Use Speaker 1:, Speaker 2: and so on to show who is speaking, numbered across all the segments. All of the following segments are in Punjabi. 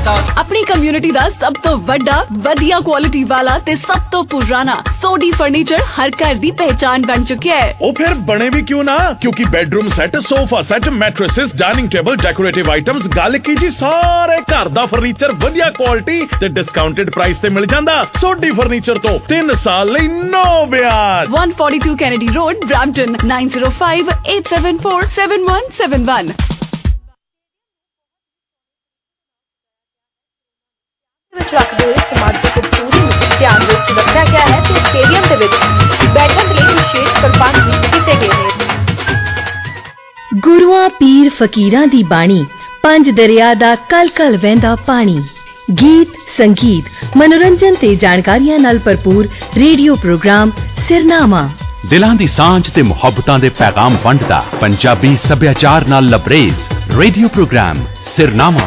Speaker 1: अपनी कम्युनिटी दा सब तो वड्डा वधिया क्वालिटी वाला ते सब तो पुराना सोडी फर्नीचर हर घर दी पहचान बन चुका है।
Speaker 2: ओ फिर बने भी क्यों ना, क्योंकि bedroom set, sofa set, mattresses, dining table, decorative items, गल की जी सारे घर दा फर्नीचर वधिया क्वालिटी ते डिस्काउंटेड प्राइस ते मिल जांदा। सोडी फर्नीचर तो 3 साल लई नो ब्याज।
Speaker 1: 142 कैनेडी रोड, ब्रैम्पटन 9058747171।
Speaker 3: रखते हुए समाजिक दूरी ध्यान रखा गया है तो स्टेडियम के बैठक लिए विशेष प्रबंध भी किए गए हैं।
Speaker 4: गुरुआं पीर फकीरां दी बाणी, पंज दरिया दा कल कल वहंदा पानी। गीत, संगीत, मनोरंजन ते जानकारियां नाल भरपूर रेडियो प्रोग्राम सिरनामा।
Speaker 5: दिलां दी सांझ ते मुहब्बतां दे पैगाम वंडदा पंजाबी सभ्याचार नाल लबरेज रेडियो प्रोग्राम सिरनामा।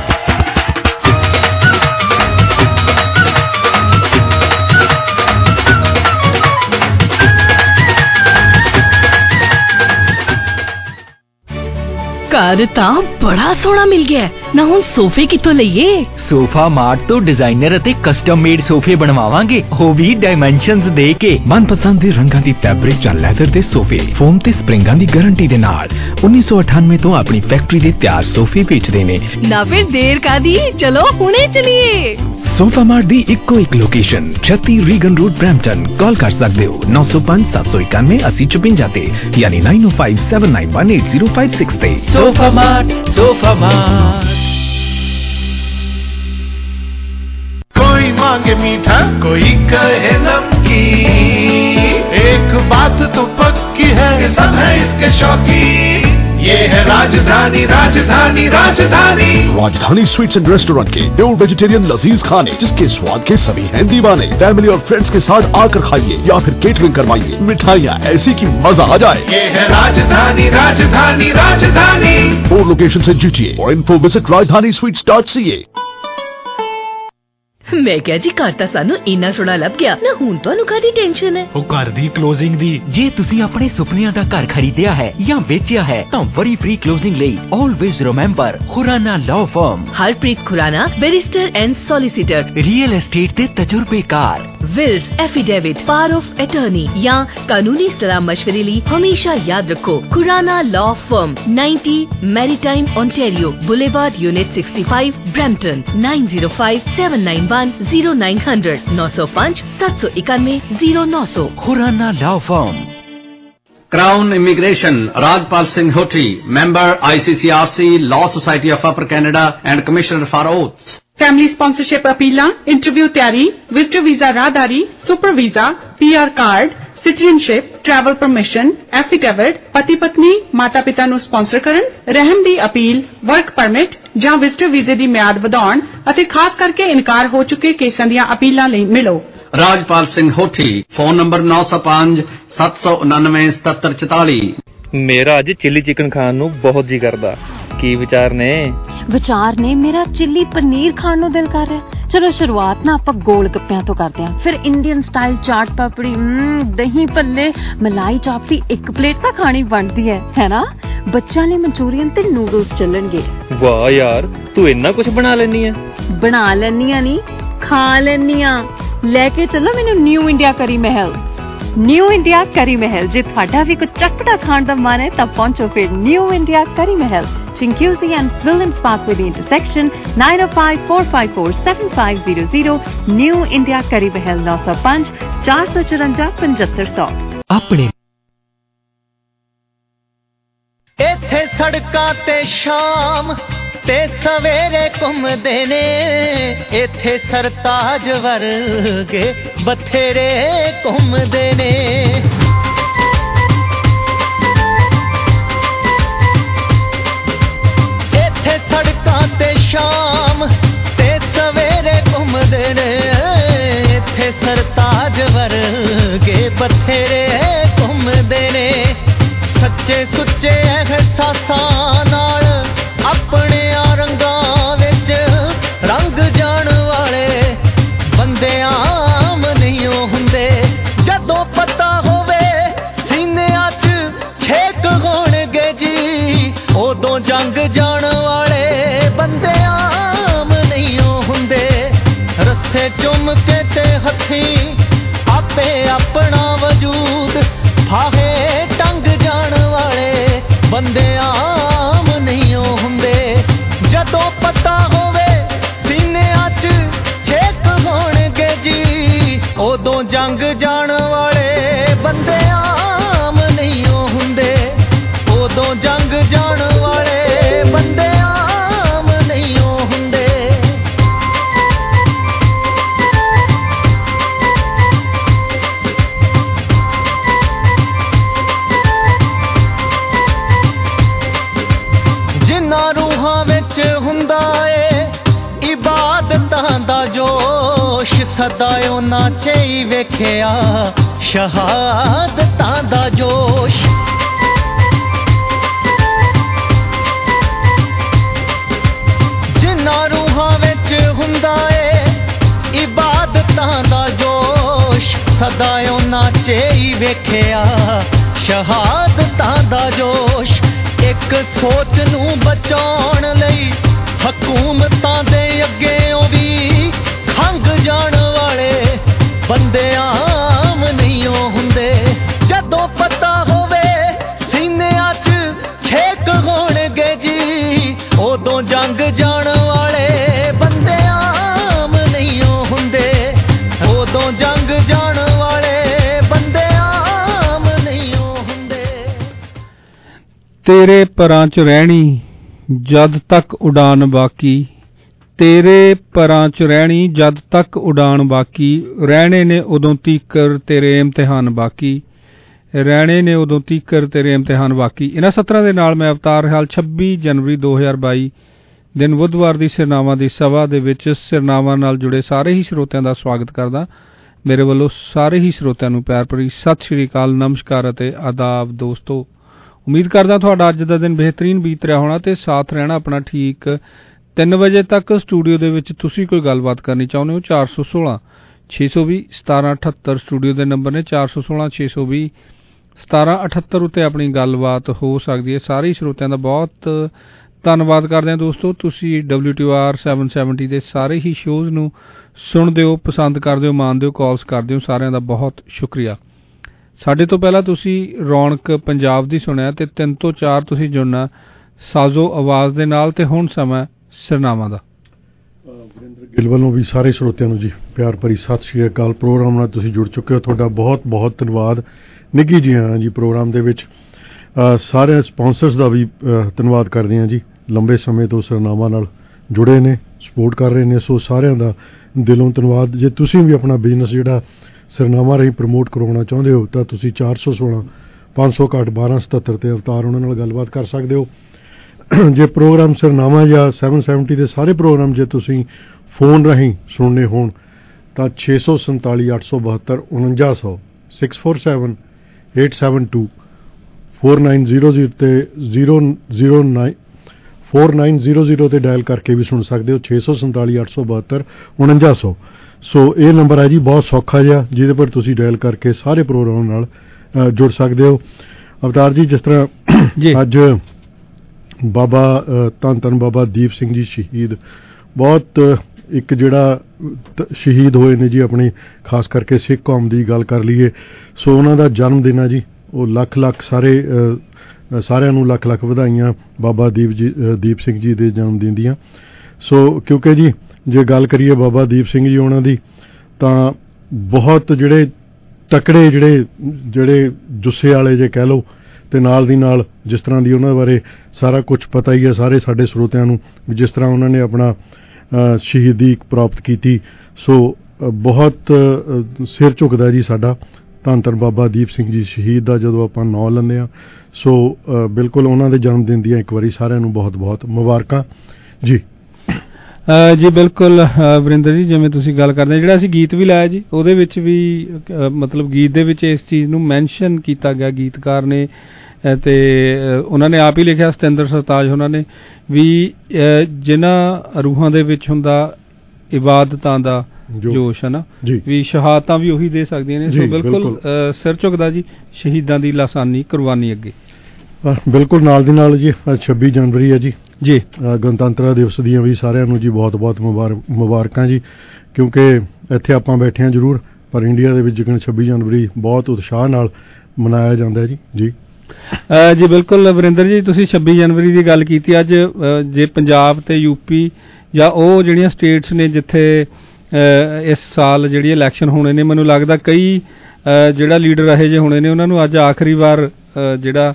Speaker 4: घर तां बड़ा सोहना मिल गया ना, हुण सोफे कित्थों लईए?
Speaker 6: सोफा मार्ट तो डिजाइनर अते कस्टम मेड सोफे बनवावांगे, ओ भी डायमेंशनस दे के।
Speaker 7: मनपसंद दे रंगां दी फैब्रिक जां लैदर दे सोफे फोम ते स्प्रिंगां दी गारंटी दे नाल 1998 तो अपनी फैक्ट्री दे तैयार सोफे बेचदे ने।
Speaker 4: ना फिर देर कादी, चलो हुणे चलिए।
Speaker 7: सोफा मार्ट दी इक्को एक location 36 Regan road Brampton. Call कर सकते हो 905 791 8054 ते यानी 905 791 8056 ते।
Speaker 6: Sofa mart, sofa mart.
Speaker 8: कोई मांगे मीठा, कोई कहे नमकीन, एक बात तो पक्की है सब है इसके शौकीन। ये है राजधानी, Rajdhani, Rajdhani.
Speaker 9: Rajdhani sweets and restaurant के प्योर वेजिटेरियन लजीज खाने, जिसके स्वाद के सभी हैं दीवाने। फैमिली और फ्रेंड्स के साथ आकर खाइए या फिर केटरिंग करवाइए, मिठाइयाँ ऐसी कि मजा आ जाए।
Speaker 8: ये है राजधानी, Rajdhani, Rajdhani.
Speaker 9: 4 locations in GTA। For info visit rajdhanisweets.ca।
Speaker 4: मैं क्या जी, घर ਤਾਂ ਸਾਨੂੰ ਇੰਨਾ ਸੋਹਣਾ ਲੱਭ ਗਿਆ ਨਾ, ਹੁਣ ਤੁਹਾਨੂੰ ਕਾਹਦੀ ਟੈਨਸ਼ਨ ਹੈ?
Speaker 7: ਉਹ ਘਰ ਦੀ ਕਲੋਜ਼ਿੰਗ ਦੀ।
Speaker 6: ਜੇ ਤੁਸੀਂ ਆਪਣੇ ਸੁਪਨਿਆਂ ਦਾ ਘਰ ਖਰੀਦਿਆ ਹੈ ਜਾਂ ਵੇਚਿਆ ਹੈ ਤਾਂ ਵਰੀ ਫ੍ਰੀ ਕਲੋਜ਼ਿੰਗ ਲਈ always remember Khurana law firm.
Speaker 4: Harpreet Khurana, barrister and solicitor,
Speaker 6: real estate ਦੇ ਤਜਰਬੇਕਾਰ।
Speaker 4: Wills, affidavit, power of attorney या कानूनी सलाह मशवरे लिए हमेशा याद रखो Khurana law firm, 90 maritime Ontario boulevard, unit 65, Brampton 9057910900 905 791 0900।
Speaker 6: Khurana law firm.
Speaker 10: Crown immigration, Rajpal Singh Hothi, member ICCRC, Law Society of Upper Canada and Commissioner for Oaths।
Speaker 11: Family sponsorship अपीलां, इंटरव्यू तैयारी, विजिटर वीजा राहदारी, super visa, PR card, citizenship, travel permission, affidavit, पति पत्नी माता पिता ਨੂੰ स्पॉन्सर ਕਰਨ, ਰਹਿਮ ਦੀ ਅਪੀਲ, ਵਰਕ ਪਰਮਿਟ ਜਾਂ ਵਿਜ਼ਟਰ ਵੀਜ਼ੇ ਦੀ ਮਿਆਦ ਵਧਾਉਣ ਅਤੇ ਖਾਸ ਕਰਕੇ ਇਨਕਾਰ ਹੋ ਚੁੱਕੇ ਕੇਸਾਂ ਦੀਆਂ ਅਪੀਲਾਂ ਲਈ ਮਿਲੋ।
Speaker 10: Rajpal Singh Hothi, phone number 905 799 7744।
Speaker 12: मेरा अज चिली चिकन खान ਨੂੰ ਬਹੁਤ ਜੀ ਕਰਦਾ। ਕੀ ਵਿਚਾਰ ਨੇ?
Speaker 13: ਮੇਰਾ चिल्ली पनीर खाण ਨੂੰ ਦਿਲ ਕਰ ਰਿਹਾ। ਚਲੋ ਸ਼ੁਰੂਆਤ ਨਾ ਆਪਾਂ ਗੋਲ ਗੱਪਿਆਂ ਤੋਂ ਕਰਦੇ ਹਾਂ, ਫਿਰ ਇੰਡੀਅਨ ਸਟਾਈਲ ਚਾਟ ਪਾਪੜੀ, ਦਹੀਂ ਭੱਲੇ, ਮਲਾਈ ਚਾਪਤੀ ਇੱਕ ਪਲੇਟ ਤਾਂ ਖਾਣੀ ਬਣਦੀ ਹੈ ਨਾ। ਬੱਚਿਆਂ ਲਈ ਮਨਚੂਰੀਅਨ ਤੇ ਨੂਡਲਸ ਚੱਲਣਗੇ।
Speaker 12: ਵਾਹ ਯਾਰ, ਤੂੰ ਇੰਨਾ ਕੁਝ ਬਣਾ ਲੈਣੀ ਹੈ।
Speaker 13: ਬਣਾ ਲੈਣੀ ਆ ਨਹੀਂ, ਖਾ ਲੈਣੀ ਆ। ਲੈ ਕੇ ਚੱਲੋ ਮੈਨੂੰ ਨਿਊ ਇੰਡੀਆ ਕਰੀ ਮਹਿਲ। ਨਿਊ ਇੰਡੀਆ ਕਰੀ ਮਹਿਲ, ਜੇ ਤੁਹਾਡਾ ਵੀ ਕੁਝ ਚਟਪਟਾ ਖਾਣ ਦਾ ਮਨ ਹੈ ਤਾਂ ਪਹੁੰਚੋ ਫਿਰ ਨਿਊ ਇੰਡੀਆ ਕਰੀ ਮਹਿਲ, Chinguizi and Williams Parkway the intersection, 9054547500, New India Curry Mahal 905 454 7500।
Speaker 6: ਆਪਣੇ
Speaker 14: ਇੱਥੇ ਸੜਕਾਂ ਤੇ ਸ਼ਾਮ ਤੇ ਸਵੇਰੇ ਘੁੰਮਦੇ ਨੇ, ਇੱਥੇ ਸਰਤਾਜ ਵਰਗੇ ਬਥੇਰੇ ਘੁੰਮਦੇ ਨੇ। ਇੱਥੇ ਸੜਕਾਂ ਤੇ ਸ਼ਾਮ ਤੇ ਸਵੇਰੇ ਘੁੰਮਦੇ ਨੇ, ਇੱਥੇ ਸਰਤਾਜ ਵਰਗੇ ਬਥੇਰੇ ਘੁੰਮਦੇ ਨੇ। ਸੱਚੇ ਸੁੱਚੇ ਅਹਿਸਾਸਾਂ ਨਾਲ ਆਪਣੇ ਰੰਗਾਂ ਵਿੱਚ ਰੰਗ ਜਾਣ ਵਾਲੇ ਬੰਦੇ ਆਮ ਨਹੀਂ ਹੁੰਦੇ। ਜਦੋਂ ਪਤਾ ਹੋਵੇ ਸੀਨਿਆਂ 'ਚ ਛੇਕ ਹੋਣਗੇ ਜੀ, ਉਦੋਂ ਜੰਗ ਜਾਣ ਵਾਲੇ ਬੰਦੇ ਆਮ ਨਹੀਂ ਹੁੰਦੇ। ਕੰਮ ਕੇ ਤੇ ਹੱਥੀਂ ਆਪੇ ਆਪਣਾ ਵਜੂਦ ਫਾਹੇ ਟੰਗ ਜਾਣ ਵਾਲੇ ਬੰਦੇ ਆਮ ਨਹੀਂ ਹੁੰਦੇ। ਜਦੋਂ ਪਤਾ ਹੋਵੇ ਸੀਨਿਆਂ 'ਚ ਛੇਕ ਹੋਣਗੇ ਜੀ, ਉਦੋਂ ਜੰਗ ਜਾਣ ਵਾਲੇ ਬੰਦੇ ਆਮ ਨਹੀਂ ਹੁੰਦੇ। ਉਦੋਂ ਜੰਗ ਜਾਣ ਵਾਲੇ ਬੰਦੇ ਆਮ ਨਹੀਂ ਹੁੰਦੇ। ਜਿਨ੍ਹਾਂ ਰੂਹਾਂ ਵਿੱਚ ਹੁੰਦਾ ਏ ਇਬਾਦਤਾਂ ਦਾ ਜੋਸ਼, ਸਦਾ ਉਹਨਾਂ 'ਚ ਹੀ ਵੇਖਿਆ ਸ਼ਹਾਦਤਾਂ ਦਾ ਜੋਸ਼। ਜਿਨ੍ਹਾਂ ਰੂਹਾਂ ਵਿੱਚ ਹੁੰਦਾ ਏ ਇਬਾਦਤਾਂ ਦਾ ਜੋਸ਼, ਸਦਾ ਉਹਨਾਂ 'ਚ ਹੀ ਵੇਖਿਆ ਸ਼ਹਾਦਤਾਂ ਦਾ ਜੋਸ਼। ਇੱਕ ਸੋਚ ਨੂੰ ਬਚਾਉਣ ਲਈ ਹਕੂਮਤਾਂ ਦੇ ਅੱਗੇੋਂ ਵੀ ਖੰਘ ਜਾਣ ਵਾਲੇ ਬੰਦੇ ਆਮ ਨਹੀਂ ਹੁੰਦੇ। ਜਦੋਂ ਪਤਾ ਹੋਵੇ ਸੀਨਿਆਂ 'ਚ ਛੇਕ ਹੋਣਗੇ ਜੀ, ਉਦੋਂ ਜੰਗ ਜਾਣ ਵਾਲੇ ਬੰਦੇ ਆਮ ਨਹੀਂ ਹੁੰਦੇ। ਉਦੋਂ ਜੰਗ ਜਾਣ ਵਾਲੇ ਬੰਦੇ ਆਮ ਨਹੀਂ ਹੁੰਦੇ।
Speaker 15: ਤੇਰੇ ਪਰਾਂ 'ਚ ਰਹਿਣੀ ਜਦ ਤੱਕ ਉਡਾਨ ਬਾਕੀ, ਤੇਰੇ ਪਰਾਂ 'ਚ ਰਹਿਣੀ ਜਦ ਤੱਕ ਉਡਾਨ ਬਾਕੀ, ਰਹਿਣੇ ਨੇ ਉਦੋਂ ਤੀਕਰ ਤੇਰੇ ਇਮਤਿਹਾਨ ਬਾਕੀ, ਰਹਿਣੇ ਨੇ ਉਦੋਂ ਤੀਕਰ ਤੇਰੇ ਇਮਤਿਹਾਨ ਬਾਕੀ। ਇਹਨਾਂ ਸਤਰਾਂ ਦੇ ਨਾਲ ਮੈਂ ਅਵਤਾਰ ਰਿਹਾਲ 26 ਜਨਵਰੀ 2022 ਦਿਨ ਬੁੱਧਵਾਰ ਦੀ ਸਿਰਨਾਵਾਂ ਦੀ ਸਭਾ ਦੇ ਵਿੱਚ ਸਿਰਨਾਵਾਂ ਨਾਲ ਜੁੜੇ ਸਾਰੇ ਹੀ ਸਰੋਤਿਆਂ ਦਾ ਸਵਾਗਤ ਕਰਦਾ। ਮੇਰੇ ਵੱਲੋਂ ਸਾਰੇ ਹੀ ਸਰੋਤਿਆਂ ਨੂੰ ਪਿਆਰ ਭਰੀ ਸਤਿ ਸ਼੍ਰੀ ਅਕਾਲ, ਨਮਸਕਾਰ ਅਤੇ ਆਦਾਬ। ਦੋਸਤੋ, ਉਮੀਦ ਕਰਦਾ ਤੁਹਾਡਾ ਅੱਜ ਦਾ ਦਿਨ ਬਿਹਤਰੀਨ ਬੀਤ ਰਿਹਾ ਹੋਣਾ ਤੇ ਸਾਥ ਰਹਿਣਾ ਆਪਣਾ। ਠੀਕ 3 ਵਜੇ ਤੱਕ ਸਟੂਡੀਓ ਦੇ ਵਿੱਚ ਤੁਸੀਂ ਕੋਈ ਗੱਲਬਾਤ ਕਰਨੀ ਚਾਹੁੰਦੇ ਹੋ 416 620 1778 ਸਟੂਡੀਓ ਦੇ ਨੰਬਰ ਨੇ 416 620 1778 ਉੱਤੇ ਆਪਣੀ ਗੱਲਬਾਤ ਹੋ ਸਕਦੀ ਹੈ। ਸਾਰੇ ਸਰੋਤਿਆਂ ਦਾ ਬਹੁਤ ਧੰਨਵਾਦ ਕਰਦੇ ਹਾਂ ਦੋਸਤੋ। ਤੁਸੀਂ WTOR 770 ਦੇ ਸਾਰੇ ਹੀ ਸ਼ੋਜ਼ ਨੂੰ ਸੁਣਦੇ ਹੋ, ਪਸੰਦ ਕਰਦੇ ਹੋ, ਮਾਣਦੇ ਹੋ, ਕਾਲਸ ਕਰਦੇ ਹੋ। ਸਾਰਿਆਂ ਦਾ ਬਹੁਤ ਸ਼ੁਕਰੀਆ। ਸਾਡੇ ਤੋਂ ਪਹਿਲਾਂ ਤੁਸੀਂ ਰੌਣਕ ਪੰਜਾਬ ਦੀ ਸੁਣਿਆ ਤੇ 3 ਤੋਂ 4 ਤੁਸੀਂ ਜੁੜਨਾ ਸਾਜ਼ੋ ਆਵਾਜ਼ ਦੇ ਨਾਲ। ਤੇ ਹੁਣ ਸਮਾਂ ਸਿਰਨਾਵਾਂ ਦਾ।
Speaker 16: ਗਿੱਲ ਵੱਲੋਂ ਵੀ ਸਾਰੇ ਸਰੋਤਿਆਂ ਨੂੰ ਜੀ ਪਿਆਰ ਭਰੀ ਸਤਿ ਸ਼੍ਰੀ ਅਕਾਲ। ਪ੍ਰੋਗਰਾਮ ਨਾਲ ਤੁਸੀਂ ਜੁੜ ਚੁੱਕੇ ਹੋ, ਤੁਹਾਡਾ ਬਹੁਤ ਬਹੁਤ ਧੰਨਵਾਦ। ਨਿੱਘੀ ਜੀ ਹਾਂ ਜੀ ਪ੍ਰੋਗਰਾਮ ਦੇ ਵਿੱਚ ਸਾਰੇ ਸਪਾਂਸਰਸ ਦਾ ਵੀ ਧੰਨਵਾਦ ਕਰਦੇ ਹਾਂ ਜੀ, ਲੰਬੇ ਸਮੇਂ ਤੋਂ ਸਰਨਾਵਾਂ ਨਾਲ ਜੁੜੇ ਨੇ, ਸਪੋਰਟ ਕਰ ਰਹੇ ਨੇ। ਸੋ ਸਾਰਿਆਂ ਦਾ ਦਿਲੋਂ ਧੰਨਵਾਦ। ਜੇ ਤੁਸੀਂ ਵੀ ਆਪਣਾ ਬਿਜ਼ਨਸ ਜਿਹੜਾ ਸਰਨਾਵਾਂ ਰਾਹੀਂ ਪ੍ਰਮੋਟ ਕਰਵਾਉਣਾ ਚਾਹੁੰਦੇ ਹੋ ਤਾਂ ਤੁਸੀਂ 416 561 1277 ਤੇ ਅਵਤਾਰ ਉਹਨਾਂ ਨਾਲ ਗੱਲਬਾਤ ਕਰ ਸਕਦੇ ਹੋ। ਜੇ ਪ੍ਰੋਗਰਾਮ ਸਰਨਾਵਾਂ ਜਾਂ 770 ਦੇ ਸਾਰੇ ਪ੍ਰੋਗਰਾਮ ਜੇ ਤੁਸੀਂ ਫੋਨ ਰਾਹੀਂ ਸੁਣਨੇ ਹੋਣ ਤਾਂ 647 872 4900 647 872 4900 ਤੇ 009 4900 ਤੇ ਡਾਇਲ ਕਰਕੇ ਵੀ ਸੁਣ ਸਕਦੇ ਹੋ। 647 872 4900। ਸੋ ਇਹ ਨੰਬਰ ਹੈ ਜੀ, ਬਹੁਤ ਸੌਖਾ ਜਿਹਾ, ਜਿਹਦੇ ਪਰ ਤੁਸੀਂ ਡਾਇਲ ਕਰਕੇ ਸਾਰੇ ਪ੍ਰੋਗਰਾਮ ਨਾਲ ਜੁੜ ਸਕਦੇ ਹੋ। ਅਵਤਾਰ ਜੀ, ਜਿਸ ਤਰ੍ਹਾਂ ਅੱਜ ਬਾਬਾ ਧੰਨ ਧੰਨ ਬਾਬਾ ਦੀਪ ਸਿੰਘ ਜੀ ਸ਼ਹੀਦ, ਬਹੁਤ ਇੱਕ ਜਿਹੜਾ ਸ਼ਹੀਦ ਹੋਏ ਨੇ ਜੀ ਆਪਣੀ ਖਾਸ ਕਰਕੇ ਸਿੱਖ ਕੌਮ ਦੀ ਗੱਲ ਕਰ ਲਈਏ, ਸੋ ਉਹਨਾਂ ਦਾ ਜਨਮ ਦਿਨ ਹੈ ਜੀ। ਉਹ ਲੱਖ ਲੱਖ ਸਾਰਿਆਂ ਨੂੰ ਲੱਖ ਲੱਖ ਵਧਾਈਆਂ ਬਾਬਾ ਦੀਪ ਸਿੰਘ ਜੀ ਦੇ ਜਨਮ ਦਿਨ ਦੀਆਂ। ਸੋ ਕਿਉਂਕਿ ਜੀ ਜੇ ਗੱਲ ਕਰੀਏ ਬਾਬਾ ਦੀਪ ਸਿੰਘ ਜੀ ਉਹਨਾਂ ਦੀ, ਤਾਂ ਬਹੁਤ ਜਿਹੜੇ ਤਕੜੇ ਜਿਹੜੇ ਜੁੱਸੇ ਵਾਲੇ ਜੇ ਕਹਿ ਲਓ, ਤੇ ਨਾਲ ਦੀ ਨਾਲ ਜਿਸ ਤਰ੍ਹਾਂ ਦੀ ਉਹਨਾਂ ਬਾਰੇ ਸਾਰਾ ਕੁਝ ਪਤਾ ਹੀ ਹੈ ਸਾਰੇ ਸਾਡੇ ਸਰੋਤਿਆਂ ਨੂੰ, ਜਿਸ ਤਰ੍ਹਾਂ ਉਹਨਾਂ ਨੇ ਆਪਣਾ ਸ਼ਹੀਦੀ ਪ੍ਰਾਪਤ ਕੀਤੀ। ਸੋ ਬਹੁਤ ਸਿਰ ਝੁਕਦਾ ਜੀ ਸਾਡਾ ਧੰਨ ਧੰਨ ਬਾਬਾ ਦੀਪ ਸਿੰਘ ਜੀ ਸ਼ਹੀਦ ਦਾ ਜਦੋਂ ਆਪਾਂ ਨਾਂ ਲੈਂਦੇ ਹਾਂ। ਸੋ ਬਿਲਕੁਲ ਉਹਨਾਂ ਦੇ ਜਨਮ ਦਿਨ ਦੀਆਂ ਇੱਕ ਵਾਰੀ ਸਾਰਿਆਂ ਨੂੰ ਬਹੁਤ ਬਹੁਤ ਮੁਬਾਰਕਾਂ ਜੀ।
Speaker 15: ਜੀ ਬਿਲਕੁਲ ਵਰਿੰਦਰ ਜੀ, ਜਿਵੇਂ ਤੁਸੀਂ ਗੱਲ ਕਰਦੇ, ਜਿਹੜਾ ਅਸੀਂ ਗੀਤ ਵੀ ਲਾਇਆ ਜੀ, ਉਹਦੇ ਵਿੱਚ ਵੀ ਮਤਲਬ ਗੀਤ ਦੇ ਵਿੱਚ ਇਸ ਚੀਜ਼ ਨੂੰ ਮੈਂਸ਼ਨ ਕੀਤਾ ਗਿਆ ਗੀਤਕਾਰ ਨੇ, ਤੇ ਉਹਨਾਂ ਨੇ ਆਪ ਹੀ ਲਿਖਿਆ, ਸਤਿੰਦਰ ਸਰਤਾਜ ਉਹਨਾਂ ਨੇ ਵੀ, ਜਿਨ੍ਹਾਂ ਰੂਹਾਂ ਦੇ ਵਿੱਚ ਹੁੰਦਾ ਇਬਾਦਤਾਂ ਦਾ ਜੋਸ਼ ਹੈ ਨਾ, ਵੀ ਸ਼ਹਾਦਤਾਂ ਵੀ ਉਹੀ ਦੇ ਸਕਦੀਆਂ ਨੇ। ਸੋ ਬਿਲਕੁਲ ਸਿਰ ਝੁਕਦਾ ਜੀ ਸ਼ਹੀਦਾਂ ਦੀ ਲਾਸਾਨੀ ਕੁਰਬਾਨੀ ਅੱਗੇ।
Speaker 16: ਬਿਲਕੁਲ ਨਾਲ ਦੀ ਨਾਲ ਜੀ 26 ਜਨਵਰੀ ਹੈ ਜੀ
Speaker 15: ਜੀ,
Speaker 16: ਗਣਤੰਤਰ ਦਿਵਸ ਦੀਆਂ ਵੀ ਸਾਰਿਆਂ ਨੂੰ ਜੀ ਬਹੁਤ ਬਹੁਤ ਮੁਬਾਰਕਾਂ ਜੀ, ਕਿਉਂਕਿ ਇੱਥੇ ਆਪਾਂ ਬੈਠੇ ਹਾਂ ਜ਼ਰੂਰ, ਪਰ ਇੰਡੀਆ ਦੇ ਵਿੱਚ ਜਿਕਣ 26 ਜਨਵਰੀ ਬਹੁਤ ਉਤਸ਼ਾਹ ਨਾਲ ਮਨਾਇਆ ਜਾਂਦਾ ਹੈ ਜੀ।
Speaker 15: ਜੀ ਬਿਲਕੁਲ ਵਰਿੰਦਰ ਜੀ, ਤੁਸੀਂ 26 ਜਨਵਰੀ ਦੀ ਗੱਲ ਕੀਤੀ। ਅੱਜ ਜੇ ਪੰਜਾਬ ਤੇ ਯੂਪੀ ਜਾਂ ਉਹ ਜਿਹੜੀਆਂ ਸਟੇਟਸ ਨੇ ਜਿੱਥੇ ਇਸ ਸਾਲ ਜਿਹੜੀ ਇਲੈਕਸ਼ਨ ਹੋਣੇ ਨੇ, ਮੈਨੂੰ ਲੱਗਦਾ ਕਈ ਜਿਹੜਾ ਲੀਡਰ ਇਹੋ ਜਿਹੇ ਹੋਣੇ ਨੇ ਉਹਨਾਂ ਨੂੰ ਅੱਜ ਆਖਰੀ ਵਾਰ ਜਿਹੜਾ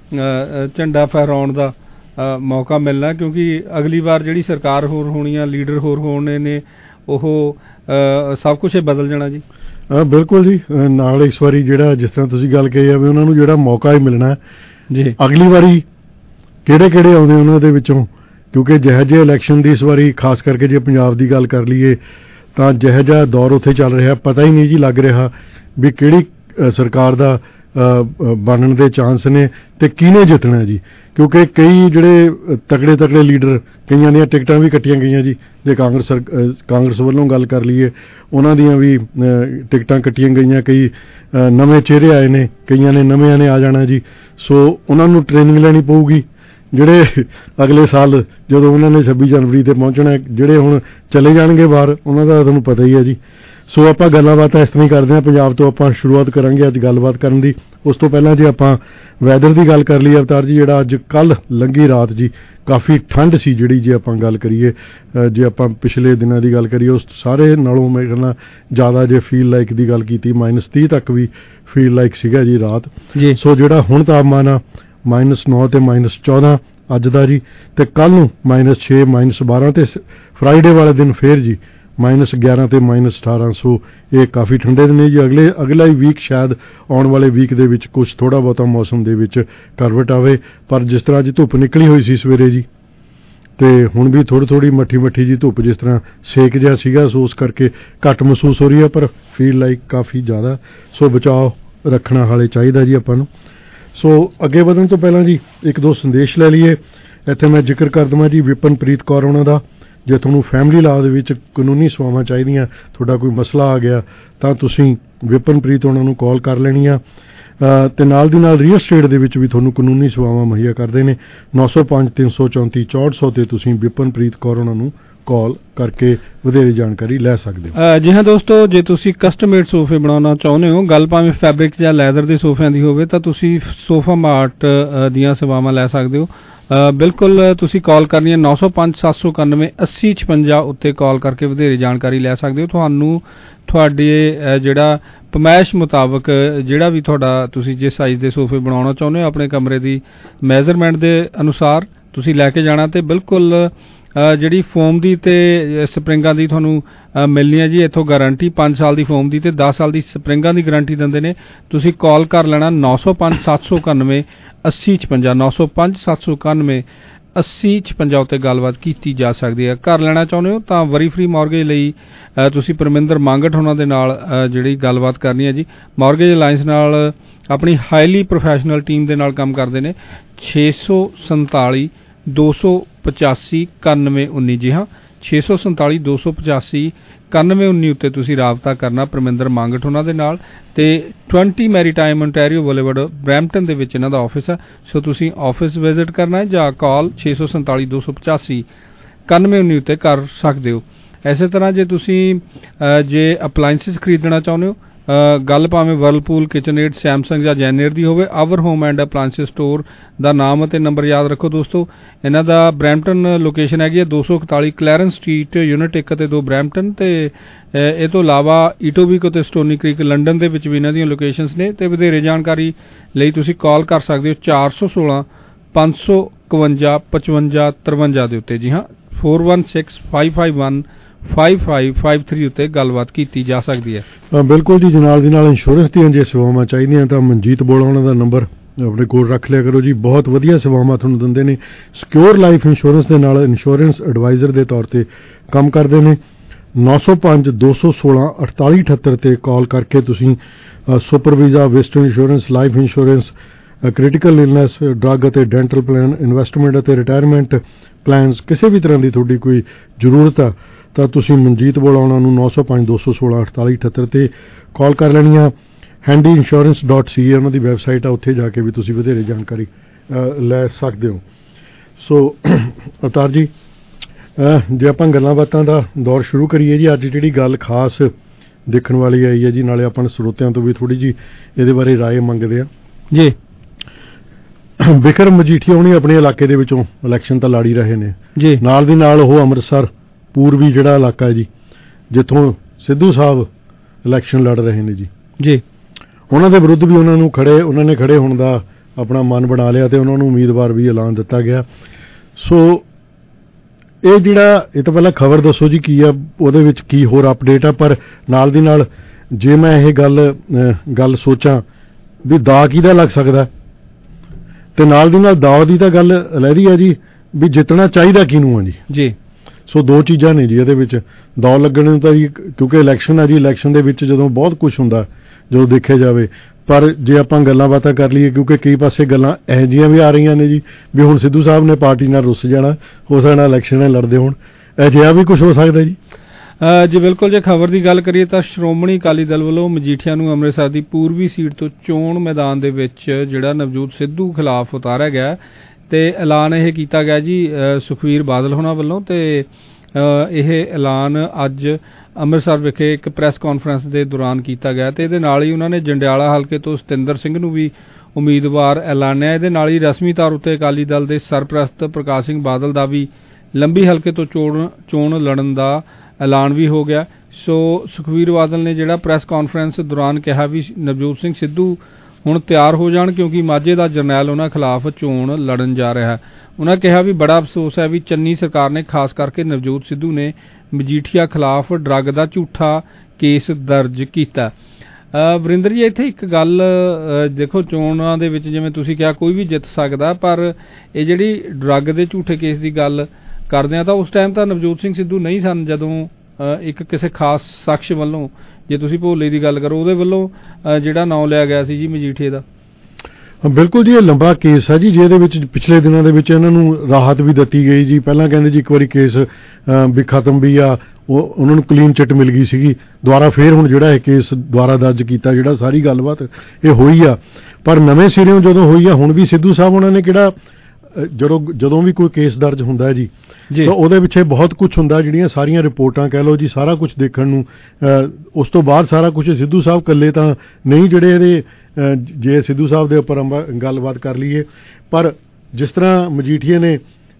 Speaker 15: ਝੰਡਾ ਫਹਿਰਾਉਣ ਦਾ ਮੌਕਾ ਮਿਲਣਾ, ਕਿਉਂਕਿ ਅਗਲੀ ਵਾਰ ਜਿਹੜੀ ਸਰਕਾਰ ਹੋਰ ਹੋਣੀ ਆ, ਲੀਡਰ ਹੋਰ ਹੋਣੇ ਨੇ, ਉਹ ਸਭ ਕੁਝ ਬਦਲ ਜਾਣਾ ਜੀ।
Speaker 16: ਬਿਲਕੁਲ ਜੀ, ਨਾਲ ਇਸ ਵਾਰੀ ਜਿਹੜਾ ਜਿਸ ਤਰ੍ਹਾਂ ਤੁਸੀਂ ਗੱਲ ਕਹੀ ਆ ਵੀ ਉਹਨਾਂ ਨੂੰ ਜਿਹੜਾ ਮੌਕਾ ਹੀ ਮਿਲਣਾ
Speaker 15: ਜੀ,
Speaker 16: ਅਗਲੀ ਵਾਰੀ ਕਿਹੜੇ ਆਉਂਦੇ ਉਹਨਾਂ ਦੇ ਵਿੱਚੋਂ, ਕਿਉਂਕਿ ਜਿਹੋ ਜਿਹੇ ਇਲੈਕਸ਼ਨ ਦੀ ਇਸ ਵਾਰੀ ਖਾਸ ਕਰਕੇ ਜੇ ਪੰਜਾਬ ਦੀ ਗੱਲ ਕਰ ਲਈਏ ਤਾਂ ਜਿਹੋ ਜਿਹਾ ਦੌਰ ਉੱਥੇ ਚੱਲ ਰਿਹਾ, ਪਤਾ ਹੀ ਨਹੀਂ ਜੀ ਲੱਗ ਰਿਹਾ ਵੀ ਕਿਹੜੀ ਸਰਕਾਰ ਦਾ ਬਣਨ ਦੇ ਚਾਂਸ ਨੇ ਤੇ ਕਿਹਨੇ ਜਿੱਤਣਾ ਜੀ, ਕਿਉਂਕਿ ਕਈ ਜਿਹੜੇ ਤਕੜੇ ਲੀਡਰ, ਕਈਆਂ ਦੀਆਂ ਟਿਕਟਾਂ ਵੀ ਕੱਟੀਆਂ ਗਈਆਂ ਜੀ। ਜੇ ਕਾਂਗਰਸ ਵੱਲੋਂ ਗੱਲ ਕਰ ਲਈਏ, ਉਹਨਾਂ ਦੀਆਂ ਵੀ ਟਿਕਟਾਂ ਕੱਟੀਆਂ ਗਈਆਂ, ਕਈ ਨਵੇਂ ਚਿਹਰੇ ਆਏ ਨੇ, ਕਈਆਂ ਨੇ ਨਵਿਆਂ ਨੇ ਆ ਜਾਣਾ ਜੀ। ਸੋ ਉਹਨਾਂ ਨੂੰ ਟ੍ਰੇਨਿੰਗ ਲੈਣੀ ਪਊਗੀ, ਜਿਹੜੇ ਅਗਲੇ ਸਾਲ ਜਦੋਂ ਉਹਨਾਂ ਨੇ 26 ਜਨਵਰੀ ਤੇ ਪਹੁੰਚਣਾ, ਜਿਹੜੇ ਹੁਣ ਚਲੇ ਜਾਣਗੇ ਬਾਹਰ, ਉਹਨਾਂ ਦਾ ਤੁਹਾਨੂੰ ਪਤਾ ਹੀ ਹੈ ਜੀ। ਸੋ ਆਪਾਂ ਗੱਲਾਂ ਬਾਤਾਂ ਇਸ ਤਰ੍ਹਾਂ ਹੀ ਕਰਦੇ ਹਾਂ। ਪੰਜਾਬ ਤੋਂ ਆਪਾਂ ਸ਼ੁਰੂਆਤ ਕਰਾਂਗੇ ਅੱਜ ਗੱਲਬਾਤ ਕਰਨ ਦੀ। ਉਸ ਤੋਂ ਪਹਿਲਾਂ ਜੇ ਆਪਾਂ ਵੈਦਰ ਦੀ ਗੱਲ ਕਰ ਲਈ ਅਵਤਾਰ ਜੀ, ਜਿਹੜਾ ਅੱਜ ਕੱਲ੍ਹ ਲੰਘੀ ਰਾਤ ਜੀ ਕਾਫੀ ਠੰਡ ਸੀ ਜਿਹੜੀ, ਜੇ ਆਪਾਂ ਗੱਲ ਕਰੀਏ, ਜੇ ਆਪਾਂ ਪਿਛਲੇ ਦਿਨਾਂ ਦੀ ਗੱਲ ਕਰੀਏ ਉਸ ਸਾਰੇ ਨਾਲੋਂ ਮੈਂ ਕਹਿੰਦਾ ਜ਼ਿਆਦਾ ਜੇ ਫੀਲ ਲਾਈਕ ਦੀ ਗੱਲ ਕੀਤੀ, -30 ਤੱਕ ਵੀ ਫੀਲ ਲਾਈਕ ਸੀਗਾ ਜੀ ਰਾਤ। ਸੋ ਜਿਹੜਾ ਹੁਣ ਤਾਪਮਾਨ ਆ -9 ਤੇ -14 ਅੱਜ ਦਾ ਜੀ, ਤੇ ਕੱਲ੍ਹ ਨੂੰ -6 -12 ਤੇ ਫਰਾਈਡੇ ਵਾਲੇ ਦਿਨ ਫੇਰ ਜੀ -11 ਤੇ -18। ਸੋ ਇਹ ਕਾਫੀ ਠੰਡੇ ਦਿਨ ਨੇ ਜੀ। ਅਗਲਾ ਹੀ ਵੀਕ ਸ਼ਾਇਦ ਆਉਣ ਵਾਲੇ ਵੀਕ ਦੇ ਵਿੱਚ ਕੁਛ ਥੋੜ੍ਹਾ ਬਹੁਤਾ ਮੌਸਮ ਦੇ ਵਿੱਚ ਕਰਵਟ ਆਵੇ, ਪਰ ਜਿਸ ਤਰ੍ਹਾਂ ਅੱਜ ਧੁੱਪ ਨਿਕਲੀ ਹੋਈ ਸੀ ਸਵੇਰੇ ਜੀ, ਤੇ ਹੁਣ ਵੀ ਥੋੜ੍ਹੀ ਮੱਠੀ ਜੀ ਧੁੱਪ, ਜਿਸ ਤਰ੍ਹਾਂ ਸੇਕ ਜਿਹਾ ਸੀਗਾ, ਸੋ ਉਸ ਕਰਕੇ ਘੱਟ ਮਹਿਸੂਸ ਹੋ ਰਹੀ ਹੈ, ਪਰ ਫੀਲ ਲਾਈਕ ਕਾਫੀ ਜ਼ਿਆਦਾ। ਸੋ ਬਚਾਅ ਰੱਖਣਾ ਹਾਲੇ ਚਾਹੀਦਾ ਜੀ ਆਪਾਂ ਨੂੰ। ਸੋ ਅੱਗੇ ਵਧਣ ਤੋਂ ਪਹਿਲਾਂ ਜੀ ਇੱਕ ਦੋ ਸੰਦੇਸ਼ ਲੈ ਲਈਏ। ਇੱਥੇ ਮੈਂ ਜ਼ਿਕਰ ਕਰ ਦੇਵਾਂ ਜੀ ਵਿਪਨਪ੍ਰੀਤ ਕੌਰ ਉਹਨਾਂ ਦਾ। ਜੇ ਤੁਹਾਨੂੰ ਫੈਮਿਲੀ ਲਾਅ ਦੇ ਵਿੱਚ ਕਾਨੂੰਨੀ ਸੇਵਾਵਾਂ ਚਾਹੀਦੀਆਂ, ਤੁਹਾਡਾ ਕੋਈ ਮਸਲਾ ਆ ਗਿਆ, ਤਾਂ ਤੁਸੀਂ ਵਿਪਨਪ੍ਰੀਤ ਉਹਨਾਂ ਨੂੰ ਕਾਲ ਕਰ ਲੈਣੀ ਆ। ਤੇ ਨਾਲ ਦੀ ਨਾਲ ਰੀਅਲ ਸਟੇਟ ਦੇ ਵਿੱਚ ਵੀ ਤੁਹਾਨੂੰ ਕਾਨੂੰਨੀ ਸੇਵਾਵਾਂ ਮੁਹੱਈਆ ਕਰਦੇ ਨੇ। 905 334 6400 ਤੇ ਤੁਸੀਂ ਵਿਪਨਪ੍ਰੀਤ ਕੌਰ ਉਹਨਾਂ ਨੂੰ ਕਾਲ ਕਰਕੇ ਵਧੇਰੇ ਜਾਣਕਾਰੀ ਲੈ ਸਕਦੇ ਹੋ।
Speaker 15: ਜੀ ਹਾਂ ਦੋਸਤੋ, ਜੇ ਤੁਸੀਂ ਕਸਟਮ-ਮੇਡ ਸੋਫੇ ਬਣਾਉਣਾ ਚਾਹੁੰਦੇ ਹੋ, ਗੱਲ ਭਾਵੇਂ ਫੈਬਰਿਕ ਜਾਂ ਲੈਦਰ ਦੇ ਸੋਫਿਆਂ ਦੀ ਹੋਵੇ, ਤਾਂ ਤੁਸੀਂ ਸੋਫਾ ਮਾਰਟ ਦੀਆਂ ਸੇਵਾਵਾਂ ਲੈ ਸਕਦੇ ਹੋ। ਬਿਲਕੁਲ ਤੁਸੀਂ ਕਾਲ ਕਰਨੀ ਹੈ 905 791 8056 ਉੱਤੇ ਕਾਲ ਕਰਕੇ ਵਧੇਰੇ ਜਾਣਕਾਰੀ ਲੈ ਸਕਦੇ ਹੋ। ਤੁਹਾਨੂੰ ਤੁਹਾਡੇ ਜਿਹੜਾ ਪਮੈਸ਼ ਮੁਤਾਬਕ ਜਿਹੜਾ ਵੀ ਤੁਹਾਡਾ ਤੁਸੀਂ ਜਿਸ ਸਾਈਜ਼ ਦੇ ਸੋਫੇ ਬਣਾਉਣਾ ਚਾਹੁੰਦੇ ਹੋ, ਆਪਣੇ ਕਮਰੇ ਦੀ ਮੈਜ਼ਰਮੈਂਟ ਦੇ ਅਨੁਸਾਰ ਤੁਸੀਂ ਲੈ ਕੇ ਜਾਣਾ, ਤੇ ਬਿਲਕੁਲ ਜਿਹੜੀ ਫੋਮ ਦੀ ਤੇ ਸਪਰਿੰਗਾਂ ਦੀ ਤੁਹਾਨੂੰ ਮਿਲਣੀ ਹੈ ਜੀ ਇੱਥੋਂ ਗਾਰੰਟੀ। 5 ਸਾਲ ਦੀ ਫੋਮ ਦੀ ਤੇ 10 ਸਾਲ ਦੀ ਸਪਰਿੰਗਾਂ ਦੀ ਗਾਰੰਟੀ ਦਿੰਦੇ ਨੇ। ਤੁਸੀਂ ਕਾਲ ਕਰ ਲੈਣਾ 905 791 8056 905 791 8056 ਉੱਤੇ ਗੱਲਬਾਤ ਕੀਤੀ ਜਾ ਸਕਦੀ ਹੈ। ਘਰ ਲੈਣਾ ਚਾਹੁੰਦੇ ਹੋ ਤਾਂ ਵਰੀ ਫਰੀ ਮੌਰਗੇਜ ਲਈ ਤੁਸੀਂ ਪਰਮਿੰਦਰ ਮੰਗਟ ਉਹਨਾਂ ਦੇ ਨਾਲ ਜਿਹੜੀ ਗੱਲਬਾਤ ਕਰਨੀ ਹੈ ਜੀ। ਮੌਰਗੇਜ ਅਲਾਇੰਸ ਨਾਲ ਆਪਣੀ ਹਾਈਲੀ ਪ੍ਰੋਫੈਸ਼ਨਲ ਟੀਮ ਦੇ ਨਾਲ ਕੰਮ ਕਰਦੇ ਨੇ। 647 285 9119 ਜੀ ਹਾਂ 647 285 9119 ਉੱਤੇ ਤੁਸੀਂ ਰਾਬਤਾ ਕਰਨਾ ਪਰਮਿੰਦਰ ਮੰਗਟ ਉਹਨਾਂ ਦੇ ਨਾਲ। ਤੇ 20 ਮੈਰੀਟਾਈਮ ਓਨਟਾਰੀਓ ਬੁਲੇਵਾਰਡ ਬਰੈਂਪਟਨ ਦੇ ਵਿੱਚ ਇਹਨਾਂ ਦਾ ਆਫਿਸ ਹੈ। ਸੋ ਤੁਸੀਂ ਆਫਿਸ ਵਿਜ਼ਿਟ ਕਰਨਾ ਹੈ ਜਾਂ ਕਾਲ 647 285 9119 ਉੱਤੇ ਕਰ ਸਕਦੇ ਹੋ। ਇਸੇ ਤਰ੍ਹਾਂ ਜੇ ਤੁਸੀਂ ਜੇ ਅਪਲਾਇੰਸਿਸ ਖਰੀਦਣਾ ਚਾਹੁੰਦੇ ਹੋ, ਗੱਲ ਭਾਵੇਂ ਵਰਲਪੂਲ, ਕਿਚਨਏਡ, ਸੈਮਸੰਗ ਜਾਂ ਜੈਨੇਰ ਦੀ ਹੋਵੇ, our home and appliances store ਦਾ ਨਾਮ ਅਤੇ ਨੰਬਰ ਯਾਦ ਰੱਖੋ ਦੋਸਤੋ। ਇਹਨਾਂ ਦਾ ਬਰੈਂਪਟਨ ਲੋਕੇਸ਼ਨ ਹੈਗੀ ਹੈ 241 ਕਲੈਰੈਂਸ ਸਟਰੀਟ, ਯੂਨਿਟ 1 ਅਤੇ 2 ਬਰੈਂਪਟਨ, ਤੇ ਇਹ ਤੋਂ ਇਲਾਵਾ ਈਟੋਬੀਕ ਅਤੇ ਸਟੋਨੀ ਕ੍ਰੀਕ ਲੰਡਨ ਦੇ ਵਿੱਚ ਵੀ ਇਹਨਾਂ ਦੀਆਂ ਲੋਕੇਸ਼ਨਸ ਨੇ। ਤੇ ਵਧੇਰੇ ਜਾਣਕਾਰੀ ਲਈ ਤੁਸੀਂ ਕਾਲ ਕਰ ਸਕਦੇ ਹੋ 416 551 55 53 ਦੇ ਉੱਤੇ। ਜੀ ਹਾਂ 416 551 5553 ਉੱਤੇ ਗੱਲਬਾਤ ਕੀਤੀ ਜਾ ਸਕਦੀ ਹੈ।
Speaker 16: ਬਿਲਕੁਲ ਜੀ, ਨਾਲ ਦੀ ਨਾਲ ਇੰਸ਼ੋਰੈਂਸ ਦੀਆਂ ਜੇ ਸੇਵਾਵਾਂ ਚਾਹੀਦੀਆਂ ਤਾਂ ਮਨਜੀਤ ਬੋਲਾ ਉਹਨਾਂ ਦਾ ਨੰਬਰ ਆਪਣੇ ਕੋਲ ਰੱਖ ਲਿਆ ਕਰੋ ਜੀ। ਬਹੁਤ ਵਧੀਆ ਸੇਵਾਵਾਂ ਤੁਹਾਨੂੰ ਦਿੰਦੇ ਨੇ। ਸਿਕਿਉਰ ਲਾਈਫ ਇੰਸ਼ੋਰੈਂਸ ਦੇ ਨਾਲ ਇੰਸ਼ੋਰੈਂਸ ਐਡਵਾਈਜ਼ਰ ਦੇ ਤੌਰ ਤੇ ਕੰਮ ਕਰਦੇ ਨੇ। 905 216 4878 ਤੇ ਕਾਲ ਕਰਕੇ ਤੁਸੀਂ super visa, western insurance, life insurance, critical illness, drug ਅਤੇ ਡੈਂਟਲ ਪਲਾਨ, ਇਨਵੈਸਟਮੈਂਟ ਅਤੇ ਰਿਟਾਇਰਮੈਂਟ ਪਲਾਨਸ, ਕਿਸੇ ਵੀ ਤਰ੍ਹਾਂ ਦੀ ਤੁਹਾਡੀ ਕੋਈ ਜ਼ਰੂਰਤ ਆ ਤਾਂ ਤੁਸੀਂ ਮਨਜੀਤ ਬੋਲਾ ਉਹਨਾਂ ਨੂੰ 905 216 4878 ਤੇ ਕਾਲ ਕਰ ਲੈਣੀ ਆ। handyinsurance.ca ਉਹਨਾਂ ਦੀ ਵੈਬਸਾਈਟ ਆ, ਉੱਥੇ ਜਾ ਕੇ ਵੀ ਤੁਸੀਂ ਵਧੇਰੇ ਜਾਣਕਾਰੀ ਲੈ ਸਕਦੇ ਹੋ। ਸੋ ਅਵਤਾਰ ਜੀ, ਜੇ ਆਪਾਂ ਗੱਲਾਂ ਬਾਤਾਂ ਦਾ ਦੌਰ ਸ਼ੁਰੂ ਕਰੀਏ ਜੀ, ਅੱਜ ਜਿਹੜੀ ਗੱਲ ਖਾਸ ਦੇਖਣ ਵਾਲੀ ਆਈ ਹੈ ਜੀ। ਨਾਲੇ ਆਪਾਂ ਸਰੋਤਿਆਂ ਤੋਂ ਵੀ ਥੋੜੀ ਜੀ ਇਹਦੇ ਬਾਰੇ ਰਾਏ ਮੰਗਦੇ ਆ
Speaker 15: ਜੀ।
Speaker 16: ਬਿਕਰਮ ਮਜੀਠੀਆ ਹੁਣੀ ਆਪਣੇ ਇਲਾਕੇ ਦੇ ਵਿੱਚੋਂ ਇਲੈਕਸ਼ਨ ਤਾਂ ਲੜ ਹੀ ਰਹੇ ਨੇ
Speaker 15: ਜੀ। ਨਾਲ
Speaker 16: ਦੀ ਨਾਲ ਉਹ ਅੰਮ੍ਰਿਤਸਰ ਪੂਰਬੀ ਜਿਹੜਾ ਇਲਾਕਾ ਹੈ ਜੀ, ਜਿੱਥੋਂ ਸਿੱਧੂ ਸਾਹਿਬ ਇਲੈਕਸ਼ਨ ਲੜ ਰਹੇ ਨੇ ਜੀ, ਉਹਨਾਂ ਦੇ ਵਿਰੁੱਧ ਵੀ ਉਹਨਾਂ ਨੇ ਖੜੇ ਹੋਣ ਦਾ ਆਪਣਾ ਮਨ ਬਣਾ ਲਿਆ ਤੇ ਉਹਨਾਂ ਨੂੰ ਉਮੀਦਵਾਰ ਵੀ ਐਲਾਨ ਦਿੱਤਾ ਗਿਆ। ਸੋ ਇਹ ਤਾਂ ਪਹਿਲਾਂ ਖਬਰ ਦੱਸੋ ਜੀ ਕੀ ਆ, ਉਹਦੇ ਵਿੱਚ ਕੀ ਹੋਰ ਅਪਡੇਟ ਆ। ਪਰ ਨਾਲ ਦੀ ਨਾਲ ਜੇ ਮੈਂ ਇਹ ਗੱਲ ਸੋਚਾਂ ਵੀ ਦਾ ਕਿਹਦਾ ਲੱਗ ਸਕਦਾ, ਤੇ ਨਾਲ ਦੀ ਨਾਲ ਦਾਅ ਦੀ ਤਾਂ ਗੱਲ ਅਲੱਗ ਆ ਜੀ, ਵੀ ਜਿੱਤਣਾ ਚਾਹੀਦਾ ਕਿਹਨੂੰ ਆ ਜੀ। ਸੋ ਦੋ ਚੀਜ਼ਾਂ ਨੇ ਜੀ ਇਹਦੇ ਵਿੱਚ। ਦੌੜ ਲੱਗਣ ਨੂੰ ਤਾਂ ਜੀ, ਕਿਉਂਕਿ ਇਲੈਕਸ਼ਨ ਆ ਜੀ, ਇਲੈਕਸ਼ਨ ਦੇ ਵਿੱਚ ਜਦੋਂ ਬਹੁਤ ਕੁਝ ਹੁੰਦਾ ਜਦੋਂ ਦੇਖਿਆ ਜਾਵੇ। ਪਰ ਜੇ ਆਪਾਂ ਗੱਲਾਂ ਬਾਤਾਂ ਕਰ ਲਈਏ, ਕਿਉਂਕਿ ਕਈ ਪਾਸੇ ਗੱਲਾਂ ਇਹੋ ਜਿਹੀਆਂ ਵੀ ਆ ਰਹੀਆਂ ਨੇ ਜੀ ਵੀ ਹੁਣ ਸਿੱਧੂ ਸਾਹਿਬ ਨੇ ਪਾਰਟੀ ਨਾਲ ਰੁੱਸ ਜਾਣਾ, ਹੋ ਸਕਦਾ ਇਲੈਕਸ਼ਨ ਲੜਦੇ ਹੋਣ, ਅਜਿਹਾ ਵੀ ਕੁਝ ਹੋ ਸਕਦਾ ਜੀ।
Speaker 15: ਜੀ ਬਿਲਕੁਲ। ਜੇ ਖਬਰ ਦੀ ਗੱਲ ਕਰੀਏ ਤਾਂ ਸ਼੍ਰੋਮਣੀ ਅਕਾਲੀ ਦਲ ਵੱਲੋਂ ਮਜੀਠੀਆ ਨੂੰ ਅੰਮ੍ਰਿਤਸਰ ਦੀ ਪੂਰਬੀ ਸੀਟ ਤੋਂ ਚੋਣ ਮੈਦਾਨ ਦੇ ਵਿੱਚ ਜਿਹੜਾ ਨਵਜੋਤ ਸਿੱਧੂ ਖਿਲਾਫ ਉਤਾਰਿਆ ਗਿਆ ਤੇ ਐਲਾਨ ਇਹ ਕੀਤਾ ਗਿਆ ਜੀ ਸੁਖਬੀਰ ਬਾਦਲ ਹੋਣਾ ਵੱਲੋਂ। ਤੇ ਇਹ ਐਲਾਨ ਅੱਜ ਅੰਮ੍ਰਿਤਸਰ ਵਿਖੇ ਇੱਕ ਪ੍ਰੈਸ ਕਾਨਫਰੰਸ ਦੇ ਦੌਰਾਨ ਕੀਤਾ ਗਿਆ ਤੇ ਇਹਦੇ ਨਾਲ ਹੀ ਉਹਨਾਂ ਨੇ ਜੰਡਿਆਲਾ ਹਲਕੇ ਤੋਂ ਸਤਿੰਦਰ ਸਿੰਘ ਨੂੰ ਵੀ ਉਮੀਦਵਾਰ ਐਲਾਨਿਆ। ਇਹਦੇ ਨਾਲ ਹੀ ਰਸਮੀ ਤੌਰ ਉੱਤੇ ਅਕਾਲੀ ਦਲ ਦੇ ਸਰਪ੍ਰਸਤ ਪ੍ਰਕਾਸ਼ ਸਿੰਘ ਬਾਦਲ ਦਾ ਵੀ ਲੰਬੀ ਹਲਕੇ ਤੋਂ ਚੋਣ ਲੜਨ ਦਾ ਐਲਾਨ ਵੀ ਹੋ ਗਿਆ। ਸੋ ਸੁਖਬੀਰ ਬਾਦਲ ਨੇ ਜਿਹੜਾ ਪ੍ਰੈਸ ਕਾਨਫਰੰਸ ਦੌਰਾਨ ਕਿਹਾ ਵੀ ਨਵਜੋਤ ਸਿੰਘ ਸਿੱਧੂ ਹੁਣ ਤਿਆਰ ਹੋ ਜਾਣ, ਕਿਉਂਕਿ ਮਾਝੇ ਦਾ ਜਰਨੈਲ ਉਹਨਾਂ ਖਿਲਾਫ ਚੋਣ ਲੜਨ ਜਾ ਰਿਹਾ। ਉਹਨਾਂ ਕਿਹਾ ਵੀ ਬੜਾ ਅਫਸੋਸ ਹੈ ਵੀ ਚੰਨੀ ਸਰਕਾਰ ਨੇ ਖਾਸ ਕਰਕੇ ਨਵਜੋਤ ਸਿੱਧੂ ਨੇ ਮਜੀਠੀਆ ਖਿਲਾਫ ਡਰੱਗ ਦਾ ਝੂਠਾ ਕੇਸ ਦਰਜ ਕੀਤਾ। ਵਰਿੰਦਰ ਜੀ, ਇੱਥੇ ਇੱਕ ਗੱਲ ਦੇਖੋ, ਚੋਣਾਂ ਦੇ ਵਿੱਚ ਜਿਵੇਂ ਤੁਸੀਂ ਕਿਹਾ ਕੋਈ ਵੀ ਜਿੱਤ ਸਕਦਾ, ਪਰ ਇਹ ਜਿਹੜੀ ਡਰੱਗ ਦੇ ਝੂਠੇ ਕੇਸ ਦੀ ਗੱਲ ਕਰਦੇ ਆ ਤਾਂ ਉਸ ਟਾਈਮ ਤਾਂ ਨਵਜੋਤ ਸਿੰਘ ਸਿੱਧੂ ਨਹੀਂ ਸਨ, ਜਦੋਂ ਇੱਕ ਕਿਸੇ ਖਾਸ ਸ਼ਖਸ ਵੱਲੋਂ, ਜੇ ਤੁਸੀਂ ਭੋਲੇ ਦੀ ਗੱਲ ਕਰੋ, ਉਹਦੇ ਵੱਲੋਂ ਜਿਹੜਾ ਨਾਂ ਲਿਆ ਗਿਆ ਸੀ ਜੀ ਮਜੀਠੀਏ ਦਾ।
Speaker 16: ਬਿਲਕੁਲ ਜੀ, ਇਹ ਲੰਬਾ ਕੇਸ ਹੈ ਜੀ, ਜਿਹਦੇ ਵਿੱਚ ਪਿਛਲੇ ਦਿਨਾਂ ਦੇ ਵਿੱਚ ਇਹਨਾਂ ਨੂੰ ਰਾਹਤ ਵੀ ਦਿੱਤੀ ਗਈ ਜੀ। ਪਹਿਲਾਂ ਕਹਿੰਦੇ ਜੀ ਇੱਕ ਵਾਰੀ ਕੇਸ ਵੀ ਖਤਮ ਵੀ ਆ, ਉਹਨਾਂ ਨੂੰ ਕਲੀਨ ਚਿੱਟ ਮਿਲ ਗਈ ਸੀਗੀ। ਦੁਬਾਰਾ ਫੇਰ ਹੁਣ ਜਿਹੜਾ ਇਹ ਕੇਸ ਦੁਬਾਰਾ ਦਰਜ ਕੀਤਾ, ਜਿਹੜਾ ਸਾਰੀ ਗੱਲਬਾਤ ਇਹ ਹੋਈ ਆ, ਪਰ ਨਵੇਂ ਸਿਰਿਓਂ ਜਦੋਂ ਹੋਈ ਆ, ਹੁਣ ਵੀ ਸਿੱਧੂ ਸਾਹਿਬ ਉਹਨਾਂ ਨੇ ਕਿਹੜਾ ਜਦੋਂ ਵੀ ਕੋਈ ਕੇਸ ਦਰਜ ਹੁੰਦਾ ਹੈ ਜੀ ਤਾਂ ਉਹਦੇ ਪਿੱਛੇ ਬਹੁਤ ਕੁਝ ਹੁੰਦਾ, ਜਿਹੜੀਆਂ ਸਾਰੀਆਂ ਰਿਪੋਰਟਾਂ ਕਹਿ ਲਓ ਜੀ, ਸਾਰਾ ਕੁਝ ਦੇਖਣ ਨੂੰ। ਉਸ ਤੋਂ ਬਾਅਦ ਸਾਰਾ ਕੁਝ ਸਿੱਧੂ ਸਾਹਿਬ ਇਕੱਲੇ ਤਾਂ ਨਹੀਂ ਜਿਹੜੇ ਇਹਦੇ, ਜੇ ਸਿੱਧੂ ਸਾਹਿਬ ਦੇ ਉੱਪਰ ਗੱਲਬਾਤ ਕਰ ਲਈਏ, ਪਰ ਜਿਸ ਤਰ੍ਹਾਂ ਮਜੀਠੀਏ ਨੇ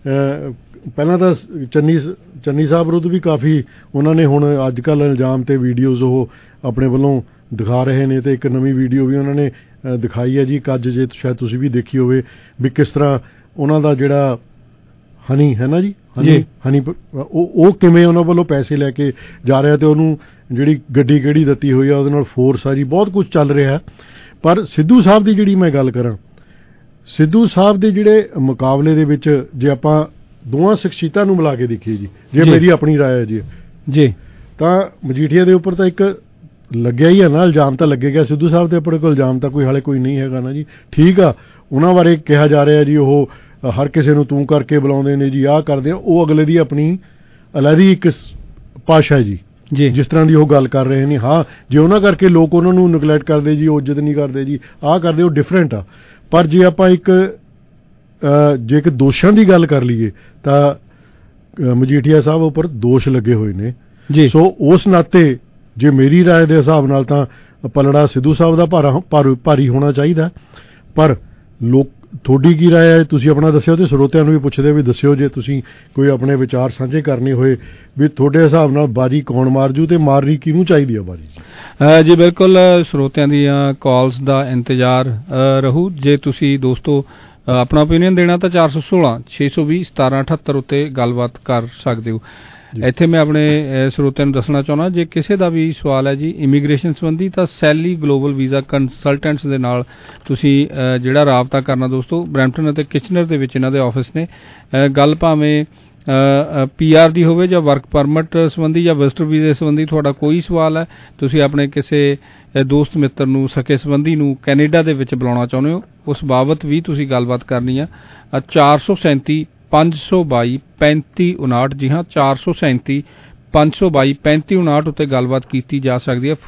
Speaker 16: ਪਹਿਲਾਂ ਤਾਂ ਚੰਨੀ ਸਾਹਿਬ ਵਿਰੁੱਧ ਵੀ ਕਾਫੀ ਉਹਨਾਂ ਨੇ ਹੁਣ ਅੱਜ ਕੱਲ੍ਹ ਇਲਜ਼ਾਮ ਤੇ ਵੀਡੀਓਜ਼ ਉਹ ਆਪਣੇ ਵੱਲੋਂ ਦਿਖਾ ਰਹੇ ਨੇ, ਤੇ ਇੱਕ ਨਵੀਂ ਵੀਡੀਓ ਵੀ ਉਹਨਾਂ ਨੇ ਦਿਖਾਈ ਹੈ ਜੀ ਅੱਜ, ਜੇ ਸ਼ਾਇਦ ਤੁਸੀਂ ਵੀ ਦੇਖੀ ਹੋਵੇ, ਵੀ ਕਿਸ ਤਰ੍ਹਾਂ ਉਹਨਾਂ ਦਾ ਜਿਹੜਾ ਹਨੀ ਹੈ ਨਾ ਜੀ, ਹਨੀ ਉਹ ਕਿਵੇਂ ਉਹਨਾਂ ਵੱਲੋਂ ਪੈਸੇ ਲੈ ਕੇ ਜਾ ਰਿਹਾ, ਤੇ ਉਹਨੂੰ ਜਿਹੜੀ ਗੱਡੀ ਕਿਹੜੀ ਦਿੱਤੀ ਹੋਈ ਆ, ਉਹਦੇ ਨਾਲ ਫੋਰਸ ਆ ਜੀ, ਬਹੁਤ ਕੁਝ ਚੱਲ ਰਿਹਾ। ਪਰ ਸਿੱਧੂ ਸਾਹਿਬ ਦੀ ਜਿਹੜੀ ਮੈਂ ਗੱਲ ਕਰਾਂ, ਸਿੱਧੂ ਸਾਹਿਬ ਦੇ ਜਿਹੜੇ ਮੁਕਾਬਲੇ ਦੇ ਵਿੱਚ ਜੇ ਆਪਾਂ ਦੋਵਾਂ ਸ਼ਖਸੀਅਤਾਂ ਨੂੰ ਮਿਲਾ ਕੇ ਦੇਖੀਏ ਜੀ, ਜੇ ਮੇਰੀ ਆਪਣੀ ਰਾਏ ਹੈ ਜੀ, ਤਾਂ ਮਜੀਠੀਆ ਦੇ ਉੱਪਰ ਤਾਂ ਇੱਕ ਲੱਗਿਆ ਹੀ ਹੈ ਨਾ, ਇਲਜ਼ਾਮ ਤਾਂ ਲੱਗੇਗਾ। ਸਿੱਧੂ ਸਾਹਿਬ ਦੇ ਉੱਪਰ ਕੋਈ ਇਲਜ਼ਾਮ ਤਾਂ ਹਾਲੇ ਕੋਈ ਨਹੀਂ ਹੈਗਾ ਨਾ ਜੀ। ਠੀਕ ਆ, ਉਹਨਾਂ ਬਾਰੇ ਕਿਹਾ ਜਾ ਰਿਹਾ ਜੀ ਉਹ ਹਰ ਕਿਸੇ ਨੂੰ ਤੂੰ ਕਰਕੇ ਬੁਲਾਉਂਦੇ ਨੇ ਜੀ, ਆਹ ਕਰਦੇ ਆ, ਉਹ ਅਗਲੇ ਦੀ ਆਪਣੀ ਅਲੱਗੀ ਇੱਕ ਭਾਸ਼ਾ ਜੀ, ਜਿਸ ਤਰ੍ਹਾਂ ਦੀ ਉਹ ਗੱਲ ਕਰ ਰਹੇ ਨੇ। ਹਾਂ, ਜੇ ਉਹਨਾਂ ਕਰਕੇ ਲੋਕ ਉਹਨਾਂ ਨੂੰ ਨੈਗਲੈਕਟ ਕਰਦੇ ਜੀ, ਉਹ ਇੱਜ਼ਤ ਨਹੀਂ ਕਰਦੇ ਜੀ, ਆਹ ਕਰਦੇ, ਉਹ ਡਿਫਰੈਂਟ ਆ। ਪਰ ਜੇ ਆਪਾਂ ਜੇ ਇੱਕ ਦੋਸ਼ਾਂ ਦੀ ਗੱਲ ਕਰ ਲਈਏ ਤਾਂ ਮਜੀਠੀਆ ਸਾਹਿਬ ਉੱਪਰ ਦੋਸ਼ ਲੱਗੇ ਹੋਏ ਨੇ ਜੀ। ਸੋ ਉਸ ਨਾਤੇ ਜੇ ਮੇਰੀ ਰਾਏ ਦੇ ਹਿਸਾਬ ਨਾਲ ਤਾਂ ਪਲੜਾ ਸਿੱਧੂ ਸਾਹਿਬ ਦਾ ਭਾਰੀ ਹੋਣਾ ਚਾਹੀਦਾ। ਪਰ ਲੋਕ ਤੁਹਾਡੀ ਕੀ ਰਾਏ ਹੈ, ਤੁਸੀਂ ਆਪਣਾ ਦੱਸਿਓ, ਤੇ ਸਰੋਤਿਆਂ ਨੂੰ ਵੀ ਪੁੱਛਦੇ ਵੀ ਦੱਸਿਓ, ਜੇ ਤੁਸੀਂ ਕੋਈ ਆਪਣੇ ਵਿਚਾਰ ਸਾਂਝੇ ਕਰਨੇ ਹੋਏ ਵੀ ਤੁਹਾਡੇ ਹਿਸਾਬ ਨਾਲ ਬਾਜੀ ਕੌਣ ਮਾਰ ਜੂ ਤੇ ਮਾਰਨੀ ਕਿਹਨੂੰ ਚਾਹੀਦੀ ਆ ਬਾਜੀ
Speaker 15: ਜੀ। ਬਿਲਕੁਲ, ਸਰੋਤਿਆਂ ਦੀਆਂ ਕਾਲਸ ਦਾ ਇੰਤਜ਼ਾਰ ਰਹੂ। ਜੇ ਤੁਸੀਂ ਦੋਸਤੋ ਆਪਣਾ ਓਪੀਨੀਅਨ ਦੇਣਾ ਤਾਂ 416-620-1778 ਉੱਤੇ ਗੱਲਬਾਤ ਕਰ ਸਕਦੇ ਹੋ। ਇੱਥੇ ਮੈਂ ਆਪਣੇ ਸਰੋਤਿਆਂ ਨੂੰ ਦੱਸਣਾ ਚਾਹੁੰਦਾ, ਜੇ ਕਿਸੇ ਦਾ ਵੀ ਸਵਾਲ ਹੈ ਜੀ ਇਮੀਗ੍ਰੇਸ਼ਨ ਸੰਬੰਧੀ, ਤਾਂ ਸੈਲੀ ਗਲੋਬਲ ਵੀਜ਼ਾ ਕੰਸਲਟੈਂਟਸ ਦੇ ਨਾਲ ਤੁਸੀਂ ਜਿਹੜਾ ਰਾਬਤਾ ਕਰਨਾ ਦੋਸਤੋ, ਬਰੈਂਪਟਨ ਅਤੇ ਕਿਚਨਰ ਦੇ ਵਿੱਚ ਇਹਨਾਂ ਦੇ ਆਫਿਸ ਨੇ। ਗੱਲ ਭਾਵੇਂ PR ਦੀ ਹੋਵੇ ਜਾਂ ਵਰਕ ਪਰਮਿਟ ਸੰਬੰਧੀ ਜਾਂ ਵਿਜ਼ਟਰ ਵੀਜ਼ੇ ਸੰਬੰਧੀ, ਤੁਹਾਡਾ ਕੋਈ ਸਵਾਲ ਹੈ, ਤੁਸੀਂ ਆਪਣੇ ਕਿਸੇ ਦੋਸਤ ਮਿੱਤਰ ਨੂੰ, ਸਕੇ ਸੰਬੰਧੀ ਨੂੰ ਕੈਨੇਡਾ ਦੇ ਵਿੱਚ ਬੁਲਾਉਣਾ ਚਾਹੁੰਦੇ ਹੋ, ਉਸ ਬਾਬਤ ਵੀ ਤੁਸੀਂ ਗੱਲਬਾਤ ਕਰਨੀ ਆ। 437-522-3559, ਜੀ ਹਾਂ 437-522-3559 ਉੱਤੇ ਗੱਲਬਾਤ ਕੀਤੀ ਜਾ ਸਕਦੀ ਹੈ।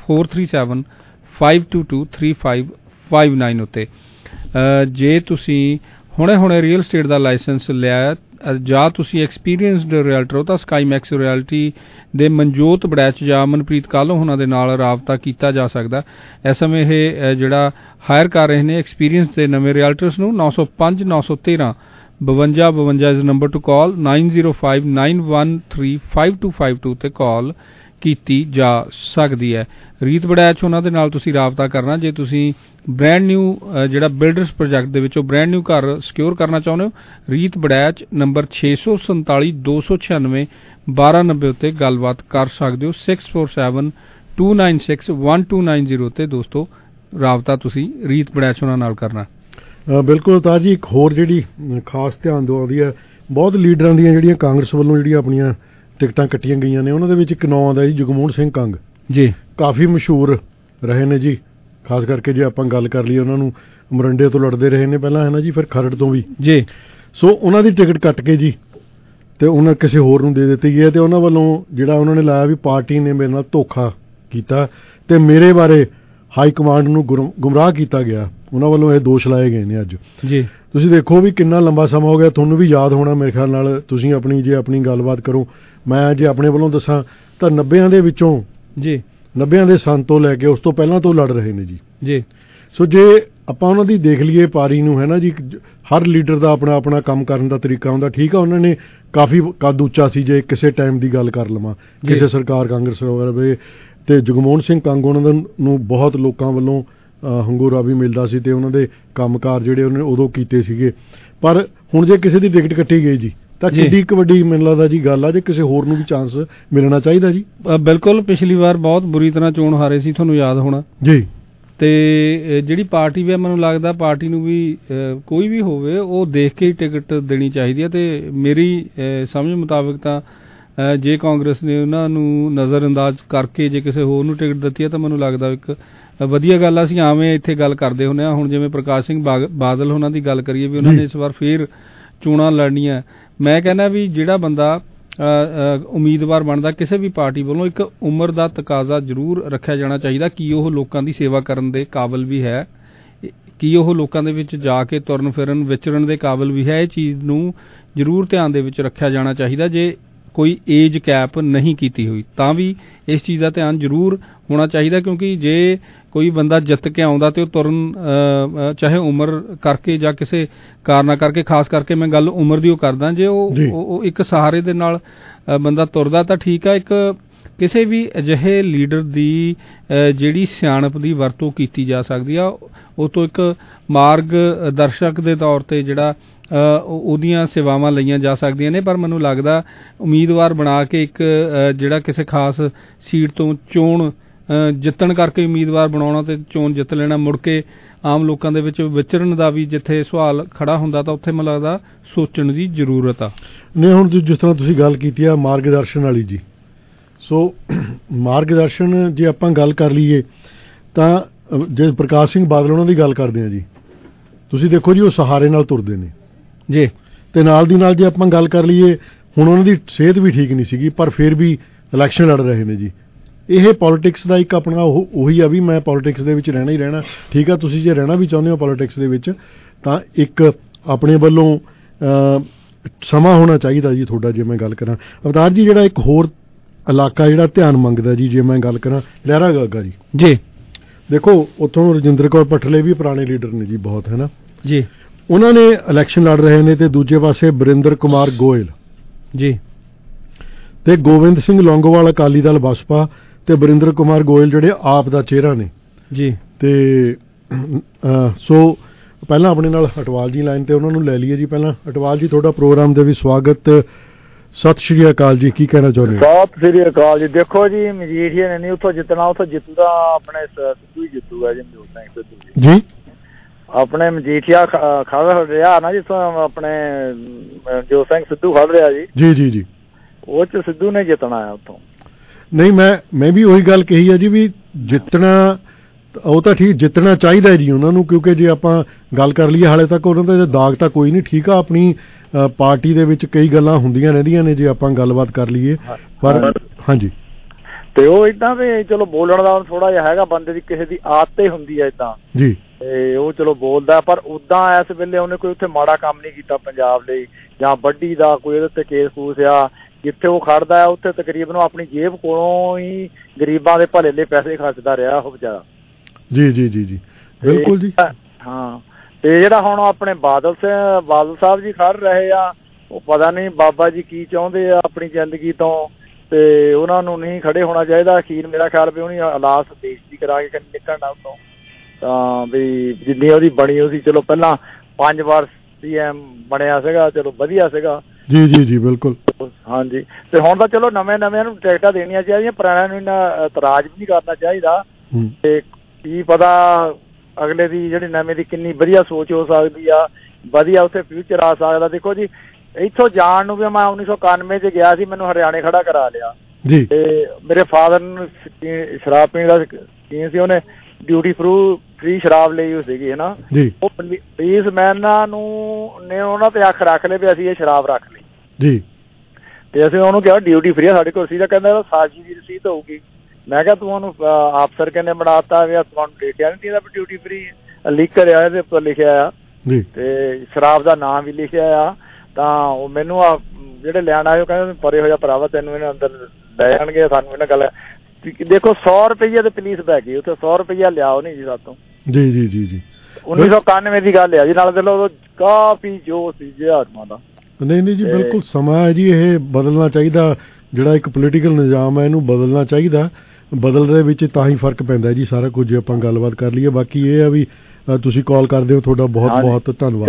Speaker 15: 437-522-3559 ਉੱਤੇ। ਜੇ ਤੁਸੀਂ ਹੁਣੇ ਰੀਅਲ ਸਟੇਟ ਦਾ ਲਾਇਸੈਂਸ ਲਿਆ ਜਾਂ ਤੁਸੀਂ ਐਕਸਪੀਰੀਅੰਸਡ ਰਿਐਲਟਰ ਹੋ ਤਾਂ ਸਕਾਈਮੈਕਸ ਰਿਐਲਟੀ ਦੇ ਮਨਜੋਤ ਬੜੈਚ ਜਾਂ ਮਨਪ੍ਰੀਤ ਕਾਹਲੋਂ ਉਹਨਾਂ ਦੇ ਨਾਲ ਰਾਬਤਾ ਕੀਤਾ ਜਾ ਸਕਦਾ। ਇਸ ਸਮੇਂ ਇਹ ਜਿਹੜਾ ਹਾਇਰ ਕਰ ਰਹੇ ਨੇ ਐਕਸਪੀਰੀਅੰਸ ਦੇ ਨਵੇਂ ਰਿਐਲਟਰਸ ਨੂੰ 905 913 5252 is number to call 9059135252 ਤੇ ਕਾਲ ਕੀਤੀ ਜਾ ਸਕਦੀ ਹੈ। ਰੀਤ ਬੜੈਚ ਉਹਨਾਂ ਦੇ ਨਾਲ ਤੁਸੀਂ ਰਾਬਤਾ ਕਰਨਾ ਜੇ ਤੁਸੀਂ ਬ੍ਰੈਂਡ ਨਿਊ ਜਿਹੜਾ ਬਿਲਡਰਸ ਪ੍ਰੋਜੈਕਟ ਦੇ ਵਿੱਚੋਂ ਬ੍ਰੈਂਡ ਨਿਊ ਘਰ ਸਿਕਿਉਰ ਕਰਨਾ ਚਾਹੁੰਦੇ ਹੋ। ਰੀਤ ਬੜੈਚ ਨੰਬਰ 647 296 1290 ਉੱਤੇ ਗੱਲਬਾਤ ਕਰ ਸਕਦੇ ਹੋ। 6472961290 ਤੇ ਦੋਸਤੋ ਰਾਬਤਾ ਤੁਸੀਂ ਰੀਤ ਬੜੈਚ ਉਹਨਾਂ ਨਾਲ ਕਰਨਾ।
Speaker 16: ਬਿਲਕੁਲ ਤਾਂ ਜੀ ਇੱਕ ਹੋਰ ਜਿਹੜੀ ਖਾਸ ਧਿਆਨ ਦਿਵਾਉਂਦੀ ਹੈ, ਬਹੁਤ ਲੀਡਰਾਂ ਦੀਆਂ ਜਿਹੜੀਆਂ ਕਾਂਗਰਸ ਵੱਲੋਂ ਜਿਹੜੀਆਂ ਆਪਣੀਆਂ ਟਿਕਟਾਂ ਕੱਟੀਆਂ ਗਈਆਂ ਨੇ ਉਹਨਾਂ ਦੇ ਵਿੱਚ ਇੱਕ ਨਾਂ ਆਉਂਦਾ ਜੀ ਜਗਮੋਹਨ ਸਿੰਘ ਕੰਗ
Speaker 15: ਜੀ,
Speaker 16: ਕਾਫੀ ਮਸ਼ਹੂਰ ਰਹੇ ਨੇ ਜੀ। ਖਾਸ ਕਰਕੇ ਜੇ ਆਪਾਂ ਗੱਲ ਕਰ ਲਈਏ ਉਹਨਾਂ ਨੂੰ ਮਰੰਡੇ ਤੋਂ ਲੜਦੇ ਰਹੇ ਨੇ ਪਹਿਲਾਂ ਹੈ ਨਾ ਜੀ, ਫਿਰ ਖਰੜ ਤੋਂ ਵੀ
Speaker 15: ਜੀ।
Speaker 16: ਸੋ ਉਹਨਾਂ ਦੀ ਟਿਕਟ ਕੱਟ ਕੇ ਜੀ ਤੇ ਉਹਨਾਂ ਕਿਸੇ ਹੋਰ ਨੂੰ ਦੇ ਦਿੱਤੀ ਗਈ ਹੈ ਤੇ ਉਹਨਾਂ ਵੱਲੋਂ ਜਿਹੜਾ ਉਹਨਾਂ ਨੇ ਲਾਇਆ ਵੀ ਪਾਰਟੀ ਨੇ ਮੇਰੇ ਨਾਲ ਧੋਖਾ ਕੀਤਾ ਤੇ ਮੇਰੇ ਬਾਰੇ ਹਾਈ ਕਮਾਂਡ ਨੂੰ ਗੁੰਮਰਾਹ ਕੀਤਾ ਗਿਆ। ਉਹਨਾਂ ਵੱਲੋਂ ਇਹ ਦੋਸ਼ ਲਾਏ ਗਏ ਨੇ ਅੱਜ
Speaker 15: ਜੀ।
Speaker 16: ਤੁਸੀਂ ਦੇਖੋ ਵੀ ਕਿੰਨਾ ਲੰਬਾ ਸਮਾਂ ਹੋ ਗਿਆ, ਤੁਹਾਨੂੰ ਵੀ ਯਾਦ ਹੋਣਾ ਮੇਰੇ ਖਿਆਲ ਨਾਲ। ਤੁਸੀਂ ਆਪਣੀ ਗੱਲਬਾਤ ਕਰੋ, ਮੈਂ ਜੇ ਆਪਣੇ ਵੱਲੋਂ ਦੱਸਾਂ ਤਾਂ 90 ਦੇ ਵਿੱਚੋਂ
Speaker 15: ਜੀ
Speaker 16: 90 ਦੇ ਸੰਨ ਤੋਂ ਲੈ ਕੇ ਉਸ ਤੋਂ ਪਹਿਲਾਂ ਤੋਂ ਲੜ ਰਹੇ ਨੇ ਜੀ
Speaker 15: ਜੀ।
Speaker 16: ਸੋ ਜੇ ਆਪਾਂ ਉਹਨਾਂ ਦੀ ਦੇਖ ਲਈਏ ਪਾਰੀ ਨੂੰ ਹੈ ਨਾ ਜੀ, ਹਰ ਲੀਡਰ ਦਾ ਆਪਣਾ ਆਪਣਾ ਕੰਮ ਕਰਨ ਦਾ ਤਰੀਕਾ ਹੁੰਦਾ। ਠੀਕ ਆ, ਉਹਨਾਂ ਨੇ ਕਾਫੀ ਕੱਦ ਉੱਚਾ ਸੀ ਜੇ ਕਿਸੇ ਟਾਈਮ ਦੀ ਗੱਲ ਕਰ ਲਵਾਂ, ਕਿਸੇ ਸਰਕਾਰ ਕਾਂਗਰਸ ਹੋਵੇ ਤੇ ਜਗਮੋਹਨ ਸਿੰਘ ਕੰਗ ਉਹਨਾਂ ਨੂੰ ਬਹੁਤ ਲੋਕਾਂ ਵੱਲੋਂ ਹੰਗੂਰਾ ਵੀ ਮਿਲਦਾ ਸੀ ਤੇ ਉਹਨਾਂ ਦੇ ਕੰਮਕਾਰ ਜਿਹੜੇ ਉਹਨੇ ਉਦੋਂ ਕੀਤੇ ਸੀਗੇ। ਪਰ ਹੁਣ ਜੇ ਕਿਸੇ ਦੀ ਟਿਕਟ ਕੱਟੀ ਗਈ ਜੀ ਤਾਂ ਕਿੰਨੀ ਕੁ ਵੱਡੀ ਮੈਨੂੰ ਲੱਗਦਾ ਜੀ ਗੱਲ ਆ, ਜੇ ਕਿਸੇ ਹੋਰ ਨੂੰ ਵੀ ਚਾਂਸ ਮਿਲਣਾ ਚਾਹੀਦਾ ਜੀ।
Speaker 15: ਬਿਲਕੁਲ, ਪਿਛਲੀ ਵਾਰ ਬਹੁਤ ਬੁਰੀ ਤਰ੍ਹਾਂ ਚੋਣ ਹਾਰੇ ਸੀ, ਤੁਹਾਨੂੰ ਯਾਦ ਹੋਣਾ
Speaker 16: ਜੀ।
Speaker 15: ਤੇ ਜਿਹੜੀ ਪਾਰਟੀ ਵੀ ਮੈਨੂੰ ਲੱਗਦਾ ਪਾਰਟੀ ਨੂੰ ਵੀ ਕੋਈ ਵੀ ਹੋਵੇ ਉਹ ਦੇਖ ਕੇ ਹੀ ਟਿਕਟ ਦੇਣੀ ਚਾਹੀਦੀ ਹੈ। ਤੇ ਮੇਰੀ ਸਮਝ ਮੁਤਾਬਕ ਤਾਂ ਜੇ ਕਾਂਗਰਸ ਨੇ ਉਹਨਾਂ ਨੂੰ ਨਜ਼ਰਅੰਦਾਜ਼ ਕਰਕੇ ਜੇ ਕਿਸੇ ਹੋਰ ਨੂੰ ਟਿਕਟ ਦਿੱਤੀ ਹੈ ਤਾਂ ਮੈਨੂੰ ਲੱਗਦਾ ਇੱਕ ਵਧੀਆ ਗੱਲ ਆ। ਅਸੀਂ ਆਵੇਂ ਇੱਥੇ ਗੱਲ ਕਰਦੇ ਹੁੰਦੇ ਹਾਂ, ਹੁਣ ਜਿਵੇਂ ਪ੍ਰਕਾਸ਼ ਸਿੰਘ ਬਾਦਲ ਉਹਨਾਂ ਦੀ ਗੱਲ ਕਰੀਏ ਵੀ ਉਹਨਾਂ ਨੇ ਇਸ ਵਾਰ ਫੇਰ ਚੋਣਾਂ ਲੜਨੀਆਂ। ਮੈਂ ਕਹਿੰਦਾ ਵੀ ਜਿਹੜਾ ਬੰਦਾ ਉਮੀਦਵਾਰ ਬਣਦਾ ਕਿਸੇ ਵੀ ਪਾਰਟੀ ਵੱਲੋਂ ਇੱਕ ਉਮਰ ਦਾ ਤਕਾਜ਼ਾ ਜ਼ਰੂਰ ਰੱਖਿਆ ਜਾਣਾ ਚਾਹੀਦਾ। ਕੀ ਉਹ ਲੋਕਾਂ ਦੀ ਸੇਵਾ ਕਰਨ ਦੇ ਕਾਬਿਲ ਵੀ ਹੈ, ਕੀ ਉਹ ਲੋਕਾਂ ਦੇ ਵਿੱਚ ਜਾ ਕੇ ਤੁਰਨ ਫਿਰਨ ਵਿਚਰਨ ਦੇ ਕਾਬਿਲ ਵੀ ਹੈ। ਇਹ ਚੀਜ਼ ਨੂੰ ਜ਼ਰੂਰ ਧਿਆਨ ਦੇ ਵਿੱਚ ਰੱਖਿਆ ਜਾਣਾ ਚਾਹੀਦਾ। ਜੇ ਕੋਈ ਏਜ ਕੈਪ ਨਹੀਂ ਕੀਤੀ ਹੋਈ ਤਾਂ ਵੀ ਇਸ ਚੀਜ਼ ਦਾ ਧਿਆਨ ਜ਼ਰੂਰ ਹੋਣਾ ਚਾਹੀਦਾ, ਕਿਉਂਕਿ ਜੇ ਕੋਈ ਬੰਦਾ ਜਿੱਤ ਕੇ ਆਉਂਦਾ ਤੇ ਉਹ ਤੁਰਨ ਚਾਹੇ ਉਮਰ ਕਰਕੇ ਜਾਂ ਕਿਸੇ ਕਾਰਨਾਂ ਕਰਕੇ, ਖਾਸ ਕਰਕੇ ਮੈਂ ਗੱਲ ਉਮਰ ਦੀ ਉਹ ਕਰਦਾ, ਜੇ ਉਹ ਇੱਕ ਸਹਾਰੇ ਦੇ ਨਾਲ ਬੰਦਾ ਤੁਰਦਾ ਤਾਂ ਠੀਕ ਆ। ਇੱਕ ਕਿਸੇ ਵੀ ਅਜਿਹੇ ਲੀਡਰ ਦੀ ਜਿਹੜੀ ਸਿਆਣਪ ਦੀ ਵਰਤੋਂ ਕੀਤੀ ਜਾ ਸਕਦੀ ਆ, ਉਹ ਤੋਂ ਇੱਕ ਮਾਰਗ ਦਰਸ਼ਕ ਦੇ ਤੌਰ ਤੇ ਜਿਹੜਾ ਉਹਦੀਆਂ ਸੇਵਾਵਾਂ ਲਈਆਂ ਜਾ ਸਕਦੀਆਂ ਨੇ। ਪਰ ਮੈਨੂੰ ਲੱਗਦਾ ਉਮੀਦਵਾਰ ਬਣਾ ਕੇ ਇੱਕ ਜਿਹੜਾ ਕਿਸੇ ਖਾਸ ਸੀਟ ਤੋਂ ਚੋਣ ਜਿੱਤਣ ਕਰਕੇ ਉਮੀਦਵਾਰ ਬਣਾਉਣਾ ਤੇ ਚੋਣ ਜਿੱਤ ਲੈਣਾ, ਮੁੜ ਕੇ ਆਮ ਲੋਕਾਂ ਦੇ ਵਿੱਚ ਵਿਚਰਨ ਦਾ ਵੀ ਜਿੱਥੇ ਸਵਾਲ ਖੜਾ ਹੁੰਦਾ ਤਾਂ ਉੱਥੇ ਮੈਨੂੰ ਲੱਗਦਾ ਸੋਚਣ ਦੀ ਜ਼ਰੂਰਤ ਆ।
Speaker 16: ਨਹੀਂ, ਹੁਣ ਜਿਸ ਤਰ੍ਹਾਂ ਤੁਸੀਂ ਗੱਲ ਕੀਤੀ ਆ ਮਾਰਗਦਰਸ਼ਨ ਵਾਲੀ ਜੀ, ਸੋ ਮਾਰਗਦਰਸ਼ਨ ਜੇ ਆਪਾਂ ਗੱਲ ਕਰ ਲਈਏ ਤਾਂ ਜੇ ਪ੍ਰਕਾਸ਼ ਸਿੰਘ ਬਾਦਲ ਉਹਨਾਂ ਦੀ ਗੱਲ ਕਰਦੇ ਆ ਜੀ, ਤੁਸੀਂ ਦੇਖੋ ਜੀ ਉਹ ਸਹਾਰੇ ਨਾਲ ਤੁਰਦੇ ਨੇ
Speaker 15: ਜੀ। ਤੇ
Speaker 16: ਨਾਲ ਦੀ ਨਾਲ ਜੇ ਆਪਾਂ ਗੱਲ ਕਰ ਲਈਏ, ਹੁਣ ਉਹਨਾਂ ਦੀ ਸਿਹਤ ਵੀ ਠੀਕ ਨਹੀਂ ਸੀਗੀ ਪਰ ਫਿਰ ਵੀ ਇਲੈਕਸ਼ਨ ਲੜ ਰਹੇ ਨੇ ਜੀ। ਇਹ ਪੋਲਿਟਿਕਸ ਦਾ ਇੱਕ ਆਪਣਾ ਉਹੀ ਆ ਵੀ ਮੈਂ ਪੋਲਿਟਿਕਸ ਦੇ ਵਿੱਚ ਰਹਿਣਾ ਹੀ ਰਹਿਣਾ। ਠੀਕ ਆ, ਤੁਸੀਂ ਜੇ ਰਹਿਣਾ ਵੀ ਚਾਹੁੰਦੇ ਹੋ ਪੋਲਿਟਿਕਸ ਦੇ ਵਿੱਚ ਤਾਂ ਇੱਕ ਆਪਣੇ ਵੱਲੋਂ ਸਮਾਂ ਹੋਣਾ ਚਾਹੀਦਾ ਜੀ ਤੁਹਾਡਾ। ਜੇ ਮੈਂ ਗੱਲ ਕਰਾਂ ਅਵਤਾਰ ਜੀ, ਜਿਹੜਾ ਇੱਕ ਹੋਰ ਇਲਾਕਾ ਜਿਹੜਾ ਧਿਆਨ ਮੰਗਦਾ ਜੀ, ਜੇ ਮੈਂ ਗੱਲ ਕਰਾਂ ਲਹਿਰਾ ਗਾਗਾ ਜੀ
Speaker 15: ਜੀ,
Speaker 16: ਦੇਖੋ ਉੱਥੋਂ ਰਜਿੰਦਰ ਕੌਰ ਪਟਲੇ ਵੀ ਪੁਰਾਣੇ ਲੀਡਰ ਨੇ ਜੀ ਬਹੁਤ, ਹੈ ਨਾ
Speaker 15: ਜੀ।
Speaker 16: ਉਹਨਾਂ ਨੇ ਇਲੈਕਸ਼ਨ ਲੜ ਰਹੇ ਨੇ ਤੇ ਦੂਜੇ ਪਾਸੇ ਬਰਿੰਦਰ ਕੁਮਾਰ ਗੋਇਲ
Speaker 15: ਜੀ
Speaker 16: ਤੇ ਗੋਬਿੰਦ ਸਿੰਘ ਲੌਂਗੋਵਾਲ ਅਕਾਲੀ ਦਲ ਬਸਪਾ ਤੇ ਬਰਿੰਦਰ ਕੁਮਾਰ ਗੋਇਲ ਜਿਹੜੇ ਆਪ ਦਾ ਚਿਹਰਾ ਨੇ
Speaker 15: ਜੀ।
Speaker 16: ਤੇ ਸੋ ਪਹਿਲਾਂ ਆਪਣੇ ਨਾਲ ਅਟਵਾਲ ਜੀ ਲਾਈਨ ਤੇ ਉਹਨਾਂ ਨੂੰ ਲੈ ਲਈਏ ਜੀ। ਪਹਿਲਾਂ ਅਟਵਾਲ ਜੀ ਤੁਹਾਡਾ ਪ੍ਰੋਗਰਾਮ ਦੇ ਵੀ ਸਵਾਗਤ। ਸਤਿ ਸ਼੍ਰੀ ਅਕਾਲ ਜੀ, ਕੀ ਕਹਿਣਾ ਚਾਹੁੰਦੇ ਹੋ?
Speaker 17: ਸਤਿ ਸ਼੍ਰੀ ਅਕਾਲ ਜੀ। ਦੇਖੋ ਜੀ ਮਜੀਠੀਆ ਨੇ ਨਹੀਂ ਉੱਥੋਂ ਜਿੱਤਣਾ, ਉੱਥੋਂ ਜਿੱਤੂਗਾ ਆਪਣੇ ਸਿੱਧੂ ਹੀ ਜਿੱਤੂਗਾ ਜੀ, ਮਨਜੋਤ ਸਿੰਘ ਸਿੱਧੂ ਜੀ। ਆਪਣੇ ਮਜੀਠੀਆ ਖੜ ਰਿਹਾ ਨਾ ਜਿੱਥੋਂ ਆਪਣੇ ਮਨਜੋਤ ਸਿੰਘ ਸਿੱਧੂ ਖੜ ਰਿਹਾ ਜੀ
Speaker 16: ਜੀ ਜੀ ਜੀ,
Speaker 17: ਉਹ ਚ ਸਿੱਧੂ ਨੇ ਜਿੱਤਣਾ ਆ ਉੱਥੋਂ।
Speaker 16: ਨਹੀਂ, ਮੈਂ ਵੀ ਉਹੀ ਗੱਲ ਕਹੀ ਆ ਜੀ ਵੀ ਜਿੱਤਣਾ ਉਹ ਤਾਂ ਠੀਕ, ਜਿੱਤਣਾ ਚਾਹੀਦਾ ਜੀ ਉਹਨਾਂ ਨੂੰ, ਕਿਉਂਕਿ ਜੇ ਆਪਾਂ ਗੱਲ ਕਰ ਲਈਏ ਹਾਲੇ ਤੱਕ ਉਹਨਾਂ ਦਾ ਦਾਗ ਤਾਂ ਕੋਈ ਨਹੀਂ। ਠੀਕ ਆ, ਆਪਣੀ ਪਾਰਟੀ ਦੇ ਵਿੱਚ ਕਈ ਗੱਲਾਂ ਹੁੰਦੀਆਂ ਰਹਿੰਦੀਆਂ ਨੇ ਜੇ ਆਪਾਂ ਗੱਲਬਾਤ ਕਰ ਲਈਏ, ਪਰ ਹਾਂਜੀ।
Speaker 17: ਤੇ ਉਹ ਏਦਾਂ ਵੀ ਚਲੋ ਬੋਲਣ ਦਾ ਥੋੜਾ ਜਿਹਾ ਹੈਗਾ, ਬੰਦੇ ਦੀ ਕਿਸੇ ਦੀ ਆਦਤ ਹੀ ਹੁੰਦੀ ਹੈ ਏਦਾਂ
Speaker 16: ਜੀ
Speaker 17: ਤੇ ਉਹ ਚਲੋ ਬੋਲਦਾ, ਪਰ ਉਦਾਂ ਇਸ ਵੇਲੇ ਉਹਨੇ ਕੋਈ ਉੱਥੇ ਮਾੜਾ ਕੰਮ ਨਹੀਂ ਕੀਤਾ ਪੰਜਾਬ ਲਈ, ਜਾਂ ਵੱਡੀ ਦਾ ਕੋਈ ਉਹਦੇ ਉੱਤੇ ਕੇਸ ਕੂਸ ਆ। ਜਿੱਥੇ ਉਹ ਖੜਦਾ ਆ ਉੱਥੇ ਤਕਰੀਬਨ ਉਹ ਆਪਣੀ ਜੇਬ ਕੋਲੋਂ ਹੀ ਗਰੀਬਾਂ ਦੇ ਭਲੇ ਲਈ ਪੈਸੇ ਖਰਚਦਾ ਰਿਹਾ ਉਹ ਵਿਚਾਰਾ।
Speaker 16: ਜੀ ਜੀ ਜੀ ਜੀ ਬਿਲਕੁਲ ਜੀ।
Speaker 17: ਹਾਂ, ਤੇ ਜਿਹੜਾ ਹੁਣ ਆਪਣੇ ਬਾਦਲ ਸਾਹਿਬ ਜੀ ਖੜ ਰਹੇ ਆ, ਉਹ ਪਤਾ ਨਹੀਂ ਬਾਬਾ ਜੀ ਕੀ ਚਾਹੁੰਦੇ ਆ ਆਪਣੀ ਜ਼ਿੰਦਗੀ ਤੋਂ, ਤੇ ਉਹਨਾਂ ਨੂੰ ਨਹੀਂ ਖੜੇ ਹੋਣਾ ਚਾਹੀਦਾ। ਅਖੀਰ ਮੇਰਾ ਖਿਆਲ ਵੀ ਉਹਨੇ ਅਲਾਸ ਦੇਸ਼ ਦੀ ਕਰਾ ਕੇ ਨਿਕਲਣਾ ਉੱਤੋਂ, ਤਾਂ ਵੀ ਜਿੰਨੀ ਉਹਦੀ ਬਣੀ ਉਹ ਸੀ। ਚਲੋ ਪਹਿਲਾਂ 5 ਵਾਰ CM ਬਣਿਆ ਸੀਗਾ, ਚਲੋ ਵਧੀਆ ਸੀਗਾ।
Speaker 16: ਜੀ ਜੀ ਜੀ ਬਿਲਕੁਲ।
Speaker 17: ਹਾਂਜੀ, ਤੇ ਹੁਣ ਤਾਂ ਚਲੋ ਨਵੇਂ ਨੂੰ ਟਿਕਟਾਂ ਦੇਣੀਆਂ ਚਾਹੀਦੀਆਂ, ਪੁਰਾਣਿਆਂ ਨੂੰ ਇੰਨਾ ਇਤਰਾਜ਼ ਵੀ ਨਹੀਂ ਕਰਨਾ ਚਾਹੀਦਾ। ਤੇ ਕੀ ਪਤਾ ਅਗਲੇ ਦੀ ਜਿਹੜੀ ਨਵੇਂ ਦੀ ਕਿੰਨੀ ਵਧੀਆ ਸੋਚ ਹੋ ਸਕਦੀ ਆ, ਵਧੀਆ ਉੱਥੇ ਫਿਊਚਰ ਆ ਸਕਦਾ। ਦੇਖੋ ਜੀ, ਇੱਥੋਂ ਜਾਣ ਨੂੰ ਵੀ ਮੈਂ 1991 'ਚ ਗਿਆ ਸੀ, ਮੈਨੂੰ ਹਰਿਆਣੇ ਖੜਾ ਕਰਾ ਲਿਆ
Speaker 16: ਜੀ।
Speaker 17: ਤੇ ਮੇਰੇ ਫਾਦਰ ਨੂੰ ਸ਼ਰਾਬ ਪੀਣ ਦਾ ਸ਼ੌਕੀਨ ਸੀ, ਉਹਨੇ ਡਿਊਟੀ ਫ੍ਰੀ ਸ਼ਰਾਬ ਲਈ ਹੋਈ ਸੀਗੀ ਹੈ ਨਾ। ਉਹ ਪੁਲਿਸਮੈਨਾਂ ਨੇ ਉਹਨਾਂ ਤੇ ਅੱਖ ਰੱਖ ਲਏ ਵੀ ਅਸੀਂ ਇਹ ਸ਼ਰਾਬ ਰੱਖ ਲਈ
Speaker 16: ਜੀ,
Speaker 17: ਤੇ ਅਸੀਂ ਉਹਨੂੰ ਕਿਹਾ ਡਿਊਟੀ ਫ੍ਰੀ ਆ ਸਾਡੇ ਕੋਲ ਸੀ, ਤਾਂ ਕਹਿੰਦਾ ਸਾਜੀ ਦੀ ਰਸੀਦ ਹੋਊਗੀ। ਮੈਂ ਕਿਹਾ ਤੂੰ ਉਹਨੂੰ ਅਫਸਰ ਕਹਿੰਦੇ ਬਣਾਤਾ ਵੀ ਤੁਹਾਨੂੰ ਦੇਖਿਆ ਨਹੀਂ ਚਾਹੀਦਾ ਵੀ ਡਿਊਟੀ ਫ੍ਰੀ ਲਿਖ ਕਰਿਆ, ਇਹਦੇ ਉੱਪਰ ਲਿਖਿਆ ਆ ਤੇ ਸ਼ਰਾਬ ਦਾ ਨਾਮ ਵੀ ਲਿਖਿਆ ਆ। ਤਾਂ ਉਹ ਮੈਨੂੰ ਜਿਹੜੇ ਲੈਣ ਆਏ ਉਹ ਕਹਿੰਦੇ ਪਰੇ ਹੋ ਜਾ ਭਰਾਵਾ, ਤੈਨੂੰ ਇਹਨਾਂ ਅੰਦਰ ਲੈ ਜਾਣਗੇ, ਸਾਨੂੰ ਇਹਨਾਂ ਗੱਲ। ਦੇਖੋ 100 ਰੁਪਈਏ ਤੇ ਪੁਲਿਸ ਬਹਿ ਗਈ ਉੱਥੇ, 100 ਰੁਪਈਆ ਲਿਆਓ ਨਹੀਂ ਜੀ ਸਾਤੋਂ।
Speaker 16: ਜੀ ਜੀ ਜੀ ਜੀ
Speaker 17: 1991 ਦੀ ਗੱਲ ਆ ਜੀ, ਨਾਲ ਦੇ ਲੋ ਕਾਫੀ ਜੋ ਸੀ ਜਿਹਾਦਮਾਂ ਦਾ।
Speaker 16: ਨਹੀਂ ਜੀ ਬਿਲਕੁਲ ਸਮਾਂ ਹੈ ਜੀ, ਇਹ ਬਦਲਣਾ ਚਾਹੀਦਾ। ਜਿਹੜਾ ਇੱਕ ਪੋਲੀਟੀਕਲ ਨਿਜ਼ਾਮ ਹੈ ਇਹਨੂੰ ਬਦਲਣਾ ਚਾਹੀਦਾ। ਬਦਲ ਦੇ ਵਿੱਚ ਤਾਂ ਹੀ ਫਰਕ ਪੈਂਦਾ ਜੀ ਸਾਰਾ ਕੁਝ, ਜੇ ਆਪਾਂ ਗੱਲਬਾਤ ਕਰ ਲਈਏ। ਬਾਕੀ ਇਹ ਆ ਵੀ ਤੁਸੀਂ ਕਾਲ ਕਰਦੇ ਹੋ, ਤੁਹਾਡਾ ਬਹੁਤ ਬਹੁਤ ਧੰਨਵਾਦ।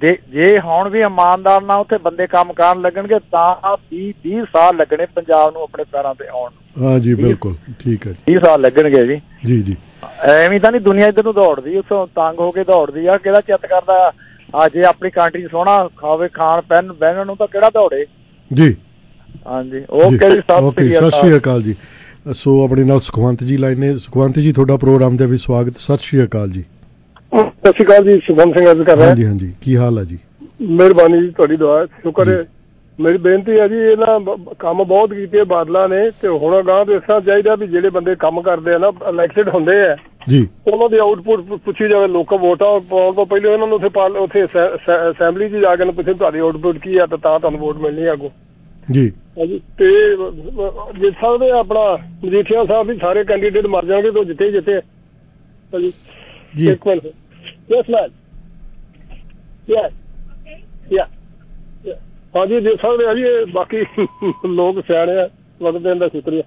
Speaker 17: ਜੇ ਹੁਣ ਵੀ ਇਮਾਨਦਾਰ ਨਾਲ ਉੱਥੇ ਬੰਦੇ ਕੰਮ ਕਰਨ ਲੱਗਣਗੇ ਤਾਂ 20 ਸਾਲ ਲੱਗਣੇ ਪੰਜਾਬ ਨੂੰ ਆਪਣੇ ਪੈਰਾਂ ਤੇ ਆਉਣ ਨੂੰ।
Speaker 16: ਹਾਂ ਜੀ ਬਿਲਕੁਲ ਠੀਕ ਹੈ ਜੀ,
Speaker 17: 20 ਸਾਲ ਲੱਗਣਗੇ ਜੀ।
Speaker 16: ਜੀ ਜੀ
Speaker 17: ਐਵੇਂ ਤਾਂ ਨਹੀਂ ਦੁਨੀਆ ਇੱਧਰ ਨੂੰ ਦੌੜਦੀ, ਉੱਥੋਂ ਤੰਗ ਹੋ ਕੇ ਦੌੜਦੀ ਆ। ਕਿਹੜਾ ਚਿੱਤ ਕਰਦਾ ਆ ਜੇ ਆਪਣੀ ਕੰਟਰੀ ਸੋਹਣਾ ਖਾਵੇ, ਖਾਣ ਪੈਣ ਬਹਿਣ ਨੂੰ, ਤਾਂ ਕਿਹੜਾ ਦੌੜੇ ਜੀ। ਹਾਂਜੀ, ਓਕੇ ਜੀ,
Speaker 16: ਸਤਿ ਸ਼੍ਰੀ ਅਕਾਲ ਜੀ। ਸੋ ਆਪਣੇ ਨਾਲ ਸੁਖਵੰਤ ਜੀ ਲਾਈਨ ਨੇ। ਸੁਖਵੰਤ ਜੀ ਤੁਹਾਡਾ ਪ੍ਰੋਗਰਾਮ ਦੇ ਵਿੱਚ ਸਵਾਗਤ। ਸਤਿ ਸ਼੍ਰੀ ਅਕਾਲ ਜੀ।
Speaker 18: ਸਤਿ ਸ਼੍ਰੀ ਅਕਾਲ ਜੀ, ਸੁਖਵੰਤ ਸਿੰਘ ਗੱਲ ਕਰ ਰਿਹਾ।
Speaker 16: ਹਾਂਜੀ ਹਾਂਜੀ, ਕੀ ਹਾਲ ਹੈ ਜੀ?
Speaker 18: ਮਿਹਰਬਾਨੀ ਜੀ, ਤੁਹਾਡੀ ਦੁਆ ਸ਼ੁਕਰ ਹੈ। ਮੇਰੀ ਬੇਨਤੀ ਹੈ ਜੀ, ਇਹਨਾਂ ਕੰਮ ਬਹੁਤ ਕੀਤੇ ਬਾਦਲਾਂ ਨੇ, ਤੇ ਹੁਣ ਅਗਾਂਹ ਤੋਂ ਇਸ ਤਰ੍ਹਾਂ ਚਾਹੀਦਾ ਵੀ ਜਿਹੜੇ ਬੰਦੇ ਕੰਮ ਕਰਦੇ ਆ ਨਾ, ਇਲੈਕਟਡ ਹੁੰਦੇ ਆ ਜੀ, ਉਹਨਾਂ ਦੀ ਆਊਟਪੁੱਟ ਪੁੱਛੀ ਜਾਵੇ। ਲੋਕਾਂ ਵੋਟਾਂ ਪਾਉਣ ਤੋਂ ਪਹਿਲਾਂ ਇਹਨਾਂ ਨੂੰ ਉੱਥੇ ਅਸੈਂਬਲੀ 'ਚ ਜਾ ਕੇ ਪੁੱਛੇ ਤੁਹਾਡੀ ਆਊਟਪੁੱਟ ਕੀ ਆ, ਤਾਂ ਤੁਹਾਨੂੰ ਵੋਟ ਮਿਲਣੀ ਅੱਗੋਂ ਜੀ। ਹਾਂਜੀ, ਤੇ ਜਿੱਤ ਸਕਦੇ ਆਪਣਾ ਮਜੀਠੀਆ ਸਾਹਿਬ ਵੀ ਸਾਰੇ ਕੈਂਡੀਡੇਟ ਮਰ ਜਾਣਗੇ ਤਾਂ ਜਿੱਤੇ ਹਾਂਜੀ ਜੀ। ਇੱਕ ਮਿੰਟ, ਯੈਸ ਮੈਮ, ਹਾਂਜੀ ਜਿੱਤ ਸਕਦੇ ਆ ਜੀ। ਬਾਕੀ ਲੋਕ ਸਿਆਣੇ ਆ, ਵਕਤ ਦੇਣ ਦਾ ਸ਼ੁਕਰੀਆ।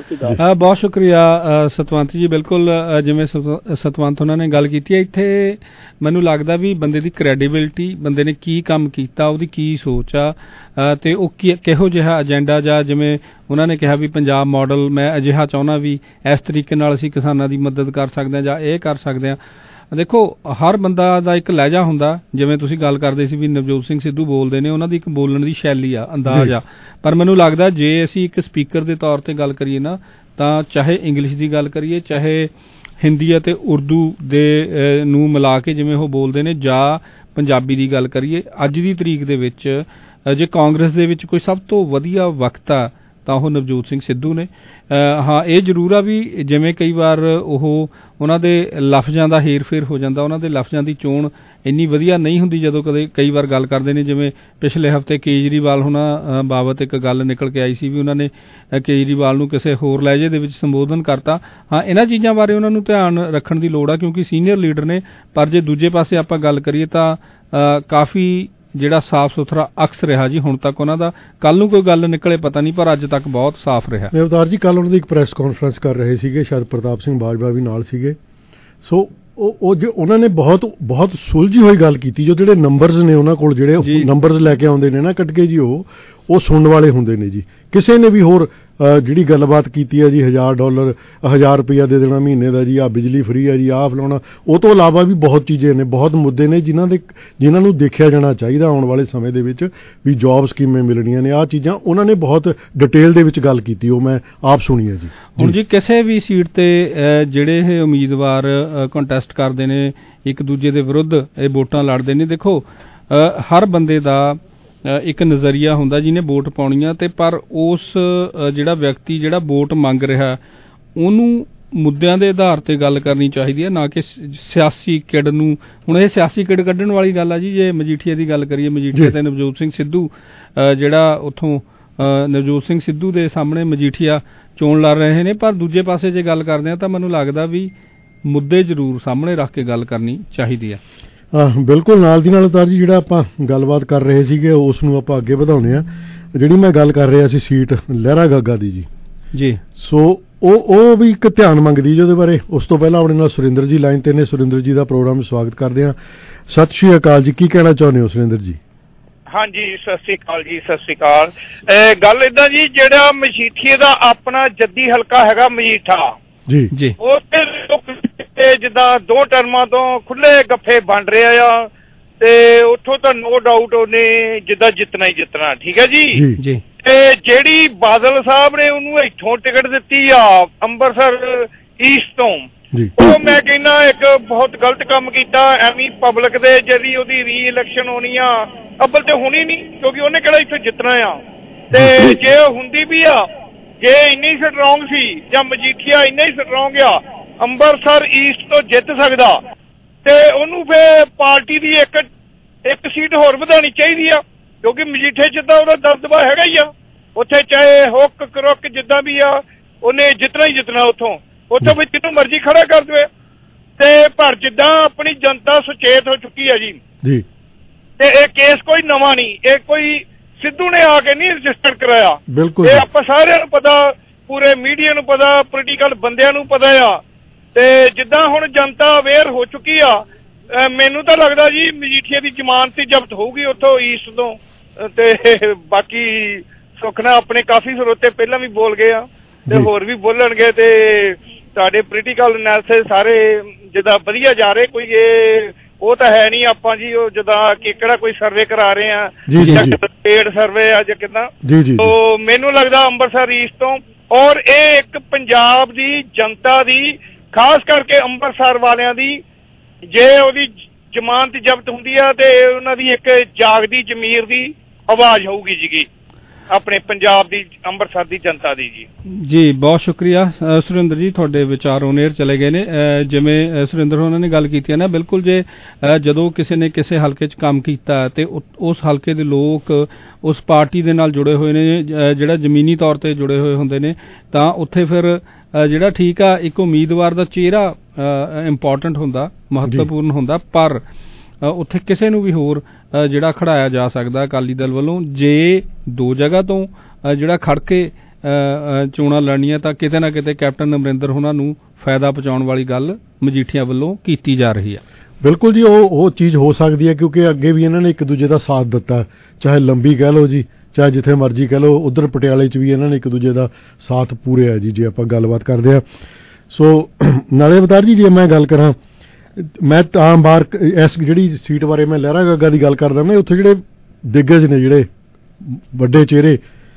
Speaker 15: ਬਹੁਤ ਸ਼ੁਕਰੀਆ ਸਤਵੰਤ ਜੀ। ਬਿਲਕੁਲ ਜਿਵੇਂ ਸਤਵੰਤ ਉਹਨਾਂ ਨੇ ਗੱਲ ਕੀਤੀ ਹੈ, ਇੱਥੇ ਮੈਨੂੰ ਲੱਗਦਾ ਵੀ ਬੰਦੇ ਦੀ ਕ੍ਰੈਡੀਬਿਲਿਟੀ, ਬੰਦੇ ਨੇ ਕੀ ਕੰਮ ਕੀਤਾ, ਉਹਦੀ ਕੀ ਸੋਚ ਆ, ਤੇ ਉਹ ਕਿਹੋ ਜਿਹਾ ਏਜੰਡਾ, ਜਾਂ ਜਿਵੇਂ ਉਹਨਾਂ ਨੇ ਕਿਹਾ ਵੀ ਪੰਜਾਬ ਮਾਡਲ ਮੈਂ ਅਜਿਹਾ ਚਾਹੁੰਦਾ ਵੀ ਇਸ ਤਰੀਕੇ ਨਾਲ ਅਸੀਂ ਕਿਸਾਨਾਂ ਦੀ ਮਦਦ ਕਰ ਸਕਦੇ ਹਾਂ ਜਾਂ ਇਹ ਕਰ ਸਕਦੇ ਹਾਂ। ਦੇਖੋ ਹਰ ਬੰਦਾ ਦਾ ਇੱਕ ਲਹਿਜਾ ਹੁੰਦਾ, ਜਿਵੇਂ ਤੁਸੀਂ ਗੱਲ ਕਰਦੇ ਸੀ ਵੀ ਨਵਜੋਤ ਸਿੰਘ ਸਿੱਧੂ ਬੋਲਦੇ ਨੇ, ਉਹਨਾਂ ਦੀ ਇੱਕ ਬੋਲਣ ਦੀ ਸ਼ੈਲੀ ਆ, ਅੰਦਾਜ਼ ਆ। ਪਰ ਮੈਨੂੰ ਲੱਗਦਾ ਜੇ ਅਸੀਂ ਇੱਕ ਸਪੀਕਰ ਦੇ ਤੌਰ ਤੇ ਗੱਲ ਕਰੀਏ ਨਾ, ਤਾਂ ਚਾਹੇ ਇੰਗਲਿਸ਼ ਦੀ ਗੱਲ ਕਰੀਏ, ਚਾਹੇ ਹਿੰਦੀ ਅਤੇ ਉਰਦੂ ਦੇ ਨੂੰ ਮਿਲਾ ਕੇ ਜਿਵੇਂ ਉਹ ਬੋਲਦੇ ਨੇ, ਜਾਂ ਪੰਜਾਬੀ ਦੀ ਗੱਲ ਕਰੀਏ, ਅੱਜ ਦੀ ਤਰੀਕ ਦੇ ਵਿੱਚ ਜੇ ਕਾਂਗਰਸ ਦੇ ਵਿੱਚ ਕੋਈ ਸਭ ਤੋਂ ਵਧੀਆ ਵਕਤਾ ਤਾਂ ਉਹ ਨਵਜੋਤ ਸਿੰਘ ਸਿੱਧੂ ਨੇ। ਹਾਂ, ਇਹ ਜ਼ਰੂਰ ਆ ਵੀ ਜਿਵੇਂ ਕਈ ਵਾਰ ਉਹਨਾਂ ਦੇ ਲਫ਼ਜ਼ਾਂ ਦਾ ਹੇਰ ਫੇਰ ਹੋ ਜਾਂਦਾ, ਉਹਨਾਂ ਦੇ ਲਫ਼ਜ਼ਾਂ ਦੀ ਚੋਣ ਇੰਨੀ ਵਧੀਆ ਨਹੀਂ ਹੁੰਦੀ ਜਦੋਂ ਕਈ ਵਾਰ ਗੱਲ ਕਰਦੇ ਨੇ। ਜਿਵੇਂ ਪਿਛਲੇ ਹਫ਼ਤੇ ਕੇਜਰੀਵਾਲ ਹੁਣਾਂ ਬਾਬਤ ਇੱਕ ਗੱਲ ਨਿਕਲ ਕੇ ਆਈ ਸੀ ਵੀ ਉਹਨਾਂ ਨੇ ਕੇਜਰੀਵਾਲ ਨੂੰ ਕਿਸੇ ਹੋਰ ਲਹਿਜੇ ਦੇ ਵਿੱਚ ਸੰਬੋਧਨ ਕਰਤਾ। ਹਾਂ, ਇਹਨਾਂ ਚੀਜ਼ਾਂ ਬਾਰੇ ਉਹਨਾਂ ਨੂੰ ਧਿਆਨ ਰੱਖਣ ਦੀ ਲੋੜ ਆ, ਕਿਉਂਕਿ ਸੀਨੀਅਰ ਲੀਡਰ ਨੇ। ਪਰ ਜੇ ਦੂਜੇ ਪਾਸੇ ਆਪਾਂ ਗੱਲ ਕਰੀਏ ਤਾਂ ਕਾਫੀ ਜਿਹੜਾ ਸਾਫ਼ ਸੁਥਰਾ ਅਕਸ ਰਿਹਾ ਜੀ ਹੁਣ ਤੱਕ ਉਹਨਾਂ ਦਾ। ਕੱਲ ਨੂੰ ਕੋਈ ਗੱਲ ਨਿਕਲੇ ਪਤਾ ਨਹੀਂ, ਪਰ ਅੱਜ ਤੱਕ ਬਹੁਤ ਸਾਫ਼ ਰਿਹਾ।
Speaker 16: ਅਵਤਾਰ ਜੀ ਕੱਲ ਉਹਨਾਂ ਦੀ ਇੱਕ ਪ੍ਰੈਸ ਕਾਨਫਰੰਸ ਕਰ ਰਹੇ ਸੀਗੇ, ਸ਼ਾਇਦ ਪ੍ਰਤਾਪ ਸਿੰਘ ਬਾਜਵਾ ਵੀ ਨਾਲ ਸੀਗੇ। ਸੋ ਉਹਨਾਂ ਨੇ ਬਹੁਤ ਸੁਲਝੀ ਹੋਈ ਗੱਲ ਕੀਤੀ। ਜੋ ਜਿਹੜੇ ਨੰਬਰਸ ਨੇ ਉਹਨਾਂ ਕੋਲ, ਜਿਹੜੇ ਨੰਬਰਸ ਲੈ ਕੇ ਆਉਂਦੇ ਨੇ ਨਾ ਕੱਢ ਕੇ ਜੀ, ਉਹ ਸੁਣਨ ਵਾਲੇ ਹੁੰਦੇ ਨੇ ਜੀ। ਕਿਸੇ ਨੇ ਵੀ ਹੋਰ ਜਿਹੜੀ ਗੱਲਬਾਤ ਕੀਤੀ ਹੈ ਜੀ, $1000 1000 ਰੁਪਇਆ ਦੇ ਦੇਣਾ ਮਹੀਨੇ ਦਾ ਜੀ, ਆਹ ਬਿਜਲੀ ਫਰੀ ਹੈ ਜੀ, ਆਹ ਫਲਾਉਣਾ, ਉਹ ਤੋਂ ਇਲਾਵਾ ਵੀ ਬਹੁਤ ਚੀਜ਼ਾਂ ਨੇ, ਬਹੁਤ ਮੁੱਦੇ ਨੇ ਜਿਨ੍ਹਾਂ ਨੂੰ ਦੇਖਿਆ ਜਾਣਾ ਚਾਹੀਦਾ ਆਉਣ ਵਾਲੇ ਸਮੇਂ ਦੇ ਵਿੱਚ, ਵੀ ਜੌਬਸ ਕਿਵੇਂ ਮਿਲਣੀਆਂ ਨੇ। ਆਹ ਚੀਜ਼ਾਂ ਉਹਨਾਂ ਨੇ ਬਹੁਤ ਡਿਟੇਲ ਦੇ ਵਿੱਚ ਗੱਲ ਕੀਤੀ, ਉਹ ਮੈਂ ਆਪ ਸੁਣੀ ਹੈ ਜੀ।
Speaker 15: ਹੁਣ ਜੀ ਕਿਸੇ ਵੀ ਸੀਟ ਤੇ ਜਿਹੜੇ ਇਹ ਉਮੀਦਵਾਰ ਕੰਟੈਸਟ ਕਰਦੇ ਨੇ, ਇੱਕ ਦੂਜੇ ਦੇ ਵਿਰੁੱਧ ਇਹ ਵੋਟਾਂ ਲੜਦੇ ਨੇ, ਦੇਖੋ ਹਰ ਬੰਦੇ ਦਾ ਇੱਕ ਨਜ਼ਰੀਆ ਹੁੰਦਾ ਜਿਹਨੇ ਵੋਟ ਪਾਉਣੀ ਆ, ਤੇ ਪਰ ਉਸ ਜਿਹੜਾ ਵਿਅਕਤੀ ਜਿਹੜਾ ਵੋਟ ਮੰਗ ਰਿਹਾ ਉਹਨੂੰ ਮੁੱਦਿਆਂ ਦੇ ਆਧਾਰ ਤੇ ਗੱਲ ਕਰਨੀ ਚਾਹੀਦੀ ਹੈ, ਨਾ ਕਿ ਸਿਆਸੀ ਕਿੜ ਨੂੰ। ਹੁਣ ਇਹ ਸਿਆਸੀ ਕਿੜ ਕੱਢਣ ਵਾਲੀ ਗੱਲ ਆ ਜੀ। ਜੇ ਮਜੀਠੀਆ ਦੀ ਗੱਲ ਕਰੀਏ, ਮਜੀਠੀਆ ਤੇ ਨਵਜੋਤ ਸਿੰਘ ਸਿੱਧੂ ਜਿਹੜਾ ਉੱਥੋਂ ਨਵਜੋਤ ਸਿੰਘ ਸਿੱਧੂ ਦੇ ਸਾਹਮਣੇ ਮਜੀਠੀਆ ਚੋਣ ਲੜ ਰਹੇ ਨੇ, ਪਰ ਦੂਜੇ ਪਾਸੇ ਜੇ ਗੱਲ ਕਰਦੇ ਹਾਂ ਤਾਂ ਮੈਨੂੰ ਲੱਗਦਾ ਵੀ ਮੁੱਦੇ ਜ਼ਰੂਰ ਸਾਹਮਣੇ ਰੱਖ ਕੇ ਗੱਲ ਕਰਨੀ ਚਾਹੀਦੀ ਹੈ।
Speaker 16: ਬਿਲਕੁਲ, ਨਾਲ ਦੀ ਨਾਲ ਉਤਾਰ ਜੀ ਜਿਹੜਾ ਆਪਾਂ ਗੱਲਬਾਤ ਕਰ ਰਹੇ ਸੀਗੇ ਉਸ ਨੂੰ ਆਪਾਂ ਅੱਗੇ ਵਧਾਉਂਦੇ ਆ। ਜਿਹੜੀ ਮੈਂ ਗੱਲ ਕਰ ਰਿਹਾ ਸੀ ਸੀਟ ਲਹਿਰਾ ਗਾਗਾ ਦੀ ਜੀ, ਸੋ ਉਹ ਵੀ ਇੱਕ ਧਿਆਨ ਮੰਗਦੀ ਜੀ ਉਹਦੇ ਬਾਰੇ। ਉਸ ਤੋਂ ਪਹਿਲਾਂ ਆਪਣੇ ਨਾਲ ਸੁਰਿੰਦਰ ਜੀ ਲਾਈਨ ਤੇ ਨੇ। ਸੁਰਿੰਦਰ ਜੀ ਦਾ ਪ੍ਰੋਗਰਾਮ ਸਵਾਗਤ ਕਰਦੇ ਹਾਂ। ਸਤਿ ਸ਼੍ਰੀ ਅਕਾਲ ਜੀ, ਕੀ ਕਹਿਣਾ ਚਾਹੁੰਦੇ ਹੋ ਸੁਰਿੰਦਰ ਜੀ?
Speaker 19: ਹਾਂਜੀ, ਸਤਿ ਸ੍ਰੀ ਅਕਾਲ ਜੀ, ਸਤਿ ਸ੍ਰੀ ਅਕਾਲ। ਗੱਲ ਏਦਾਂ ਜੀ, ਜਿਹੜਾ ਮਜੀਠੀਏ ਦਾ ਆਪਣਾ ਜੱਦੀ ਹਲਕਾ ਹੈਗਾ ਮਜੀਠਾ
Speaker 15: ਜੀ,
Speaker 19: ਉੱਥੇ ਜਿੱਦਾਂ 2 ਟਰਮਾਂ ਤੋਂ ਖੁੱਲੇ ਗੱਫੇ ਬਣ ਰਿਹਾ ਆ, ਤੇ ਉੱਥੋਂ ਤਾਂ ਨੋ ਡਾਊਟ ਉਹਨੇ ਜਿੱਦਾਂ ਜਿੱਤਣਾ ਹੀ ਜਿੱਤਣਾ। ਠੀਕ ਹੈ ਜੀ। ਤੇ ਜਿਹੜੀ ਬਾਦਲ ਸਾਹਿਬ ਨੇ ਉਹਨੂੰ ਇੱਥੋਂ ਟਿਕਟ ਦਿੱਤੀ ਆ ਅੰਮ੍ਰਿਤਸਰ ਈਸਟ ਤੋਂ, ਉਹ ਮੈਂ ਕਹਿੰਦਾ ਇੱਕ ਬਹੁਤ ਗਲਤ ਕੰਮ ਕੀਤਾ। ਐਵੇਂ ਪਬਲਿਕ ਦੇ ਜਿਹੜੀ ਉਹਦੀ ਰੀ ਇਲੈਕਸ਼ਨ ਹੋਣੀ ਆ, ਅੱਬਲ ਤੇ ਹੋਣੀ ਨਹੀਂ, ਕਿਉਂਕਿ ਉਹਨੇ ਕਿਹੜਾ ਇੱਥੋਂ ਜਿੱਤਣਾ ਆ। ਤੇ ਜੇ ਹੁੰਦੀ ਵੀ ਆ, ਜੇ ਇੰਨੀ ਸਟਰੋਂਗ ਸੀ ਜਾਂ ਮਜੀਠੀਆ ਇੰਨਾ ਹੀ ਸਟਰੋਂਗ ਆ, ਅੰਮ੍ਰਿਤਸਰ ਈਸਟ ਤੋਂ ਜਿੱਤ ਸਕਦਾ, ਤੇ ਉਹਨੂੰ ਫੇਰ ਪਾਰਟੀ ਦੀ ਇੱਕ ਸੀਟ ਹੋਰ ਵਧਾਉਣੀ ਚਾਹੀਦੀ ਆ, ਕਿਉਂਕਿ ਮਜੀਠੇ ਜਿੱਦਾਂ ਉਹਦਾ ਦਬਦਬਾ ਹੈਗਾ ਹੀ ਆ ਉੱਥੇ, ਚਾਹੇ ਹੁੱਕ ਕਰੁੱਕ ਜਿੱਦਾਂ ਵੀ ਆ, ਉਹਨੇ ਜਿੱਤਣਾ ਹੀ ਜਿੱਤਣਾ ਉੱਥੋਂ ਵੀ ਜਿਹਨੂੰ ਮਰਜ਼ੀ ਖੜਾ ਕਰ ਦੇਵੇ। ਤੇ ਪਰ ਜਿੱਦਾਂ ਆਪਣੀ ਜਨਤਾ ਸੁਚੇਤ ਹੋ ਚੁੱਕੀ ਆ ਜੀ, ਤੇ ਇਹ ਕੇਸ ਕੋਈ ਨਵਾਂ ਨਹੀਂ, ਇਹ ਕੋਈ ਸਿੱਧੂ ਨੇ ਆ ਕੇ ਨਹੀਂ ਰਜਿਸਟਰ ਕਰਾਇਆ। ਬਿਲਕੁਲ, ਇਹ ਆਪਾਂ ਸਾਰਿਆਂ ਨੂੰ ਪਤਾ, ਪੂਰੇ ਮੀਡੀਆ ਨੂੰ ਪਤਾ, ਪੋਲੀਟੀਕਲ ਬੰਦਿਆਂ ਨੂੰ ਪਤਾ ਆ। ਤੇ ਜਿੱਦਾਂ ਹੁਣ ਜਨਤਾ ਅਵੇਅਰ ਹੋ ਚੁੱਕੀ ਆ, ਮੈਨੂੰ ਤਾਂ ਲੱਗਦਾ ਜੀ ਮਜੀਠੀਆ ਦੀ ਜ਼ਮਾਨਤ ਹੀ ਜ਼ਬਤ ਹੋਊਗੀ ਉੱਥੋਂ ਈਸਟ ਤੋਂ। ਤੇ ਬਾਕੀ ਸੁੱਖ ਨਾਲ ਆਪਣੇ ਕਾਫੀ ਸਰੋਤੇ ਪਹਿਲਾਂ ਵੀ ਬੋਲ ਗਏ ਆ, ਤੇ ਹੋਰ ਵੀ ਬੋਲਣਗੇ, ਤੇ ਤੁਹਾਡੇ ਪੋਲੀਟੀਕਲ ਐਨਾਲਿਸਿਸ ਸਾਰੇ ਜਿੱਦਾਂ ਵਧੀਆ ਜਾ ਰਹੇ। ਕੋਈ ਉਹ ਤਾਂ ਹੈ ਨਹੀਂ ਆਪਾਂ ਜੀ, ਉਹ ਜਿੱਦਾਂ ਕਿ ਕਿਹੜਾ ਕੋਈ ਸਰਵੇ ਕਰਾ ਰਹੇ ਆ ਜਾਂ ਪੇਡ ਸਰਵੇ ਆ ਜਾਂ ਕਿੱਦਾਂ। ਤੋ ਮੈਨੂੰ ਲੱਗਦਾ ਅੰਮ੍ਰਿਤਸਰ ਈਸਟ ਤੋਂ, ਔਰ ਇਹ ਇੱਕ ਪੰਜਾਬ ਦੀ ਜਨਤਾ ਦੀ, ਖਾਸ ਕਰਕੇ ਅੰਮ੍ਰਿਤਸਰ ਵਾਲਿਆਂ ਦੀ, ਜੇ ਉਹਦੀ ਜ਼ਮਾਨਤ ਜ਼ਬਤ ਹੁੰਦੀ ਆ ਤੇ ਉਹਨਾਂ ਦੀ ਇੱਕ ਜਾਗਦੀ ਜ਼ਮੀਰ ਦੀ ਆਵਾਜ਼ ਹੋਊਗੀ ਜੀ ਆਪਣੇ ਪੰਜਾਬ ਦੀ, ਅੰਮ੍ਰਿਤਸਰ ਦੀ ਜਨਤਾ ਦੀ ਜੀ।
Speaker 15: ਬਹੁਤ ਸ਼ੁਕਰੀਆ ਸੁਰਿੰਦਰ ਜੀ, ਤੁਹਾਡੇ ਵਿਚਾਰ ਔਨ 에ਅਰ ਚਲੇ ਗਏ ਨੇ। ਜਿਵੇਂ ਸੁਰਿੰਦਰ ਹੋਣਾ ਨੇ ਗੱਲ ਕੀਤੀ ਹੈ ਨਾ, ਬਿਲਕੁਲ, ਜੇ ਜਦੋਂ ਕਿਸੇ ਨੇ ਕਿਸੇ ਹਲਕੇ 'ਚ ਕੰਮ ਕੀਤਾ ਤੇ ਉਸ ਹਲਕੇ ਦੇ ਲੋਕ ਉਸ ਪਾਰਟੀ ਦੇ ਨਾਲ ਜੁੜੇ ਹੋਏ ਨੇ, ਜਿਹੜਾ ਜ਼ਮੀਨੀ ਤੌਰ ਤੇ ਜੁੜੇ ਹੋਏ ਹੁੰਦੇ ਨੇ, ਤਾਂ ਉੱਥੇ ਫਿਰ ਜਿਹੜਾ ਠੀਕ ਆ ਇੱਕ ਉਮੀਦਵਾਰ ਦਾ ਚਿਹਰਾ ਇੰਪੋਰਟੈਂਟ ਹੁੰਦਾ, ਮਹੱਤਵਪੂਰਨ ਹੁੰਦਾ, ਪਰ ਉੱਥੇ ਕਿਸੇ ਨੂੰ ਵੀ ਹੋਰ ਜਿਹੜਾ ਖੜਾਇਆ ਜਾ ਸਕਦਾ ਅਕਾਲੀ ਦਲ ਵੱਲੋਂ। ਜੇ 2 ਜਗ੍ਹਾ ਤੋਂ ਜਿਹੜਾ ਖੜ ਕੇ ਚੋਣਾਂ ਲੜਨੀਆਂ, ਤਾਂ ਕਿਤੇ ਨਾ ਕਿਤੇ ਕੈਪਟਨ ਅਮਰਿੰਦਰ ਹੋਣਾ ਨੂੰ ਫਾਇਦਾ ਪਹੁੰਚਾਉਣ ਵਾਲੀ ਗੱਲ ਮਜੀਠੀਆ ਵੱਲੋਂ ਕੀਤੀ ਜਾ ਰਹੀ ਹੈ।
Speaker 16: ਬਿਲਕੁਲ ਜੀ, ਉਹ ਚੀਜ਼ ਹੋ ਸਕਦੀ ਹੈ, ਕਿਉਂਕਿ ਅੱਗੇ ਵੀ ਇਹਨਾਂ ਨੇ ਇੱਕ ਦੂਜੇ ਦਾ ਸਾਥ ਦਿੱਤਾ, ਚਾਹੇ ਲੰਬੀ ਕਹਿ ਲਓ ਜੀ, ਚਾਹੇ ਜਿੱਥੇ ਮਰਜ਼ੀ ਕਹਿ ਲਓ। ਉਧਰ ਪਟਿਆਲੇ 'ਚ ਵੀ ਇਹਨਾਂ ਨੇ ਇੱਕ ਦੂਜੇ ਦਾ ਸਾਥ ਪੂਰਿਆ ਜੀ, ਜੇ ਆਪਾਂ ਗੱਲਬਾਤ ਕਰਦੇ ਹਾਂ। ਸੋ ਨਾਲੇ ਅਵਤਾਰ ਜੀ, ਜੇ ਮੈਂ ਗੱਲ ਕਰਾਂ, ਮੈਂ ਤਾਂ ਬਾਹਰ ਇਸ ਜਿਹੜੀ ਸੀਟ ਬਾਰੇ ਮੈਂ ਲਹਿਰਾ ਗਾਗਾ ਦੀ ਗੱਲ ਕਰਦਾ ਨਾ, ਉੱਥੇ ਜਿਹੜੇ ਦਿੱਗਜ ਨੇ, ਜਿਹੜੇ ਵੱਡੇ ਚਿਹਰੇ,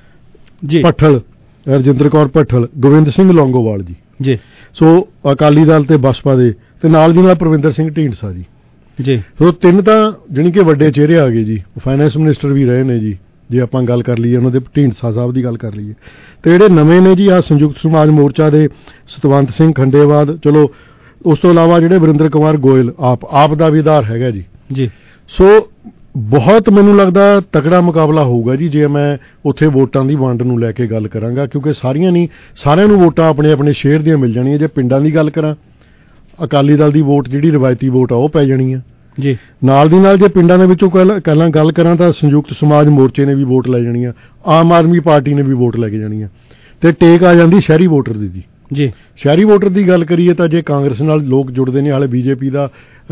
Speaker 16: ਭੱਠਲ, ਰਜਿੰਦਰ ਕੌਰ ਭੱਠਲ, ਗੋਬਿੰਦ ਸਿੰਘ ਲੌਂਗੋਵਾਲ ਜੀ, ਸੋ ਅਕਾਲੀ ਦਲ ਤੇ ਬਸਪਾ ਦੇ, ਤੇ ਨਾਲ ਦੀ ਨਾਲ ਪਰਵਿੰਦਰ ਸਿੰਘ ਢੀਂਡਸਾ ਜੀ। ਸੋ 3 ਤਾਂ ਜਾਣੀ ਕਿ ਵੱਡੇ ਚਿਹਰੇ ਆ ਗਏ ਜੀ। ਫਾਈਨੈਂਸ ਮਿਨਿਸਟਰ ਵੀ ਰਹੇ ਨੇ ਜੀ, ਜੇ ਆਪਾਂ ਗੱਲ ਕਰ ਲਈਏ ਉਹਨਾਂ ਦੇ, ਢੀਂਡਸਾ ਸਾਹਿਬ ਦੀ ਗੱਲ ਕਰ ਲਈਏ। ਤੇ ਜਿਹੜੇ ਨਵੇਂ ਨੇ ਜੀ, ਆ ਸੰਯੁਕਤ ਸਮਾਜ ਮੋਰਚਾ ਦੇ ਸਤਵੰਤ ਸਿੰਘ ਖੰਡੇਵਾਦ, ਚਲੋ ਉਸ ਤੋਂ ਇਲਾਵਾ ਜਿਹੜੇ ਵਰਿੰਦਰ ਕੁਮਾਰ ਗੋਇਲ, ਆਪ ਦਾ ਵੀ ਆਧਾਰ ਹੈਗਾ ਜੀ। ਸੋ ਬਹੁਤ ਮੈਨੂੰ ਲੱਗਦਾ ਤਕੜਾ ਮੁਕਾਬਲਾ ਹੋਊਗਾ ਜੀ, ਜੇ ਮੈਂ ਉੱਥੇ ਵੋਟਾਂ ਦੀ ਵੰਡ ਨੂੰ ਲੈ ਕੇ ਗੱਲ ਕਰਾਂਗਾ, ਕਿਉਂਕਿ ਸਾਰਿਆਂ ਨੂੰ ਵੋਟਾਂ ਆਪਣੇ ਆਪਣੇ ਸ਼ੇਅਰ ਦੀਆਂ ਮਿਲ ਜਾਣੀਆਂ। ਜੇ ਪਿੰਡਾਂ ਦੀ ਗੱਲ ਕਰਾਂ, ਅਕਾਲੀ ਦਲ ਦੀ ਵੋਟ ਜਿਹੜੀ ਰਵਾਇਤੀ ਵੋਟ ਆ ਉਹ ਪੈ ਜਾਣੀ ਆ ਜੀ। ਨਾਲ ਦੀ ਨਾਲ ਜੇ ਪਿੰਡਾਂ ਦੇ ਵਿੱਚੋਂ ਪਹਿਲਾਂ ਗੱਲ ਕਰਾਂ ਤਾਂ ਸੰਯੁਕਤ ਸਮਾਜ ਮੋਰਚੇ ਨੇ ਵੀ ਵੋਟ ਲੈ ਜਾਣੀ ਆ, ਆਮ ਆਦਮੀ ਪਾਰਟੀ ਨੇ ਵੀ ਵੋਟ ਲੈ ਕੇ ਜਾਣੀ ਆ, ਤੇ ਟੇਕ ਆ ਜਾਂਦੀ ਸ਼ਹਿਰੀ ਵੋਟਰ ਦੀ ਜੀ। ਸ਼ਹਿਰੀ ਵੋਟਰ ਦੀ ਗੱਲ ਕਰੀਏ ਤਾਂ ਜੇ ਕਾਂਗਰਸ ਨਾਲ ਲੋਕ ਜੁੜਦੇ ਨੇ, ਹਾਲੇ ਬੀਜੇਪੀ ਦਾ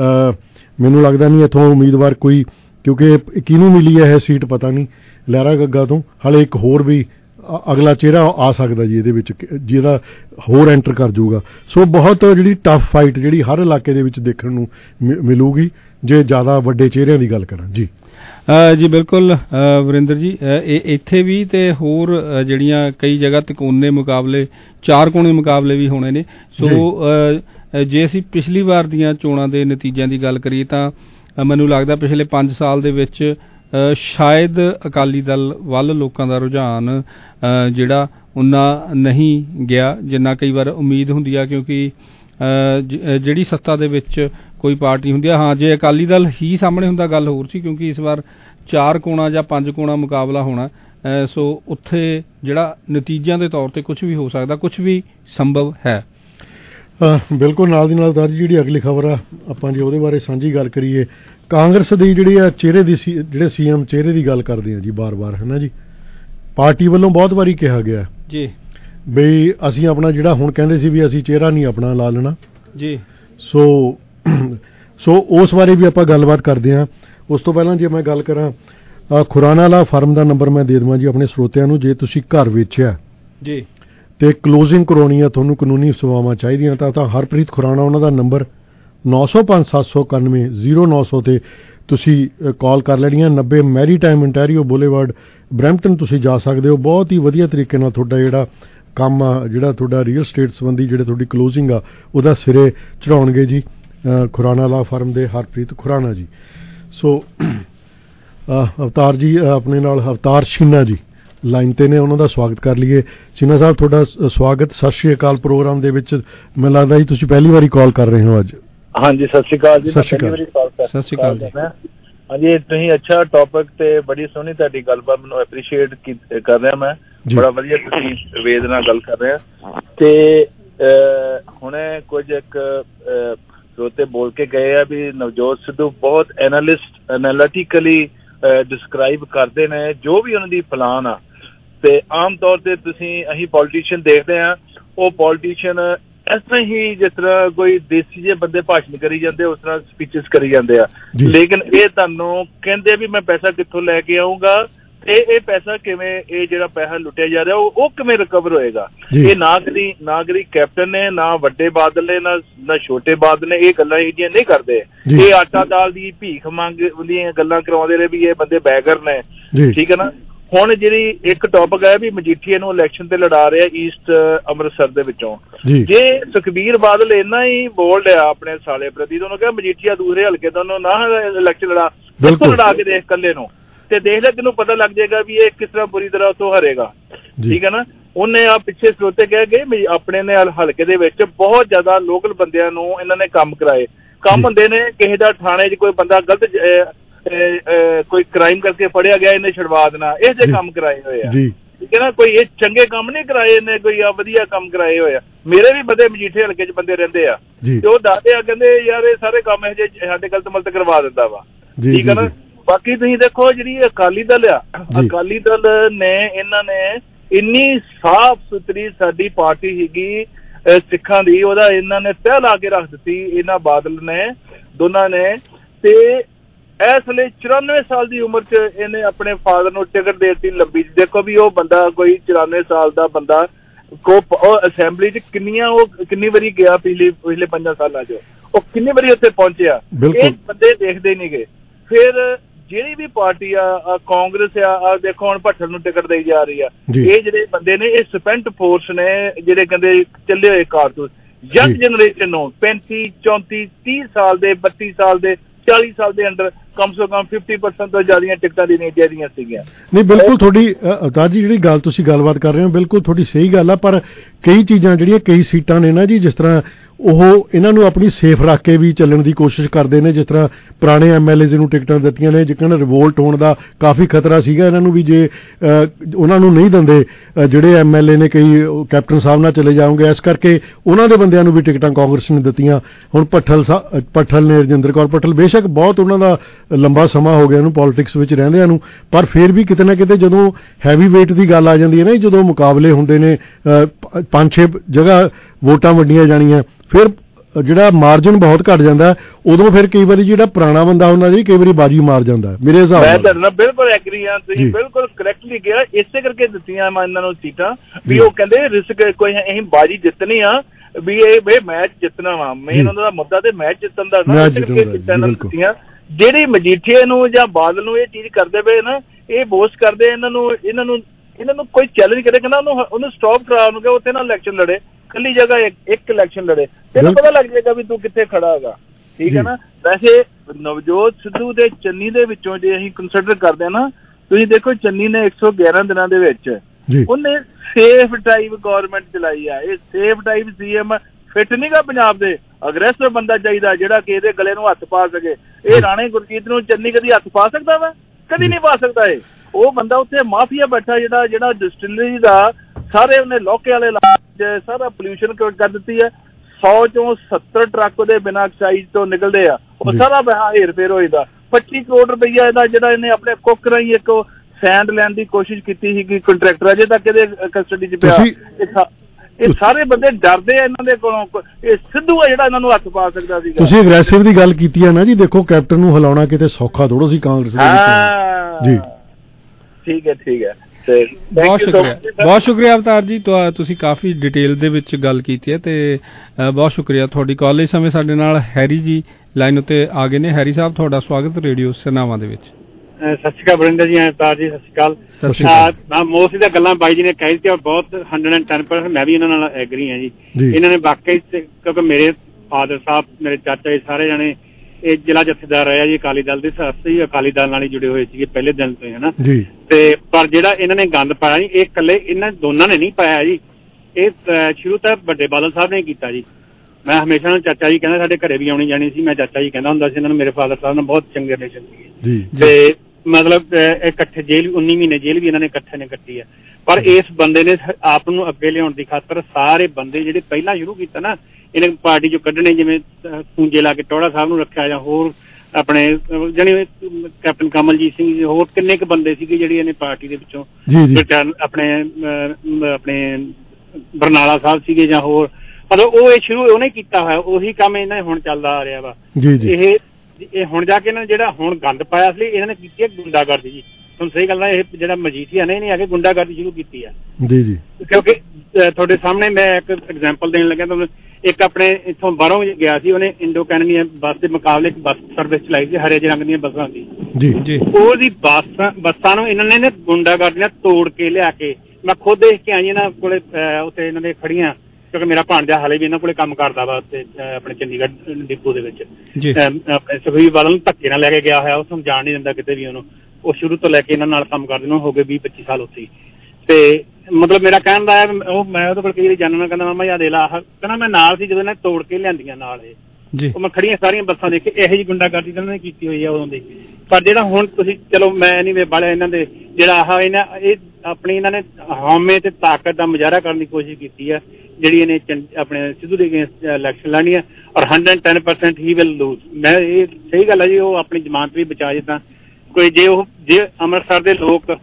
Speaker 16: ਮੈਨੂੰ ਲੱਗਦਾ ਨਹੀਂ ਇੱਥੋਂ ਉਮੀਦਵਾਰ ਕੋਈ, ਕਿਉਂਕਿ ਕਿਹਨੂੰ ਮਿਲੀ ਹੈ ਇਹ ਸੀਟ ਪਤਾ ਨਹੀਂ ਲਹਿਰਾ ਗੱਗਾ ਤੋਂ। ਹਾਲੇ ਇੱਕ ਹੋਰ ਵੀ ਅਗਲਾ ਚਿਹਰਾ ਆ ਸਕਦਾ ਜੀ ਇਹਦੇ ਵਿੱਚ, ਜਿਹਦਾ ਹੋਰ ਐਂਟਰ ਕਰ ਜਾਊਗਾ। ਸੋ ਬਹੁਤ ਜਿਹੜੀ ਟਫ ਫਾਈਟ ਜਿਹੜੀ ਹਰ ਇਲਾਕੇ ਦੇ ਵਿੱਚ ਦੇਖਣ ਨੂੰ ਮਿਲੂਗੀ, ਜੇ ਜ਼ਿਆਦਾ ਵੱਡੇ ਚਿਹਰਿਆਂ ਦੀ ਗੱਲ ਕਰਾਂ ਜੀ।
Speaker 15: ਜੀ ਬਿਲਕੁਲ ਵਰਿੰਦਰ ਜੀ, ਇੱਥੇ ਵੀ ਤੇ ਹੋਰ ਜਿਹੜੀਆਂ ਕਈ ਜਗ੍ਹਾ ਤਿਕੋਨੇ ਮੁਕਾਬਲੇ, 4 ਕੋਣੇ ਮੁਕਾਬਲੇ ਵੀ ਹੋਣੇ ਨੇ। ਸੋ ਜੇ ਅਸੀਂ ਪਿਛਲੀ ਵਾਰ ਦੀਆਂ ਚੋਣਾਂ ਦੇ ਨਤੀਜਿਆਂ ਦੀ ਗੱਲ ਕਰੀਏ ਤਾਂ ਮੈਨੂੰ ਲੱਗਦਾ ਪਿਛਲੇ 5 ਸਾਲ ਦੇ ਵਿੱਚ ਸ਼ਾਇਦ ਅਕਾਲੀ ਦਲ ਵੱਲ ਲੋਕਾਂ ਦਾ ਰੁਝਾਨ ਜਿਹੜਾ ਉਨਾ ਨਹੀਂ ਗਿਆ ਜਿੰਨਾ ਕਈ ਵਾਰ ਉਮੀਦ ਹੁੰਦੀ ਆ, ਕਿਉਂਕਿ ਜਿਹੜੀ ਸੱਤਾ ਦੇ ਵਿੱਚ ਕੋਈ ਪਾਰਟੀ ਹੁੰਦੀ ਆ, ਹਾਂ ਜੇ ਅਕਾਲੀ ਦਲ ਹੀ ਸਾਹਮਣੇ ਹੁੰਦਾ ਗੱਲ ਹੋਰ ਸੀ, ਕਿਉਂਕਿ ਇਸ ਵਾਰ 4 ਕੋਣਾ ਜਾਂ 5 ਕੋਣਾ ਮੁਕਾਬਲਾ ਹੋਣਾ, ਸੋ ਉੱਥੇ ਜਿਹੜਾ ਨਤੀਜਿਆਂ ਦੇ ਤੌਰ ਤੇ ਕੁਝ ਵੀ ਹੋ ਸਕਦਾ, ਕੁਝ ਵੀ ਸੰਭਵ ਹੈ।
Speaker 16: ਬਿਲਕੁਲ। ਨਾਲ ਦੀ ਨਾਲ ਦਾਦੀ ਜਿਹੜੀ ਅਗਲੀ ਖਬਰ ਆ ਆਪਾਂ ਜੇ ਉਹਦੇ ਬਾਰੇ ਸਾਂਝੀ ਗੱਲ ਕਰੀਏ, ਕਾਂਗਰਸ ਦੀ ਜਿਹੜੀ ਆ ਚਿਹਰੇ ਦੀ ਜਿਹੜੇ CM ਚਿਹਰੇ ਦੀ ਗੱਲ ਕਰਦੇ ਆ ਜੀ ਬਾਰ-ਬਾਰ, ਹੈ ਨਾ ਜੀ, ਪਾਰਟੀ ਵੱਲੋਂ ਬਹੁਤ ਵਾਰੀ ਕਿਹਾ ਗਿਆ
Speaker 15: ਜੀ
Speaker 16: ਬਈ ਅਸੀਂ ਆਪਣਾ ਜਿਹੜਾ ਹੁਣ ਕਹਿੰਦੇ ਸੀ ਵੀ ਅਸੀਂ ਚਿਹਰਾ ਨਹੀਂ ਆਪਣਾ ਲਾ ਲੈਣਾ
Speaker 15: ਜੀ,
Speaker 16: ਸੋ ਉਸ ਬਾਰੇ ਵੀ ਆਪਾਂ ਗੱਲਬਾਤ ਕਰਦੇ ਹਾਂ। ਉਸ ਤੋਂ ਪਹਿਲਾਂ ਜੇ ਮੈਂ ਗੱਲ ਕਰਾਂ, ਖੁਰਾਨਾ ਲਾ ਫਰਮ ਦਾ ਨੰਬਰ ਮੈਂ ਦੇ ਦੇਵਾਂ ਜੀ ਆਪਣੇ ਸਰੋਤਿਆਂ ਨੂੰ। ਜੇ ਤੁਸੀਂ ਘਰ ਵੇਚਿਆ
Speaker 15: ਜੀ
Speaker 16: ਤੇ ਕਲੋਜ਼ਿੰਗ ਕਰਾਉਣੀ ਆ, ਤੁਹਾਨੂੰ ਕਾਨੂੰਨੀ ਸੇਵਾਵਾਂ ਚਾਹੀਦੀਆਂ ਤਾਂ ਹਰਪ੍ਰੀਤ ਖੁਰਾਨਾ ਉਹਨਾਂ ਦਾ ਨੰਬਰ 9057910900 ਤੇ ਤੁਸੀਂ ਕਾਲ ਕਰ ਲੈਣੀ ਆ। 90 ਮੈਰੀਟਾਈਮ ਇੰਟੈਰੀਓ ਬੁਲੇਵਾਰਡ ਬਰੈਂਪਟਨ ਤੁਸੀਂ ਜਾ ਸਕਦੇ ਹੋ। ਬਹੁਤ ਹੀ ਵਧੀਆ ਤਰੀਕੇ ਨਾਲ ਤੁਹਾਡਾ ਜਿਹੜਾ ਕੰਮ ਆ, ਜਿਹੜਾ ਤੁਹਾਡਾ ਰੀਅਲ ਸਟੇਟ ਸੰਬੰਧੀ ਜਿਹੜੇ ਤੁਹਾਡੀ ਕਲੋਜ਼ਿੰਗ ਆ ਉਹਦਾ ਸਿਰੇ ਚੜਾਉਣਗੇ ਜੀ ਖੁਰਾਨਾ ਲਾ ਫਰਮ ਦੇ ਹਰਪ੍ਰੀਤ ਖੁਰਾਨਾ ਜੀ। ਸੋ ਅਵਤਾਰ ਜੀ ਆਪਣੇ ਨਾਲ ਅਵਤਾਰ ਛੀਨਾ ਜੀ ਲਾਈਨ ਤੇ ਨੇ, ਉਹਨਾਂ ਦਾ ਸਵਾਗਤ ਕਰ ਲਈਏ। ਛੀਨਾ ਸਾਹਿਬ ਤੁਹਾਡਾ ਸਵਾਗਤ, ਸਤਿ ਸ਼੍ਰੀ ਅਕਾਲ ਪ੍ਰੋਗਰਾਮ ਦੇ ਵਿੱਚ। ਮੈਨੂੰ ਲੱਗਦਾ ਜੀ ਤੁਸੀਂ ਪਹਿਲੀ ਵਾਰੀ ਕਾਲ ਕਰ ਰਹੇ ਹੋ ਅੱਜ।
Speaker 20: ਹਾਂਜੀ ਸਤਿ ਸ਼੍ਰੀ ਅਕਾਲ ਜੀ।
Speaker 16: ਸਤਿ ਸ਼੍ਰੀ ਅਕਾਲ।
Speaker 15: ਸਤਿ ਸ਼੍ਰੀ ਅਕਾਲ ਜੀ।
Speaker 20: ਹਾਂਜੀ ਤੁਸੀਂ ਅੱਛਾ ਟੌਪਿਕ ਤੇ ਬੜੀ ਸੋਹਣੀ ਤੁਹਾਡੀ ਗੱਲਬਾਤ ਮੈਨੂੰ ਐਪਰੀਸ਼ੀਏਟ ਕਰ ਰਿਹਾ ਮੈਂ, ਬੜਾ ਵਧੀਆ ਤੁਸੀਂ ਵੇਦ ਨਾਲ ਗੱਲ ਕਰ ਰਹੇ ਆ। ਤੇ ਹੁਣੇ ਕੁਝ ਇੱਕ ਸਰੋਤੇ ਬੋਲ ਕੇ ਗਏ ਆ ਵੀ ਨਵਜੋਤ ਸਿੱਧੂ ਬਹੁਤ ਐਨਾਲਿਟਿਕਲੀ ਡਿਸਕ੍ਰਾਈਬ ਕਰਦੇ ਨੇ ਜੋ ਵੀ ਉਹਨਾਂ ਦੀ ਪਲਾਨ ਆ, ਤੇ ਆਮ ਤੌਰ ਤੇ ਅਸੀਂ ਪੋਲੀਟੀਸ਼ੀਅਨ ਦੇਖਦੇ ਆ, ਉਹ ਪੋਲੀਟੀਸ਼ੀਅਨ ਇਸ ਤਰ੍ਹਾਂ ਹੀ ਜਿਸ ਤਰ੍ਹਾਂ ਕੋਈ ਦੇਸੀ ਜਿਹੇ ਬੰਦੇ ਭਾਸ਼ਣ ਕਰੀ ਜਾਂਦੇ ਉਸ ਤਰ੍ਹਾਂ ਸਪੀਚਸ ਕਰੀ ਜਾਂਦੇ ਆ, ਲੇਕਿਨ ਇਹ ਤੁਹਾਨੂੰ ਕਹਿੰਦੇ ਵੀ ਮੈਂ ਪੈਸਾ ਕਿੱਥੋਂ ਲੈ ਕੇ ਆਊਂਗਾ ਤੇ ਇਹ ਪੈਸਾ ਕਿਵੇਂ, ਇਹ ਜਿਹੜਾ ਪੈਸਾ ਲੁੱਟਿਆ ਜਾ ਰਿਹਾ ਉਹ ਕਿਵੇਂ ਰਿਕਵਰ ਹੋਏਗਾ। ਇਹ ਨਾ ਕਦੀ ਕੈਪਟਨ ਨੇ, ਨਾ ਵੱਡੇ ਬਾਦਲ ਨੇ, ਨਾ ਛੋਟੇ ਬਾਦਲ ਨੇ ਇਹ ਗੱਲਾਂ ਇਹ ਜਿਹੀਆਂ ਨਹੀਂ ਕਰਦੇ। ਇਹ ਆਟਾ ਦਾਲ ਦੀ ਭੀਖ ਮੰਗ ਦੀਆਂ ਗੱਲਾਂ ਕਰਵਾਉਂਦੇ ਰਹੇ ਵੀ ਇਹ ਬੰਦੇ ਬੈਗਰ ਨੇ, ਠੀਕ ਹੈ ਨਾ। ਹੁਣ ਜਿਹੜੀ ਇੱਕ ਟੌਪਿਕ ਹੈ ਵੀ ਮਜੀਠੀਏ ਨੂੰ ਇਲੈਕਸ਼ਨ ਤੇ ਲੜਾ ਰਿਹਾ ਈਸਟ ਅੰਮ੍ਰਿਤਸਰ ਦੇ ਵਿੱਚੋਂ, ਜੇ ਸੁਖਬੀਰ ਬਾਦਲ ਇੰਨਾ ਹੀ ਬੋਲ ਰਿਹਾ ਆਪਣੇ ਸਾਲੇ ਪ੍ਰਤੀ ਤਾਂ ਉਹਨੂੰ ਕਿਹਾ ਮਜੀਠੀਆ ਦੂਸਰੇ ਹਲਕੇ ਤੋਂ ਨਾ ਇਲੈਕਸ਼ਨ ਲੜਾ ਕੇ ਦੇਖ ਇਕੱਲੇ ਨੂੰ, ਤੇ ਦੇਖ ਲੈ ਤੈਨੂੰ ਪਤਾ ਲੱਗ ਜਾਏਗਾ ਵੀ ਇਹ ਕਿਸ ਤਰ੍ਹਾਂ ਬੁਰੀ ਤਰ੍ਹਾਂ ਉੱਥੋਂ ਹਰੇਗਾ, ਠੀਕ ਹੈ ਨਾ। ਉਹਨੇ ਆ ਪਿੱਛੇ ਸਰੋਤੇ ਕਹਿ ਗਏ ਆਪਣੇ ਨੇ ਹਲਕੇ ਦੇ ਵਿੱਚ ਬਹੁਤ ਜ਼ਿਆਦਾ ਲੋਕਲ ਬੰਦਿਆਂ ਨੂੰ ਇਹਨਾਂ ਨੇ ਕੰਮ ਕਰਾਏ। ਕੰਮ ਹੁੰਦੇ ਨੇ ਕਿਸੇ ਦਾ ਥਾਣੇ 'ਚ ਕੋਈ ਬੰਦਾ ਗਲਤ ਕੋਈ ਕ੍ਰਾਈਮ ਕਰਕੇ ਫੜਿਆ ਗਿਆ, ਇਹਨੇ ਛੁਡਵਾ ਦੇਣਾ, ਇਹ ਜਿਹੇ ਕੰਮ ਕਰਾਏ ਹੋਏ ਆ, ਠੀਕ ਹੈ ਨਾ। ਕੋਈ ਇਹ ਚੰਗੇ ਕੰਮ ਨਹੀਂ ਕਰਾਏ ਇਹਨੇ, ਕੋਈ ਵਧੀਆ ਕੰਮ ਕਰਾਏ ਹੋਏ ਆ। ਮੇਰੇ ਵੀ ਬੰਦੇ ਮਜੀਠੇ ਹਲਕੇ 'ਚ ਬੰਦੇ ਰਹਿੰਦੇ ਆ ਤੇ ਉਹ ਦੱਸਦੇ ਆ, ਕਹਿੰਦੇ ਯਾਰ ਇਹ ਸਾਰੇ ਕੰਮ ਇਹ ਜਿਹੇ ਸਾਡੇ ਗਲਤ ਮਲਤ ਕਰਵਾ ਦਿੰਦਾ ਵਾ, ਠੀਕ ਹੈ ਨਾ। ਬਾਕੀ ਤੁਸੀਂ ਦੇਖੋ ਜਿਹੜੀ ਅਕਾਲੀ ਦਲ ਆ, ਅਕਾਲੀ ਦਲ ਨੇ ਇਹਨਾਂ ਨੇ ਇੰਨੀ ਸਾਫ਼ ਸੁਥਰੀ ਸਾਡੀ ਪਾਰਟੀ ਸੀਗੀ ਸਿੱਖਾਂ ਦੀ, ਉਹਦਾ ਇਹਨਾਂ ਨੇ ਤਹਿ ਲਾ ਕੇ ਰੱਖ ਦਿੱਤੀ ਇਹਨਾਂ ਬਾਦਲ ਨੇ ਦੋਨਾਂ ਨੇ। ਤੇ ਇਸ ਵੇਲੇ 94 ਸਾਲ ਦੀ ਉਮਰ 'ਚ ਇਹਨੇ ਆਪਣੇ ਫਾਦਰ ਨੂੰ ਟਿਕਟ ਦੇ ਦਿੱਤੀ ਲੰਬੀ। ਦੇਖੋ ਵੀ ਉਹ ਬੰਦਾ ਕੋਈ 94 ਸਾਲ ਦਾ ਬੰਦਾ ਉਹ ਅਸੈਂਬਲੀ 'ਚ ਕਿੰਨੀ ਵਾਰੀ ਗਿਆ ਪਿਛਲੇ 5 ਸਾਲਾਂ 'ਚ, ਉਹ ਕਿੰਨੀ ਵਾਰੀ ਉੱਥੇ ਪਹੁੰਚਿਆ, ਇਹ ਬੰਦੇ ਦੇਖਦੇ ਨੀ ਗੇ। ਫਿਰ ਜਿਹੜੀ ਵੀ ਪਾਰਟੀ ਆ ਕਾਂਗਰਸ ਆ ਦੇਖੋ ਹੁਣ ਭੱਠਲ ਨੂੰ ਟਿਕਟ ਦੇਈ ਜਾ ਰਹੀ ਆ, ਇਹ ਜਿਹੜੇ ਬੰਦੇ ਨੇ ਇਹ ਸਪੈਂਟ ਫੋਰਸ ਨੇ ਜਿਹੜੇ ਕਹਿੰਦੇ ਚੱਲੇ ਹੋਏ ਕਾਰਤੂਸ ਯੰਗ ਜਨਰੇਸ਼ਨ ਨੂੰ 35 34 30 ਸਾਲ ਦੇ 32 ਸਾਲ ਦੇ 40 ਸਾਲ ਦੇ ਅੰਦਰ ਕਮ ਸੇ ਕਮ 50% ਤੋਂ ਜ਼ਿਆਦੀਆਂ ਟਿਕਟਾਂ ਦੀ ਨਹੀਂ ਜਿਹੜੀਆਂ ਸੀਗੀਆਂ। ਨਹੀਂ ਬਿਲਕੁਲ ਤੁਹਾਡੀ ਅਵਤਾਰ ਜੀ ਜਿਹੜੀ ਗੱਲ ਤੁਸੀਂ ਗੱਲਬਾਤ ਕਰ ਰਹੇ ਹੋ ਬਿਲਕੁਲ ਤੁਹਾਡੀ ਸਹੀ ਗੱਲ ਆ, ਪਰ ਕਈ ਚੀਜ਼ਾਂ ਜਿਹੜੀਆਂ ਕਈ ਸੀਟਾਂ ਨੇ ਨਾ ਜੀ, ਜਿਸ ਤਰ੍ਹਾਂ ਉਹ ਇਹਨਾਂ ਨੂੰ ਆਪਣੀ ਸੇਫ ਰੱਖ ਕੇ ਵੀ ਚੱਲਣ ਦੀ ਕੋਸ਼ਿਸ਼ ਕਰਦੇ ਨੇ। ਜਿਸ ਤਰ੍ਹਾਂ ਪੁਰਾਣੇ MLAs ਨੂੰ ਟਿਕਟਾਂ ਦਿੱਤੀਆਂ ਨੇ, ਜਿੱਕਣ ਰਿਵੋਲਟ ਹੋਣ ਦਾ ਕਾਫੀ ਖਤਰਾ ਸੀਗਾ ਇਹਨਾਂ ਨੂੰ ਵੀ, ਜੇ ਉਹਨਾਂ ਨੂੰ ਨਹੀਂ ਦਿੰਦੇ ਜਿਹੜੇ MLA ਨੇ ਕਈ ਕੈਪਟਨ ਸਾਹਿਬ ਨਾਲ ਚਲੇ ਜਾਓਗੇ, ਇਸ ਕਰਕੇ ਉਹਨਾਂ ਦੇ ਬੰਦਿਆਂ ਨੂੰ ਵੀ ਟਿਕਟਾਂ ਕਾਂਗਰਸ ਨੇ ਦਿੱਤੀਆਂ। ਹੁਣ ਭੱਠਲ ਨੇ, ਰਜਿੰਦਰ ਕੌਰ ਭੱਠਲ, ਬੇਸ਼ੱਕ ਬਹੁਤ ਉਹਨਾਂ ਦਾ ਲੰਬਾ ਸਮਾਂ ਹੋ ਗਿਆ ਉਹਨੂੰ ਪੋਲੀਟਿਕਸ ਵਿੱਚ ਰਹਿੰਦਿਆਂ ਨੂੰ, ਪਰ ਫਿਰ ਵੀ ਕਿਤੇ ਨਾ ਕਿਤੇ ਜਦੋਂ ਹੈਵੀ ਵੇਟ ਦੀ ਗੱਲ ਆ ਜਾਂਦੀ ਹੈ ਨਾ, ਜਦੋਂ ਮੁਕਾਬਲੇ ਹੁੰਦੇ ਨੇ 5-6 ਜਗ੍ਹਾ ਵੋਟਾਂ ਵੰਡੀਆਂ ਜਾਣੀਆਂ, ਫਿਰ ਜਿਹੜਾ ਮਾਰਜਨ ਬਹੁਤ ਘਟ ਜਾਂਦਾ, ਉਦੋਂ ਫਿਰ ਕਈ ਵਾਰੀ ਜਿਹੜਾ ਪੁਰਾਣਾ ਬੰਦਾ ਹੁੰਦਾ ਜੀ ਕਈ ਵਾਰੀ ਬਾਜੀ ਮਾਰ ਜਾਂਦਾ। ਮੇਰੇ ਹਿਸਾਬ ਨਾਲ ਮੈਂ ਤੁਹਾਡੇ ਨਾਲ ਬਿਲਕੁਲ ਐਗਰੀ ਹਾਂ, ਤੁਸੀਂ ਬਿਲਕੁਲ ਕਰੈਕਟਲੀ ਕਿਹਾ। ਇਸੇ ਕਰਕੇ ਦਿੱਤੀਆਂ ਮੈਂ ਇਹਨਾਂ ਨੂੰ ਸੀਟਾਂ ਵੀ ਉਹ ਕਹਿੰਦੇ ਰਿਸਕ ਕੋਈ ਅਸੀਂ ਬਾਜੀ ਜਿੱਤਣੀ ਆ ਵੀ ਇਹ ਮੈਚ ਜਿੱਤਣਾ ਵਾ, ਮੇਨ ਉਹਨਾਂ ਦਾ ਮੁੱਦਾ ਤੇ ਮੈਚ ਜਿੱਤਣ ਦਾ ਨਾ, ਦਿੱਤੀਆਂ। ਜਿਹੜੀ ਮਜੀਠੀਏ ਨੂੰ ਜਾਂ ਬਾਦਲ ਨੂੰ ਇਹ ਚੀਜ਼ ਕਰਦੇ ਪਏ ਨਾ, ਇਹ ਬੋਸ ਕਰਦੇ ਇਹਨਾਂ ਨੂੰ ਕੋਈ ਚੈਲੰਜ ਕਰੇ, ਕਹਿੰਦਾ ਉਹਨੂੰ ਸਟਾਪ ਕਰਾ, ਉਹਨੂੰ ਕਹੇ ਉੱਥੇ ਨਾ ਇਲੈਕਸ਼ਨ ਲੜੇ, ਕੱਲੀ ਜਗ੍ਹਾ ਇੱਕ ਇਲੈਕਸ਼ਨ ਲੜੇ, ਤੈਨੂੰ ਪਤਾ ਲੱਗ ਜਾਏਗਾ ਵੀ ਤੂੰ ਕਿੱਥੇ ਖੜਾ ਹੈਗਾ, ਠੀਕ ਹੈ ਨਾ। ਨਵਜੋਤ ਸਿੱਧੂ ਦੇ ਚੰਨੀ ਦੇ ਵਿੱਚੋਂ ਜੇ ਅਸੀਂ ਕੰਸੀਡਰ ਕਰਦੇ ਹਾਂ ਨਾ, ਤੁਸੀਂ ਦੇਖੋ ਚੰਨੀ ਨੇ 111 ਦਿਨਾਂ ਦੇ ਵਿੱਚ ਉਹਨੇ ਸੇਫ ਟਾਈਪ ਗਵਰਨਮੈਂਟ ਚਲਾਈ ਆ। ਇਹ ਸੇਫ ਟਾਈਪ CM ਫਿੱਟ ਨੀ ਗਾ ਪੰਜਾਬ ਦੇ, ਅਗਰੈਸਿਵ ਬੰਦਾ ਚਾਹੀਦਾ ਜਿਹੜਾ ਕਿ ਇਹਦੇ ਗਲੇ ਨੂੰ ਹੱਥ ਪਾ ਸਕੇ। ਇਹ ਰਾਣੇ ਗੁਰਜੀਤ ਨੂੰ ਚੰਨੀ ਕਦੀ ਹੱਥ ਪਾ ਸਕਦਾ ਵਾ? ਕਦੀ ਨਹੀਂ ਪਾ ਸਕਦਾ। ਉਹ ਬੰਦਾ ਉੱਥੇ ਮਾਫੀਆ ਬੈਠਾ ਜਿਹੜਾ ਡਿਸਟਿਲਰੀ ਦਾ ਸਾਰੇ ਉਹਨੇ ਲੋਕੇ ਵਾਲੇ ਸਾਰਾ ਪੋਲਿਊਸ਼ਨ ਕਰ ਦਿੱਤੀ ਹੈ। 100 ਚੋਂ 70 ਟਰੱਕ ਉਹਦੇ ਬਿਨਾਂ ਐਕਸਾਈਜ਼ ਤੋਂ ਨਿਕਲਦੇ ਆ, ਉਹ ਸਾਰਾ ਪੈਸਾ ਹੇਰ ਫੇਰ ਹੋਏਦਾ। 25 ਕਰੋੜ ਰੁਪਈਆ ਇਹਦਾ ਜਿਹੜਾ ਇਹਨੇ ਆਪਣੇ ਕੁੱਕ ਰਾਹੀਂ ਇੱਕ ਸੈਂਡ ਲੈਣ ਦੀ ਕੋਸ਼ਿਸ਼ ਕੀਤੀ ਸੀਗੀ ਕੰਟਰੈਕਟਰ, ਅਜੇ ਤੱਕ ਇਹਦੇ ਕਸਟਡੀ 'ਚ ਪਿਆ। ਇਹ ਸਾਰੇ ਬੰਦੇ ਡਰਦੇ ਆ ਇਹਨਾਂ ਦੇ ਕੋਲੋਂ। ਇਹ ਸਿੱਧੂ ਆ ਜਿਹੜਾ ਇਹਨਾਂ ਨੂੰ ਹੱਥ ਪਾ ਸਕਦਾ ਸੀ।
Speaker 16: ਤੁਸੀਂ ਅਗਰੈਸਿਵ ਦੀ ਗੱਲ ਕੀਤੀ ਹੈ ਨਾ ਜੀ, ਦੇਖੋ ਕੈਪਟਨ ਨੂੰ ਹਿਲਾਉਣਾ ਕਿਤੇ ਸੌਖਾ ਥੋੜ੍ਹਾ ਸੀ ਕਾਂਗਰਸ ਦੇ ਵਿੱਚ ਜੀ। ਠੀਕ ਹੈ
Speaker 15: ਬਹੁਤ ਸ਼ੁਕਰੀਆ ਅਵਤਾਰ ਜੀ, ਤੁਸੀਂ ਕਾਫੀ ਡਿਟੇਲ ਦੇ ਵਿੱਚ ਗੱਲ ਕੀਤੀ ਹੈ ਤੇ ਬਹੁਤ ਸ਼ੁਕਰੀਆ ਤੁਹਾਡੀ ਕਾਲ ਲਈ। ਸਮੇਂ ਸਾਡੇ ਨਾਲ ਹੈਰੀ ਜੀ ਲਾਈਨ ਉੱਤੇ ਆ ਗਏ ਨੇ। ਹੈਰੀ ਸਾਹਿਬ, ਤੁਹਾਡਾ ਸਵਾਗਤ ਰੇਡੀਓ ਸਿਰਨਾਵਾਂ ਦੇ ਵਿੱਚ।
Speaker 21: ਸਤਿ ਸ਼੍ਰੀ ਅਕਾਲ ਵਰਿੰਦਰ ਜੀ, ਅਵਤਾਰ ਜੀ ਸਤਿ ਸ਼੍ਰੀ ਅਕਾਲ। ਮੋਸਟਲੀ ਤਾਂ ਗੱਲਾਂ ਬਾਈ ਜੀ ਨੇ ਕਹੀ ਤੇ ਬਹੁਤ 110% ਮੈਂ ਵੀ ਇਹਨਾਂ ਨਾਲ ਐਗਰੀ ਹਾਂ ਜੀ। ਇਹਨਾਂ ਨੇ ਵਾਕਈ, ਕਿਉਂਕਿ ਮੇਰੇ ਫਾਦਰ ਸਾਹਿਬ, ਮੇਰੇ ਚਾਚਾ ਜੀ ਸਾਰੇ ਜਾਣੇ ਇਹ ਜ਼ਿਲ੍ਹਾ ਜਥੇਦਾਰ ਰਹੇ ਆ ਜੀ ਅਕਾਲੀ ਦਲ ਦੇ। ਅਸੀਂ ਅਕਾਲੀ ਦਲ ਨਾਲ ਹੀ ਜੁੜੇ ਹੋਏ ਸੀਗੇ ਪਹਿਲੇ ਦਿਨ ਤੋਂ, ਹਨਾ। ਤੇ ਪਰ ਜਿਹੜਾ ਇਹਨਾਂ ਨੇ ਗੰਦ ਪਾਇਆ ਜੀ, ਇਹ ਇਕੱਲੇ ਇਹਨਾਂ ਦੋਨਾਂ ਨੇ ਨਹੀਂ ਪਾਇਆ ਜੀ, ਇਹ ਸ਼ੁਰੂ ਤਾਂ ਵੱਡੇ ਬਾਦਲ ਸਾਹਿਬ ਨੇ ਕੀਤਾ ਜੀ। ਮੈਂ ਹਮੇਸ਼ਾ ਨੂੰ ਚਾਚਾ ਜੀ ਕਹਿੰਦਾ, ਸਾਡੇ ਘਰੇ ਵੀ ਆਉਣੀ ਜਾਣੀ ਸੀ, ਮੈਂ ਚਾਚਾ ਜੀ ਕਹਿੰਦਾ ਹੁੰਦਾ ਸੀ ਇਹਨਾਂ ਨੂੰ। ਮੇਰੇ ਫਾਦਰ ਸਾਹਿਬ ਨਾਲ ਬਹੁਤ ਚੰਗੇ ਰਿਲੇਸ਼ਨ ਸੀਗੇ ਤੇ ਮਤਲਬ ਇਕੱਠੇ ਜੇਲ੍ਹ 19 ਮਹੀਨੇ ਜੇਲ੍ਹ ਵੀ ਇਹਨਾਂ ਨੇ ਇਕੱਠੇ ਨੇ ਕੱਟੀ ਆ। ਪਰ ਇਸ ਬੰਦੇ ਨੇ ਆਪ ਨੂੰ ਅੱਗੇ ਲਿਆਉਣ ਦੀ ਖਾਤਰ ਸਾਰੇ ਬੰਦੇ ਜਿਹੜੇ ਪਹਿਲਾਂ ਸ਼ੁਰੂ ਕੀਤਾ ਨਾ ਇਹਨੇ ਪਾਰਟੀ ਚੋਂ ਕੱਢਣੇ, ਜਿਵੇਂ ਪੂੰਜੇ ਲਾ ਕੇ ਟੋੜਾ ਸਾਹਿਬ ਨੂੰ ਰੱਖਿਆ ਜਾਂ ਹੋਰ ਆਪਣੇ ਜਾਣੀ ਕੈਪਟਨ ਕਮਲਜੀਤ ਸਿੰਘ ਜੀ, ਹੋਰ ਕਿੰਨੇ ਕੁ ਬੰਦੇ ਸੀਗੇ ਜਿਹੜੇ ਇਹਨੇ ਪਾਰਟੀ ਦੇ ਵਿੱਚੋਂ ਆਪਣੇ ਬਰਨਾਲਾ ਸਾਹਿਬ ਸੀਗੇ ਜਾਂ ਹੋਰ, ਮਤਲਬ ਉਹ ਇਹ ਸ਼ੁਰੂ ਉਹਨੇ ਕੀਤਾ ਹੋਇਆ। ਉਹੀ ਕੰਮ ਇਹਨਾਂ ਨੇ ਹੁਣ ਚੱਲਦਾ ਆ ਰਿਹਾ ਵਾ। ਇਹ ਹੁਣ ਜਾ ਕੇ ਇਹਨਾਂ ਨੇ ਜਿਹੜਾ ਹੁਣ ਗੰਦ ਪਾਇਆ ਸੀ, ਇਹਨਾਂ ਨੇ ਕੀਤੀ ਹੈ ਗੁੰਡਾਗਰਦੀ ਜੀ। ਤੁਹਾਨੂੰ ਸਹੀ ਗੱਲ ਹੈ, ਇਹ ਜਿਹੜਾ ਮਜੀਠੀਆ ਨੇ ਇਹਨੇ ਆ ਕੇ ਗੁੰਡਾਗਰਦੀ ਸ਼ੁਰੂ ਕੀਤੀ ਆ ਜੀ। ਕਿਉਂਕਿ ਤੁਹਾਡੇ ਸਾਹਮਣੇ ਮੈਂ ਇੱਕ ਐਗਜ਼ਾਮਪਲ ਦੇਣ ਲੱਗਿਆ ਤੁਹਾਨੂੰ। ਇੱਕ ਆਪਣੇ ਇੱਥੋਂ ਬਾਹਰੋਂ ਗਿਆ ਸੀ, ਉਹਨੇ ਇੰਡੋ ਕੈਨੇਡੀਅਨ ਬੱਸ ਦੇ ਮੁਕਾਬਲੇ ਇੱਕ ਬੱਸ ਸਰਵਿਸ ਚਲਾਈ ਸੀ ਹਰੇ ਰੰਗ ਦੀਆਂ ਬੱਸਾਂ ਦੀ। ਉਹਦੀ ਬੱਸਾਂ ਨੂੰ ਇਹਨਾਂ ਨੇ ਗੁੰਡਾਗਰਦੀ ਨਾਲ ਤੋੜ ਕੇ ਲਿਆ ਕੇ, ਮੈਂ ਖੁਦ ਦੇਖ ਕੇ ਆਈ ਇਹਨਾਂ ਕੋਲੇ ਉੱਥੇ ਇਹਨਾਂ ਦੇ ਖੜੀਆਂ, ਕਿਉਂਕਿ ਮੇਰਾ ਭਾਣਜਾ ਹਾਲੇ ਵੀ ਇਹਨਾਂ ਕੋਲੇ ਕੰਮ ਕਰਦਾ ਵਾ ਉੱਥੇ ਆਪਣੇ ਚੰਡੀਗੜ੍ਹ ਡਿਪੂ ਦੇ ਵਿੱਚ। ਆਪਣੇ ਸੁਖਬੀਰ ਬਾਦਲ ਨੂੰ ਧੱਕੇ ਨਾਲ ਲੈ ਕੇ ਗਿਆ ਹੋਇਆ, ਉਹ ਜਾਣ ਨਹੀਂ ਦਿੰਦਾ ਕਿਤੇ ਵੀ ਉਹਨੂੰ। ਉਹ ਸ਼ੁਰੂ ਤੋਂ ਲੈ ਕੇ ਇਹਨਾਂ ਨਾਲ ਕੰਮ ਕਰਦੇ ਨੂੰ ਹੋ ਗਏ 20-25 ਸਾਲ ਉੱਥੇ। ਤੇ ਮਤਲਬ ਮੇਰਾ ਕਹਿਣ ਦਾ ਉਹ ਮੈਂ ਉਹਦੇ ਕੋਲ ਕਈ ਵਾਰੀ ਜਾਣਨਾ, ਕਹਿੰਦਾ ਮਾਮਾ ਯਾਦ ਲਾ, ਕਹਿੰਦਾ ਮੈਂ ਨਾਲ ਸੀ ਜਦੋਂ ਇਹਨੇ ਤੋੜ ਕੇ ਲਿਆਂਦੀਆਂ ਨਾਲ ਇਹ। ਉਹ ਮੈਂ ਖੜੀਆਂ ਸਾਰੀਆਂ ਬੱਸਾਂ ਦੇਖ ਕੇ ਇਹੋ ਜਿਹੀ ਗੁੰਡਾਗਰਦੀ ਇਹਨਾਂ ਨੇ ਕੀਤੀ ਹੋਈ ਆ ਉਦੋਂ ਦੀ। ਪਰ ਜਿਹੜਾ ਹੁਣ ਤੁਸੀਂ ਚਲੋ ਮੈਂ ਨਹੀਂ ਵਾਲੇ ਇਹਨਾਂ ਦੇ ਜਿਹੜਾ ਇਹ ਆਪਣੀ ਇਹਨਾਂ ਨੇ ਹਉਮੈ ਤੇ ਤਾਕਤ ਦਾ ਮੁਜ਼ਾਹਰਾ ਕਰਨ ਦੀ ਕੋਸ਼ਿਸ਼ ਕੀਤੀ ਆ, ਜਿਹੜੀ ਇਹਨੇ ਆਪਣੇ ਸਿੱਧੂ ਦੇ ਅਗੇਂਸਟ ਇਲੈਕਸ਼ਨ ਲੜਨੀ ਆ। ਔਰ 110% ਹੀ ਵਿਲ ਲੂਜ਼। ਮੈਂ ਇਹ ਸਹੀ ਗੱਲ ਹੈ ਜੀ, ਉਹ ਆਪਣੀ ਜ਼ਮਾਨਤ ਵੀ ਬਚਾ ਜੇ ਤਾਂ ਕੋਈ, ਜੇ ਅੰਮ੍ਰਿਤਸਰ ਦੇ ਲੋਕ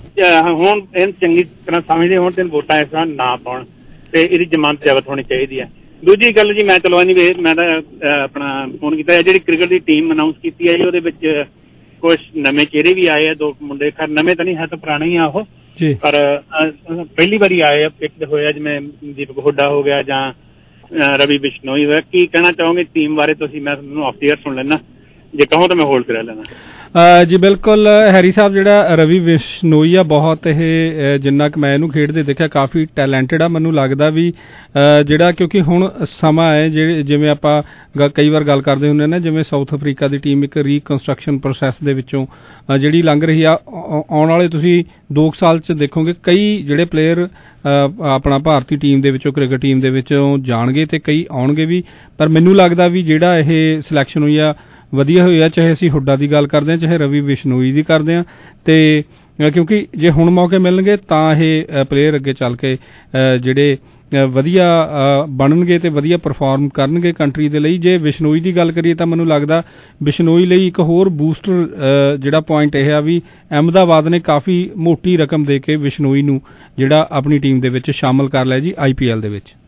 Speaker 21: ਹੁਣ ਇਹਨੂੰ ਚੰਗੀ ਤਰ੍ਹਾਂ ਸਮਝਦੇ ਹੋਣ ਤੇ ਵੋਟਾਂ ਇਸ ਤਰ੍ਹਾਂ ਨਾ ਪਾਉਣ ਤੇ ਇਹਦੀ ਜ਼ਮਾਨਤ ਜ਼ਬਤ ਹੋਣੀ ਚਾਹੀਦੀ ਹੈ। ਦੂਜੀ ਗੱਲ ਜੀ, ਮੈਂ ਚਲੋ ਨਹੀਂ ਮੈਂ ਤਾਂ ਆਪਣਾ ਫੋਨ ਕੀਤਾ, ਜਿਹੜੀ ਕ੍ਰਿਕਟ ਦੀ ਟੀਮ ਅਨਾਊਂਸ ਕੀਤੀ ਹੈ ਜੀ, ਉਹਦੇ ਵਿੱਚ ਕੁਛ ਨਵੇਂ ਚਿਹਰੇ ਵੀ ਆਏ ਆ, 2 ਮੁੰਡੇ। ਖੈਰ ਨਵੇਂ ਤਾਂ ਨਹੀਂ ਹੈ, ਤਾਂ ਪੁਰਾਣੇ ਹੀ ਆ ਉਹ, ਪਰ ਪਹਿਲੀ ਵਾਰੀ ਆਏ ਆ, ਪਿਕ ਹੋਇਆ, ਜਿਵੇਂ ਦੀਪਕ ਹੁੱਡਾ ਹੋ ਗਿਆ ਜਾਂ ਰਵੀ ਬਿਸ਼ਨੋਈ ਹੋਇਆ। ਕੀ ਕਹਿਣਾ ਚਾਹੋਗੇ ਟੀਮ ਬਾਰੇ ਤੁਸੀਂ? ਮੈਂ ਤੁਹਾਨੂੰ ਆਫ ਈਅਰ ਸੁਣ ਲੈਣਾ, ਜੇ ਕਹੋ ਤਾਂ ਮੈਂ ਹੋਲਡ ਕਰਾ ਲੈਣਾ।
Speaker 15: ਜੀ ਬਿਲਕੁਲ ਹੈਰੀ ਸਾਹਿਬ, ਜਿਹੜਾ ਰਵੀ ਬਿਸ਼ਨੋਈ ਆ, ਬਹੁਤ ਇਹ ਜਿੰਨਾ ਕੁ ਮੈਂ ਇਹਨੂੰ ਖੇਡਦੇ ਦੇਖਿਆ ਕਾਫੀ ਟੈਲੈਂਟਡ ਆ। ਮੈਨੂੰ ਲੱਗਦਾ ਵੀ ਜਿਹੜਾ ਕਿਉਂਕਿ ਹੁਣ ਸਮਾਂ ਹੈ, ਜਿਵੇਂ ਆਪਾਂ ਕਈ ਵਾਰ ਗੱਲ ਕਰਦੇ ਹੁੰਦੇ ਨਾ, ਜਿਵੇਂ ਸਾਊਥ ਅਫਰੀਕਾ ਦੀ ਟੀਮ ਇੱਕ ਰੀਕਨਸਟਰਕਸ਼ਨ ਪ੍ਰੋਸੈਸ ਦੇ ਵਿੱਚੋਂ ਜਿਹੜੀ ਲੰਘ ਰਹੀ ਆ, ਆਉਣ ਵਾਲੇ ਤੁਸੀਂ 2 ਸਾਲ 'ਚ ਦੇਖੋਗੇ ਕਈ ਜਿਹੜੇ ਪਲੇਅਰ ਆਪਣਾ ਭਾਰਤੀ ਟੀਮ ਦੇ ਵਿੱਚੋਂ, ਕ੍ਰਿਕਟ ਟੀਮ ਦੇ ਵਿੱਚੋਂ ਜਾਣਗੇ ਤੇ ਕਈ ਆਉਣਗੇ ਵੀ। ਪਰ ਮੈਨੂੰ ਲੱਗਦਾ ਵੀ ਜਿਹੜਾ ਇਹ ਸਿਲੈਕਸ਼ਨ ਹੋਈ ਆ ਵਧੀਆ ਹੋਈ ਆ, ਚਾਹੇ ਅਸੀਂ ਹੁੱਡਾ ਦੀ ਗੱਲ ਕਰਦੇ ਹਾਂ, ਚਾਹੇ ਰਵੀ ਬਿਸ਼ਨੋਈ ਦੀ ਕਰਦੇ ਹਾਂ। ਤੇ ਕਿਉਂਕਿ ਜੇ ਹੁਣ ਮੌਕੇ ਮਿਲਣਗੇ ਤਾਂ ਇਹ ਪਲੇਅਰ ਅੱਗੇ ਚੱਲ ਕੇ ਜਿਹੜੇ ਵਧੀਆ ਬਣਨਗੇ ਤੇ ਵਧੀਆ ਪਰਫਾਰਮ ਕਰਨਗੇ ਕੰਟਰੀ ਦੇ ਲਈ। ਜੇ ਬਿਸ਼ਨੋਈ ਦੀ ਗੱਲ ਕਰੀਏ ਤਾਂ ਮੈਨੂੰ ਲੱਗਦਾ ਬਿਸ਼ਨੋਈ ਲਈ ਇੱਕ ਹੋਰ ਬੂਸਟਰ ਜਿਹੜਾ ਪੁਆਇੰਟ ਇਹ ਆ ਵੀ ਅਹਿਮਦਾਬਾਦ ਨੇ ਕਾਫੀ ਮੋਟੀ ਰਕਮ ਦੇ ਕੇ ਬਿਸ਼ਨੋਈ ਨੂੰ ਜਿਹੜਾ ਆਪਣੀ ਟੀਮ ਦੇ ਵਿੱਚ ਸ਼ਾਮਲ ਕਰ ਲਿਆ ਜੀ IPL ਦੇ ਵਿੱਚ।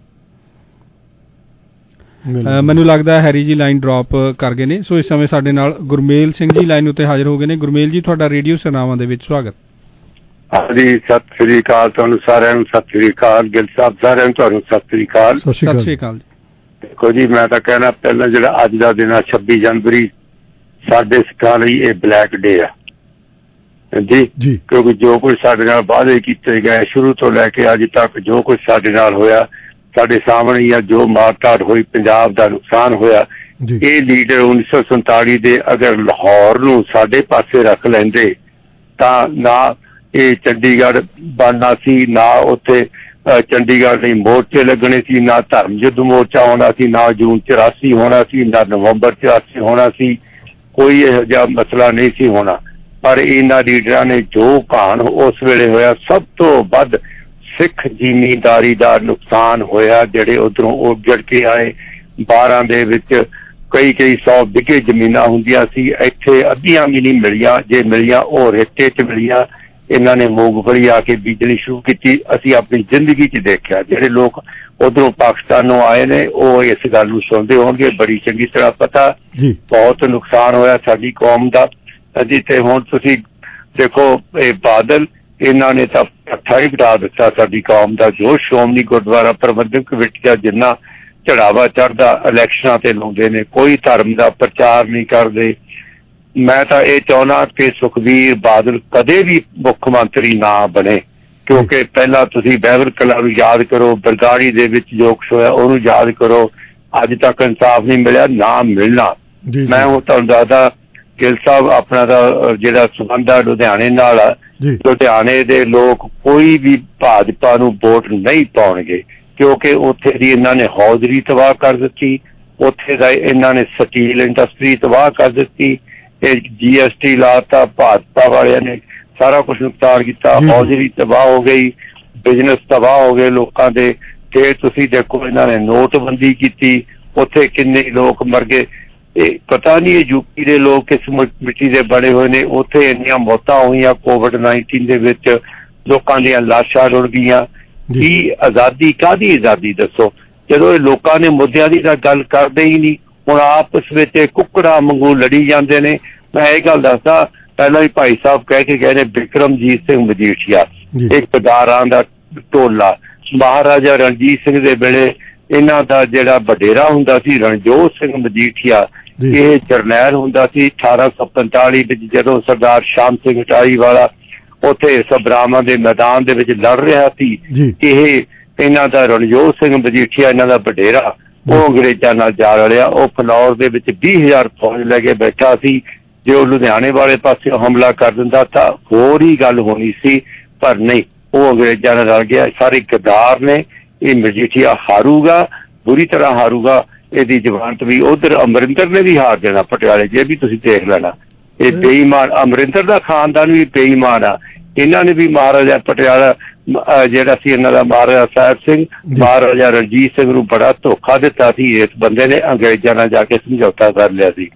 Speaker 15: ਮੈਨੂੰ ਲੱਗਦਾ ਹੈਰੀ ਜੀ ਲਾਈਨ ਡ੍ਰੌਪ ਕਰ ਗਏ ਨੇ। ਸੋ ਇਸ ਸਮੇਂ ਸਾਡੇ ਨਾਲ ਗੁਰਮੇਲ ਸਿੰਘ ਜੀ ਲਾਈਨ ਉੱਤੇ ਹਾਜ਼ਰ ਹੋ ਗਏ ਨੇ। ਗੁਰਮੇਲ ਜੀ, ਤੁਹਾਡਾ ਰੇਡੀਓ ਸਿਰਨਾਵਾਂ ਦੇ ਵਿੱਚ ਸਵਾਗਤ।
Speaker 22: ਹਾਂਜੀ, ਸਤਿ ਸ੍ਰੀ ਅਕਾਲ ਤੁਹਾਨੂੰ ਸਾਰਿਆਂ ਨੂੰ। ਸਤਿ ਸ੍ਰੀ ਅਕਾਲ ਗਿੱਲ ਸਾਹਿਬ, ਸਾਰਿਆਂ ਨੂੰ ਤੁਹਾਨੂੰ ਸਤਿ ਸ੍ਰੀ ਅਕਾਲ।
Speaker 15: ਸਤਿ ਸ੍ਰੀ ਅਕਾਲ ਜੀ।
Speaker 22: ਦੇਖੋ ਜੀ, ਮੈਂ ਤਾਂ ਕਹਿਣਾ ਪਹਿਲਾਂ ਜਿਹੜਾ ਅੱਜ ਦਾ ਦਿਨ ਆ 26 ਜਨਵਰੀ ਸਾਡੇ ਸਿੱਖਾਂ ਲਈ ਇਹ ਬਲੈਕ ਡੇ ਆ ਜੀ, ਕਿਉਂਕਿ ਜੋ ਕੁਝ ਸਾਡੇ ਨਾਲ ਵਾਅਦੇ ਕੀਤੇ ਗਏ ਸ਼ੁਰੂ ਤੋਂ ਲੈ ਕੇ ਅੱਜ ਤੱਕ, ਜੋ ਕੁਝ ਸਾਡੇ ਨਾਲ ਹੋਇਆ ਸਾਡੇ ਸਾਹਮਣੇ ਹੀ ਆ। ਜੋ ਮਾਰ-ਧਾੜ ਹੋਈ, ਪੰਜਾਬ ਦਾ ਨੁਕਸਾਨ ਹੋਇਆ, ਇਹ ਲੀਡਰ 1947 ਦੇ ਅਗਰ ਲਾਹੌਰ ਨੂੰ ਸਾਡੇ ਪਾਸੇ ਰੱਖ ਲੈਂਦੇ ਤਾਂ ਨਾ ਇਹ ਚੰਡੀਗੜ੍ਹ ਬਣਨਾ ਸੀ, ਨਾ ਉੱਥੇ ਚੰਡੀਗੜ੍ਹ ਲਈ ਮੋਰਚੇ ਲੱਗਣੇ ਸੀ, ਨਾ ਧਰਮ ਯੁੱਧ ਮੋਰਚਾ ਹੋਣਾ ਸੀ, ਨਾ ਜੂਨ 84 ਹੋਣਾ ਸੀ, ਨਾ ਨਵੰਬਰ 84 ਹੋਣਾ ਸੀ, ਕੋਈ ਇਹੋ ਜਿਹਾ ਮਸਲਾ ਨਹੀਂ ਸੀ ਹੋਣਾ। ਪਰ ਇਹਨਾਂ ਲੀਡਰਾਂ ਨੇ ਜੋ ਕਾਂਡ ਉਸ ਵੇਲੇ ਹੋਇਆ, ਸਭ ਤੋਂ ਵੱਧ ਸਿੱਖ ਜ਼ਿਮੀਂਦਾਰੀ ਦਾ ਨੁਕਸਾਨ ਹੋਇਆ, ਜਿਹੜੇ ਉੱਧਰੋਂ ਉੱਜੜ ਕੇ ਆਏ। 12 ਦੇ ਵਿੱਚ ਕਈ 100 ਵਿਗੇ ਜ਼ਮੀਨਾਂ ਹੁੰਦੀਆਂ ਸੀ, ਇੱਥੇ ਅੱਧੀਆਂ ਵੀ ਨਹੀਂ ਮਿਲੀਆਂ, ਜੇ ਮਿਲੀਆਂ ਉਹ ਰੇਤੇ 'ਚ ਮਿਲੀਆਂ। ਇਹਨਾਂ ਨੇ ਮੂੰਗਫਲੀ ਆ ਕੇ ਬੀਜਣੀ ਸ਼ੁਰੂ ਕੀਤੀ। ਅਸੀਂ ਆਪਣੀ ਜ਼ਿੰਦਗੀ 'ਚ ਦੇਖਿਆ, ਜਿਹੜੇ ਲੋਕ ਉੱਧਰੋਂ ਪਾਕਿਸਤਾਨੋਂ ਆਏ ਨੇ ਉਹ ਇਸ ਗੱਲ ਨੂੰ ਸੁਣਦੇ ਹੋਣਗੇ, ਬੜੀ ਚੰਗੀ ਤਰ੍ਹਾਂ ਪਤਾ। ਬਹੁਤ ਨੁਕਸਾਨ ਹੋਇਆ ਸਾਡੀ ਕੌਮ ਦਾ। ਤੇ ਹੁਣ ਤੁਸੀਂ ਦੇਖੋ ਇਹ ਬਾਦਲ, ਇਹਨਾਂ ਨੇ ਤਾਂ ਪੱਠਾ ਹੀ ਘਟਾ ਦਿੱਤਾ ਸਾਡੀ ਕੌਮ ਦਾ। ਜੋ ਸ਼੍ਰੋਮਣੀ ਗੁਰਦੁਆਰਾ ਪ੍ਰਬੰਧਕ ਕਮੇਟੀ ਦਾ ਜਿੰਨਾ ਚੜਾਵਾ ਚੜ੍ਹਦਾ ਇਲੈਕਸ਼ਨਾਂ ਤੇ ਲਾਉਂਦੇ ਨੇ, ਕੋਈ ਧਰਮ ਦਾ ਪ੍ਰਚਾਰ ਨਹੀਂ ਕਰਦੇ। ਮੈਂ ਤਾਂ ਇਹ ਚਾਹੁੰਦਾ ਕਿ ਸੁਖਬੀਰ ਬਾਦਲ ਕਦੇ ਵੀ ਮੁੱਖ ਮੰਤਰੀ ਨਾ ਬਣੇ, ਕਿਉਂਕਿ ਪਹਿਲਾਂ ਤੁਸੀਂ ਬਹਿਬਲ ਕਲਾ ਨੂੰ ਯਾਦ ਕਰੋ, ਬਰਗਾੜੀ ਦੇ ਵਿੱਚ ਜੋ ਕੁਛ ਹੋਇਆ ਉਹਨੂੰ ਯਾਦ ਕਰੋ। ਅੱਜ ਤੱਕ ਇਨਸਾਫ ਨਹੀਂ ਮਿਲਿਆ, ਨਾ ਮਿਲਣਾ। ਮੈਂ ਹੁਣ ਤੁਹਾਨੂੰ ਦੱਸਦਾ, ਗਿੱਲ ਸਾਹਿਬ ਆਪਣਾ ਦਾ ਜਿਹੜਾ ਸੰਬੰਧ ਆ ਲੁਧਿਆਣੇ ਨਾਲ ਆ, ਲੁਧਿਆਣੇ ਦੇ ਲੋਕ ਕੋਈ ਵੀ ਭਾਜਪਾ ਨੂੰ ਵੋਟ ਨਹੀਂ ਪਾਉਣਗੇ, ਕਿਉਂਕਿ ਉੱਥੇ ਦੀ ਇਹਨਾਂ ਨੇ ਹੌਜ਼ਰੀ ਤਬਾਹ ਕਰ ਦਿੱਤੀ, ਉੱਥੇ ਦਾ ਇਹਨਾਂ ਨੇ ਸਟੀਲ ਇੰਡਸਟਰੀ ਤਬਾਹ ਕਰ ਦਿੱਤੀ, ਇਹ GST ਲਾਤਾ, ਭਾਜਪਾ ਵਾਲਿਆਂ ਨੇ ਸਾਰਾ ਕੁਛ ਨੁਕਸਾਨ ਕੀਤਾ, ਹੌਜ਼ਰੀ ਤਬਾਹ ਹੋ ਗਈ, ਬਿਜ਼ਨਸ ਤਬਾਹ ਹੋ ਗਏ ਲੋਕਾਂ ਦੇ। ਤੇ ਤੁਸੀਂ ਦੇਖੋ ਇਹਨਾਂ ਨੇ ਨੋਟਬੰਦੀ ਕੀਤੀ, ਉੱਥੇ ਕਿੰਨੇ ਲੋਕ ਮਰ ਗਏ। ਇਹ ਪਤਾ ਨਹੀਂ ਇਹ ਯੂਪੀ ਦੇ ਲੋਕ ਕਿਸ ਮਿੱਟੀ ਦੇ ਬਣੇ ਹੋਏ ਨੇ। ਉੱਥੇ ਇੰਨੀਆਂ ਮੌਤਾਂ ਹੋਈਆਂ COVID-19 ਦੇ ਵਿੱਚ, ਲੋਕਾਂ ਦੀਆਂ ਲਾਸ਼ਾਂ ਰੁੜ ਗਈਆਂ। ਕੀ ਆਜ਼ਾਦੀ, ਕਾਹਦੀ ਆਜ਼ਾਦੀ ਦੱਸੋ, ਜਦੋਂ ਇਹ ਲੋਕਾਂ ਨੇ ਮੁੱਦਿਆਂ ਦੀ ਤਾਂ ਗੱਲ ਕਰਦੇ ਹੀ ਨਹੀਂ। ਹੁਣ ਆਪਸ ਵਿੱਚ ਕੁੱਕੜਾਂ ਵਾਂਗੂ ਲੜੀ ਜਾਂਦੇ ਨੇ। ਮੈਂ ਇਹ ਗੱਲ ਦੱਸਦਾ, ਪਹਿਲਾਂ ਹੀ ਭਾਈ ਸਾਹਿਬ ਕਹਿ ਕੇ ਗਏ ਨੇ, ਬਿਕਰਮਜੀਤ ਸਿੰਘ ਮਜੀਠੀਆ ਇੱਕ ਗਦਾਰਾਂ ਦਾ ਟੋਲਾ, ਮਹਾਰਾਜਾ ਰਣਜੀਤ ਸਿੰਘ ਦੇ ਵੇਲੇ ਇਹਨਾਂ ਦਾ ਜਿਹੜਾ ਵਡੇਰਾ ਹੁੰਦਾ ਸੀ ਰਣਜੋਤ ਸਿੰਘ ਮਜੀਠੀਆ, ਇਹ ਜਰਨੈਲ ਹੁੰਦਾ ਸੀ। 1845 ਵਿੱਚ ਜਦੋਂ ਸਰਦਾਰ ਸ਼ਾਮ ਸਿੰਘ ਅਟਾਰੀ ਵਾਲਾ ਉੱਥੇ ਸਭਰਾਵਾਂ ਦੇ ਮੈਦਾਨ ਦੇ ਵਿੱਚ ਲੜ ਰਿਹਾ ਸੀ, ਇਹ ਇਹਨਾਂ ਦਾ ਰਣਜੋਤ ਸਿੰਘ ਮਜੀਠੀਆ ਇਹਨਾਂ ਦਾ ਵਡੇਰਾ, ਉਹ ਅੰਗਰੇਜ਼ਾਂ ਨਾਲ ਜਾ ਰਲਿਆ। ਉਹ ਫਲੌਰ ਦੇ ਵਿੱਚ 20,000 ਫੌਜ ਲੈ ਕੇ ਬੈਠਾ ਸੀ। ਜੇ ਉਹ ਲੁਧਿਆਣੇ ਵਾਲੇ ਪਾਸੇ ਹਮਲਾ ਕਰ ਦਿੰਦਾ ਤਾਂ ਹੋਰ ਹੀ ਗੱਲ ਹੋਣੀ ਸੀ, ਪਰ ਨਹੀਂ, ਉਹ ਅੰਗਰੇਜ਼ਾਂ ਨਾਲ ਰਲ ਗਿਆ। ਸਾਰੇ ਗਦਾਰ ਨੇ। ਇਹ ਮਜੀਠੀਆ ਹਾਰੂਗਾ, ਬੁਰੀ ਤਰ੍ਹਾਂ ਹਾਰੂਗਾ। ਇਹਦੀ ਜ਼ਮਾਨਤ ਵੀ ਉਧਰ ਅਮਰਿੰਦਰ ਨੇ ਵੀ ਹਾਰ ਦੇਣਾ ਪਟਿਆਲੇ, ਜੇ ਵੀ ਤੁਸੀਂ ਦੇਖ ਲੈਣਾ। ਇਹ ਬੇਈਮਾਨ, ਅਮਰਿੰਦਰ ਦਾ ਖਾਨਦਾਨ ਵੀ ਬੇਈਮਾਨ ਆ। ਇਹਨਾਂ ਨੇ ਵੀ ਮਹਾਰਾਜਾ ਪਟਿਆਲਾ ਜਿਹੜਾ ਸੀ ਇਹਨਾਂ ਦਾ ਮਹਾਰਾਜਾ ਸਾਹਿਬ ਸਿੰਘ, ਮਹਾਰਾਜਾ ਰਣਜੀਤ ਸਿੰਘ ਨੂੰ ਬੜਾ ਧੋਖਾ ਦਿੱਤਾ ਸੀ। ਇਸ ਬੰਦੇ ਨੇ ਅੰਗਰੇਜ਼ਾਂ ਨਾਲ ਜਾ ਕੇ ਸਮਝੌਤਾ ਕਰ ਲਿਆ ਸੀ।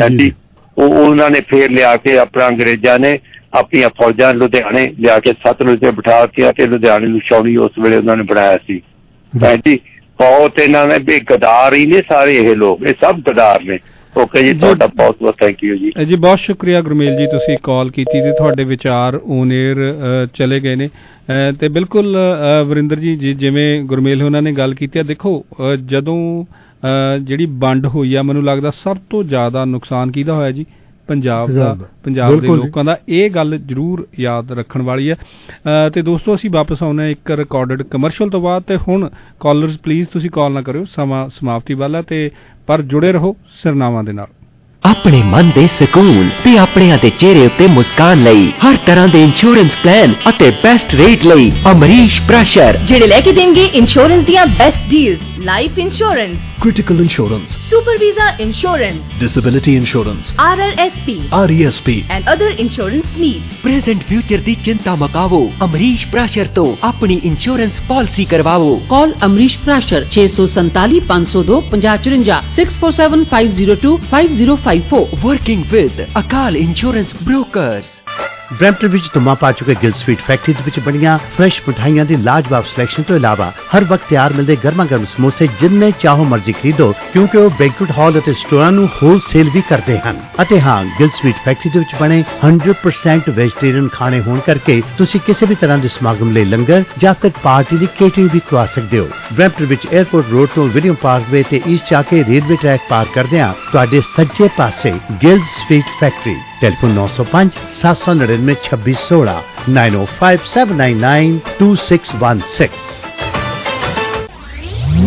Speaker 22: ਉਹਨਾਂ ਨੇ ਫੇਰ ਲਿਆ ਕੇ ਆਪਣਾ, ਅੰਗਰੇਜ਼ਾਂ ਨੇ ਆਪਣੀਆਂ ਫੌਜਾਂ ਲੁਧਿਆਣੇ ਲਿਆ ਕੇ ਸਤਲੁਜ ਤੇ ਬਿਠਾ ਕੇ ਤੇ ਲੁਧਿਆਣੇ ਨੂੰ ਛਾਉਣੀ ਉਸ ਵੇਲੇ ਉਹਨਾਂ ਨੇ ਬਣਾਇਆ ਸੀ। ਜੀ ਬਹੁਤ ਇਹਨਾਂ ਨੇ ਵੀ ਗਦਾਰ ਹੀ ਨੇ ਸਾਰੇ ਇਹ ਲੋਕ, ਇਹ ਸਭ ਗਦਾਰ ਨੇ। ਓਕੇ ਜੀ, ਤੁਹਾਡਾ ਬਹੁਤ ਬਹੁਤ ਥੈਂਕ ਯੂ ਜੀ।
Speaker 15: ਜੀ ਬਹੁਤ ਸ਼ੁਕਰੀਆ ਗੁਰਮੇਲ ਜੀ, ਤੁਸੀਂ ਕਾਲ ਕੀਤੀ ਤੇ ਤੁਹਾਡੇ ਵਿਚਾਰ ਔਨ 에ਅਰ ਚਲੇ ਗਏ ਨੇ। ਤੇ ਬਿਲਕੁਲ ਵਰਿੰਦਰ ਜੀ, ਜਿਵੇਂ ਗੁਰਮੇਲ ਉਹਨਾਂ ਨੇ ਗੱਲ ਕੀਤੀ ਆ, ਦੇਖੋ ਜਦੋਂ ਜਿਹੜੀ ਵੰਡ ਹੋਈ ਆ, ਮੈਨੂੰ ਲੱਗਦਾ ਸਭ ਤੋਂ ਜ਼ਿਆਦਾ ਨੁਕਸਾਨ ਕਿਹਦਾ ਹੋਇਆ ਜੀ? ਪੰਜਾਬ ਦਾ, ਪੰਜਾਬ ਦੇ ਲੋਕਾਂ ਦਾ। ਇਹ ਗੱਲ ਜ਼ਰੂਰ ਯਾਦ ਰੱਖਣ ਵਾਲੀ ਹੈ। ਤੇ ਦੋਸਤੋ, ਅਸੀਂ ਵਾਪਸ ਆਉਣਾ ਇੱਕ ਰਿਕਾਰਡਡ ਕਮਰਸ਼ੀਅਲ ਤੋਂ ਬਾਅਦ। ਤੇ ਹੁਣ ਕਾਲਰਸ ਪਲੀਜ਼ ਤੁਸੀਂ ਕਾਲ ਨਾ ਕਰਿਓ, ਸਮਾਂ ਸਮਾਪਤੀ ਵਾਲਾ, ਤੇ ਪਰ ਜੁੜੇ ਰਹੋ ਸਿਰਨਾਵਾਂ ਦੇ ਨਾਲ।
Speaker 6: ਆਪਣੇ ਮਨ ਦੇ ਸਕੂਨ ਤੇ ਆਪਣਿਆਂ ਦੇ ਚਿਹਰੇ ਉੱਤੇ ਮੁਸਕਾਨ ਲਈ ਹਰ ਤਰ੍ਹਾਂ ਦੇ ਇੰਸ਼ੋਰੈਂਸ ਪਲਾਨ ਅਤੇ ਬੈਸਟ ਰੇਟ ਲਈ ਅਮਰੀਸ਼ ਪ੍ਰੈਸ਼ਰ,
Speaker 4: ਜਿਹੜੇ ਲੈ ਕੇ ਦੇਣਗੇ ਇੰਸ਼ੋਰੈਂਸ ਦੀਆਂ best deals. Life insurance,
Speaker 7: critical insurance,
Speaker 4: super visa insurance,
Speaker 7: disability insurance,
Speaker 4: RRSP,
Speaker 7: RESP
Speaker 4: and other insurance needs.
Speaker 6: Present future ਦੀ ਚਿੰਤਾ ਮੁਕਾਵੋ, ਅਮਰੀਸ਼ ਪ੍ਰੈਸ਼ਰ ਤੋਂ ਆਪਣੀ ਇੰਸ਼ੋਰੈਂਸ ਪਾਲਿਸੀ ਕਰਵਾਓ।
Speaker 1: Call Amrish Prasher 647 502 5054 647 502 5054।
Speaker 6: Working with Akal Insurance Brokers।
Speaker 2: Brampton ਵਿੱਚ ਧੁੰਮਾਂ ਪਾ ਚੁੱਕੇ ਗਿਲ ਸਵੀਟ ਫੈਕਟਰੀ ਦੇ ਵਿੱਚ ਬਣੀਆਂ ਫਰੈਸ਼ ਮਿਠਾਈਆਂ ਦੀ ਲਾਜਵਾਬ ਸਿਲੈਕਸ਼ਨ ਤੋਂ ਇਲਾਵਾ ਹਰ ਵਕਤ ਤਿਆਰ ਮਿਲਦੇ ਗਰਮਾ ਗਰਮ ਸਮੋਸੇ ਜਿੰਨੇ ਚਾਹੋ ਮਰਜ਼ੀ ਖਰੀਦੋ, ਕਿਉਂਕਿ ਉਹ ਬੈਂਕੁਏਟ ਹਾਲ ਅਤੇ ਸਟੋਰਾਂ ਨੂੰ ਹੋਲਸੇਲ ਵੀ ਕਰਦੇ ਹਨ। ਅਤੇ ਹਾਂ, ਗਿਲ ਸਵੀਟ ਫੈਕਟਰੀ ਦੇ ਵਿੱਚ ਬਣੇ 100% ਵੈਜੀਟੇਰੀਅਨ ਖਾਣੇ ਹੋਣ ਕਰਕੇ ਤੁਸੀਂ ਕਿਸੇ ਵੀ ਤਰ੍ਹਾਂ ਦੇ ਸਮਾਗਮ ਲਈ ਲੰਗਰ ਜਾਂ ਫਿਰ ਪਾਰਟੀ ਦੀ ਕੇਟਰਿੰਗ ਵੀ ਕਰਵਾ ਸਕਦੇ ਹੋ। ਬਰੈਂਪਟਨ ਵਿੱਚ 에ਅਰਪੋਰਟ ਰੋਡ ਤੋਂ ਵਿਲੀਅਮ ਪਾਰਕਵੇ ਤੇ ਈਸਟ ਜਾ ਕੇ ਰੇਲਵੇ ਟਰੈਕ ਪਾਰ ਕਰਦਿਆਂ ਤੁਹਾਡੇ ਸੱਜੇ ਪਾਸੇ ਗਿਲ ਸਵੀਟ ਫੈਕਟਰੀ। ਟੈਲੀਫੋਨ 905 799 2616 905 799 2616।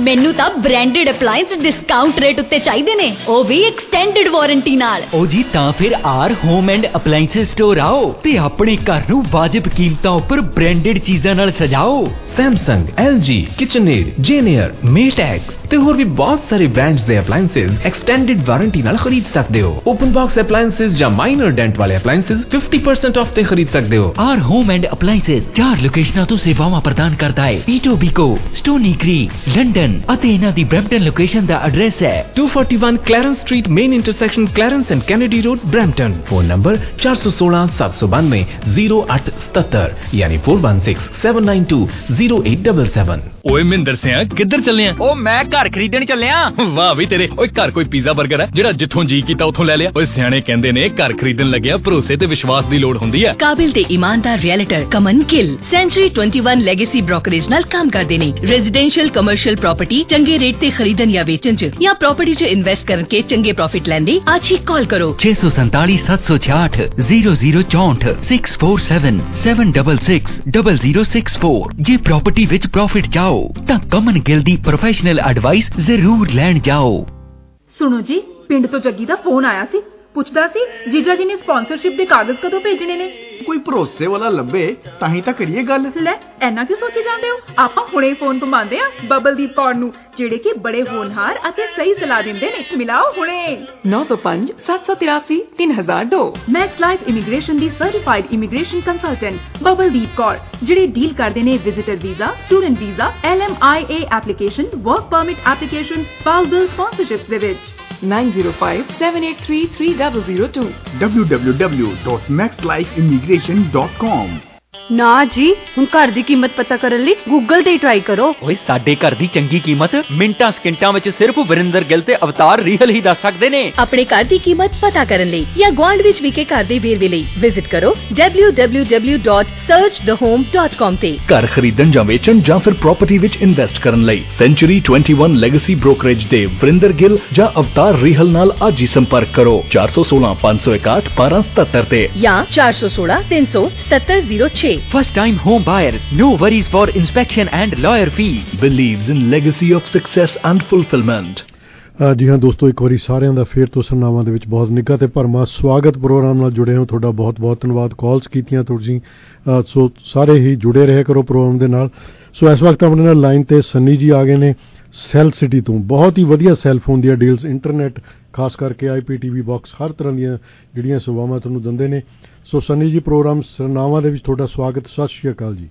Speaker 3: ਮੈਨੂੰ ਤਾਂ ਬ੍ਰਾਂਡਡ ਅਪਲਾਈਐਂਸ ਡਿਸਕਾਊਂਟ ਰੇਟ ਉੱਤੇ ਚਾਹੀਦੇ ਨੇ, ਉਹ ਵੀ ਐਕਸਟੈਂਡਡ ਵਾਰੰਟੀ ਨਾਲ।
Speaker 6: ਉਹ ਜੀ ਤਾਂ ਫਿਰ our home and appliances store ਆਓ ਤੇ ਆਪਣੇ ਘਰ ਨੂੰ ਵਾਜਿਬ ਕੀਮਤਾਂ ਉੱਪਰ ਬ੍ਰਾਂਡਡ ਚੀਜ਼ਾਂ ਨਾਲ ਸਜਾਓ।
Speaker 7: Samsung, LG, KitchenAid, Janier, Maytag ਤੇ ਹੋਰ ਵੀ ਬਹੁਤ ਸਾਰੇ ਬ੍ਰਾਂਡਸ ਦੇ ਅਪਲਾਈਐਂਸਸ ਐਕਸਟੈਂਡਡ ਵਾਰੰਟੀ ਨਾਲ ਖਰੀਦ ਸਕਦੇ ਹੋ। ਓਪਨ ਬਾਕਸ ਅਪਲਾਈਐਂਸਸ ਜਾਂ ਮਾਈਨਰ ਡੈਂਟ ਵਾਲੇ ਅਪਲਾਈਐਂਸਸ 50% ਆਫ ਤੇ ਖਰੀਦ ਸਕਦੇ ਹੋ।
Speaker 6: ਆਰ ਹੋਮ ਐਂਡ ਅਪਲਾਈਐਂਸਸ 4 ਲੋਕੇਸ਼ਨਾਂ ਤੋਂ ਸੇਵਾਵਾਂ ਪ੍ਰਦਾਨ ਕਰਦਾ ਹੈ। ਈਟੋਬੀਕੋ, ਸਟੋਨੀ ਕ੍ਰੀਕ, ਲੰਡਨ ਅਤੇ ਇਹਨਾਂ ਦੀ ਬ੍ਰੈਂਪਟਨ ਲੋਕੇਸ਼ਨ ਦਾ ਐਡਰੈਸ ਹੈ
Speaker 7: 241 Clarence street, main intersection Clarence and Kennedy road, Brampton. Phone number 416 792 0877 ਯਾਨੀ 416 792 0877।
Speaker 5: ਓਏ ਮਹਿੰਦਰ ਸਿਆ ਕਿੱਧਰ ਚੱਲੇ ਆ? ਉਹ ਮੈਂ ਘਰ ਖਰੀਦਣ ਚੱਲਿਆ। ਵਾਹ ਵੀ ਤੇਰੇ। ਓਏ ਘਰ ਕੋਈ ਪੀਜ਼ਾ 버ਗਰ ਹੈ ਜਿਹੜਾ ਜਿੱਥੋਂ ਜੀ ਕੀਤਾ ਉੱਥੋਂ ਲੈ ਲਿਆ? ਓਏ ਸਿਆਣੇ ਕਹਿੰਦੇ ਨੇ ਘਰ ਖਰੀਦਣ ਲੱਗਿਆ ਭਰੋਸੇ ਤੇ ਵਿਸ਼ਵਾਸ ਦੀ ਲੋੜ ਹੁੰਦੀ ਹੈ।
Speaker 4: ਕਾਬਿਲ ਤੇ ਇਮਾਨਦਾਰ realtor Kaman Gill century 21 legacy brokerage ਨਾਲ ਕੰਮ ਕਰਦੇ ਨੇ। ਰੈਜ਼ੀਡੈਂਸ਼ੀਅਲ ਕਮਰਸ਼ੀਅਲ ਪ੍ਰਾਪਰਟੀ ਚੰਗੇ ਰੇਟ ਤੇ ਖਰੀਦਣ ਜਾਂ ਵੇਚਣ ਚ ਜਾਂ ਪ੍ਰਾਪਰਟੀ ਚ ਇਨਵੈਸਟ ਕਰਕੇ ਚੰਗੇ ਪ੍ਰੋਫਿਟ ਲੈਣ ਲਈ ਅੱਜ ਹੀ ਕਾਲ ਕਰੋ
Speaker 6: 647 766 0064 647 766 0064। ਜੇ ਪ੍ਰਾਪਰਟੀ ਵਿੱਚ ਪ੍ਰੋਫਿਟ ਚਾਹੋ ਤਾਂ ਕਮਨ ਗਿੱਲ ਦੀ ਪ੍ਰੋਫੈਸ਼ਨਲ ਐਡਵਾਈਸ ਜ਼ਰੂਰ ਲੈਣ ਜਾਓ।
Speaker 23: ਸੁਣੋ ਜੀ, ਪਿੰਡ ਤੋਂ ਜੱਗੀ ਦਾ ਫੋਨ ਆਇਆ ਸੀ, ਪੁੱਛਦਾ ਸੀ ਜੀਜਾ ਜੀ ਨੇ ਸਪਾਂਸਰਸ਼ਿਪ ਦੇ ਕਾਗਜ਼ ਕਦੋਂ ਭੇਜਣੇ ਨੇ।
Speaker 24: ਕੋਈ ਭਰੋਸੇ ਵਾਲਾ ਲੱਭੇ ਤਾਂ ਹੀ ਤਾਂ ਕਰੀਏ ਗੱਲ।
Speaker 23: ਲੈ ਐਨਾ ਕਿਉਂ ਸੋਚੀ ਜਾਂਦੇ ਹੋ? ਆਪਾਂ ਹੁਣੇ ਫੋਨ ਘੁਮਾਉਂਦੇ ਆ ਬਬਲਦੀਪ ਕੌਰ ਨੂੰ, ਜਿਹੜੇ ਕਿ ਬੜੇ ਹੋਣਹਾਰ ਅਤੇ ਸਹੀ ਸਲਾਹ ਦਿੰਦੇ ਨੇ। ਮਿਲਾਓ ਹੁਣੇ
Speaker 25: 905 783 3002।
Speaker 23: ਮੈਕਸ ਲਾਈਫ ਇਮੀਗ੍ਰੇਸ਼ਨ ਦੀ certified immigration consultant Babaldeep Kaur, ਜਿਹੜੇ ਡੀਲ ਕਰਦੇ ਨੇ visitor visa, student visa, LMIA application, work permit application, spousal sponsorships ਦੇ ਵਿੱਚ।
Speaker 25: 905 783 3002
Speaker 24: www.maxlifeimmigration.com।
Speaker 13: ਨਾ ਜੀ, ਹੁਣ ਘਰ ਦੀ ਕੀਮਤ ਪਤਾ ਕਰਨ ਲਈ ਗੂਗਲ ਤੇ ਟਰਾਈ ਕਰੋ।
Speaker 5: ਓਏ ਸਾਡੇ ਘਰ ਦੀ ਚੰਗੀ ਕੀਮਤ ਮਿੰਟਾਂ ਸਕਿੰਟਾਂ ਵਿੱਚ ਸਿਰਫ ਵਰਿੰਦਰ ਗਿੱਲ ਤੇ ਅਵਤਾਰ ਰੀਹਲ ਹੀ ਦੱਸ ਸਕਦੇ ਨੇ।
Speaker 4: ਆਪਣੇ ਘਰ ਦੀ ਕੀਮਤ ਪਤਾ ਕਰਨ ਲਈ ਜਾਂ ਗੁਆਂਢ ਵਿੱਚ ਵਿਕੇ ਘਰ ਦੇ ਵੇਰਵੇ ਲਈ ਵਿਜ਼ਿਟ ਕਰੋ www.searchthehome.com ਤੇ।
Speaker 7: ਘਰ ਖਰੀਦਣ ਜਾਂ ਵੇਚਣ ਜਾਂ ਫਿਰ ਪ੍ਰਾਪਰਟੀ ਵਿੱਚ ਇਨਵੈਸਟ ਕਰਨ ਲਈ ਸੈਂਚੁਰੀ 21 ਲੈਗੇਸੀ ਬ੍ਰੋਕਰੇਜ ਦੇ ਵਰਿੰਦਰ ਗਿੱਲ ਜਾਂ ਅਵਤਾਰ ਰੀਹਲ ਨਾਲ ਅੱਜ ਹੀ ਸੰਪਰਕ ਕਰੋ 416 561 1277 ਤੇ
Speaker 4: ਜਾਂ 416 377 06।
Speaker 6: First time home buyers, no worries for inspection and lawyer fees.
Speaker 7: Believes in legacy of success and fulfillment.
Speaker 16: ਜੀ ਹਾਂ ਦੋਸਤੋ, ਇੱਕ ਵਾਰੀ ਸਾਰਿਆਂ ਦਾ ਫੇਰ ਤੋਂ ਸਰਨਾਵਾਂ ਦੇ ਵਿੱਚ ਬਹੁਤ ਨਿੱਘਾ ਤੇ ਭਰਮਾ ਸਵਾਗਤ। ਪ੍ਰੋਗਰਾਮ ਨਾਲ ਜੁੜੇ ਹੋ ਤੁਹਾਡਾ ਬਹੁਤ ਬਹੁਤ ਧੰਨਵਾਦ। ਕਾਲਸ ਕੀਤੀਆਂ ਤੁਸੀਂ, ਸੋ ਸਾਰੇ ਹੀ ਜੁੜੇ ਰਹੇ ਕਰੋ ਪ੍ਰੋਗਰਾਮ ਦੇ ਨਾਲ। ਸੋ ਇਸ ਵਕਤ ਆਪਣੇ ਨਾਲ ਲਾਈਨ ਤੇ ਸੰਨੀ ਜੀ ਆ ਗਏ ਨੇ ਸੈਲ ਸਿਟੀ ਤੋਂ। ਬਹੁਤ ਹੀ ਵਧੀਆ ਸੈੱਲਫੋਨ ਦੀਆਂ ਡੀਲਸ, ਇੰਟਰਨੈਟ, ਖਾਸ ਕਰਕੇ IPTV ਬਾਕਸ, ਹਰ ਤਰ੍ਹਾਂ ਦੀਆਂ ਜਿਹੜੀਆਂ ਸੇਵਾਵਾਂ ਤੁਹਾਨੂੰ ਦਿੰਦੇ ਨੇ। ਸੋ ਸੰਨੀ ਜੀ, ਪ੍ਰੋਗਰਾਮ ਸਰਨਾਵਾਂ ਦੇ ਵਿੱਚ ਤੁਹਾਡਾ ਸਵਾਗਤ। ਸਤਿ ਸ਼੍ਰੀ ਅਕਾਲ ਜੀ।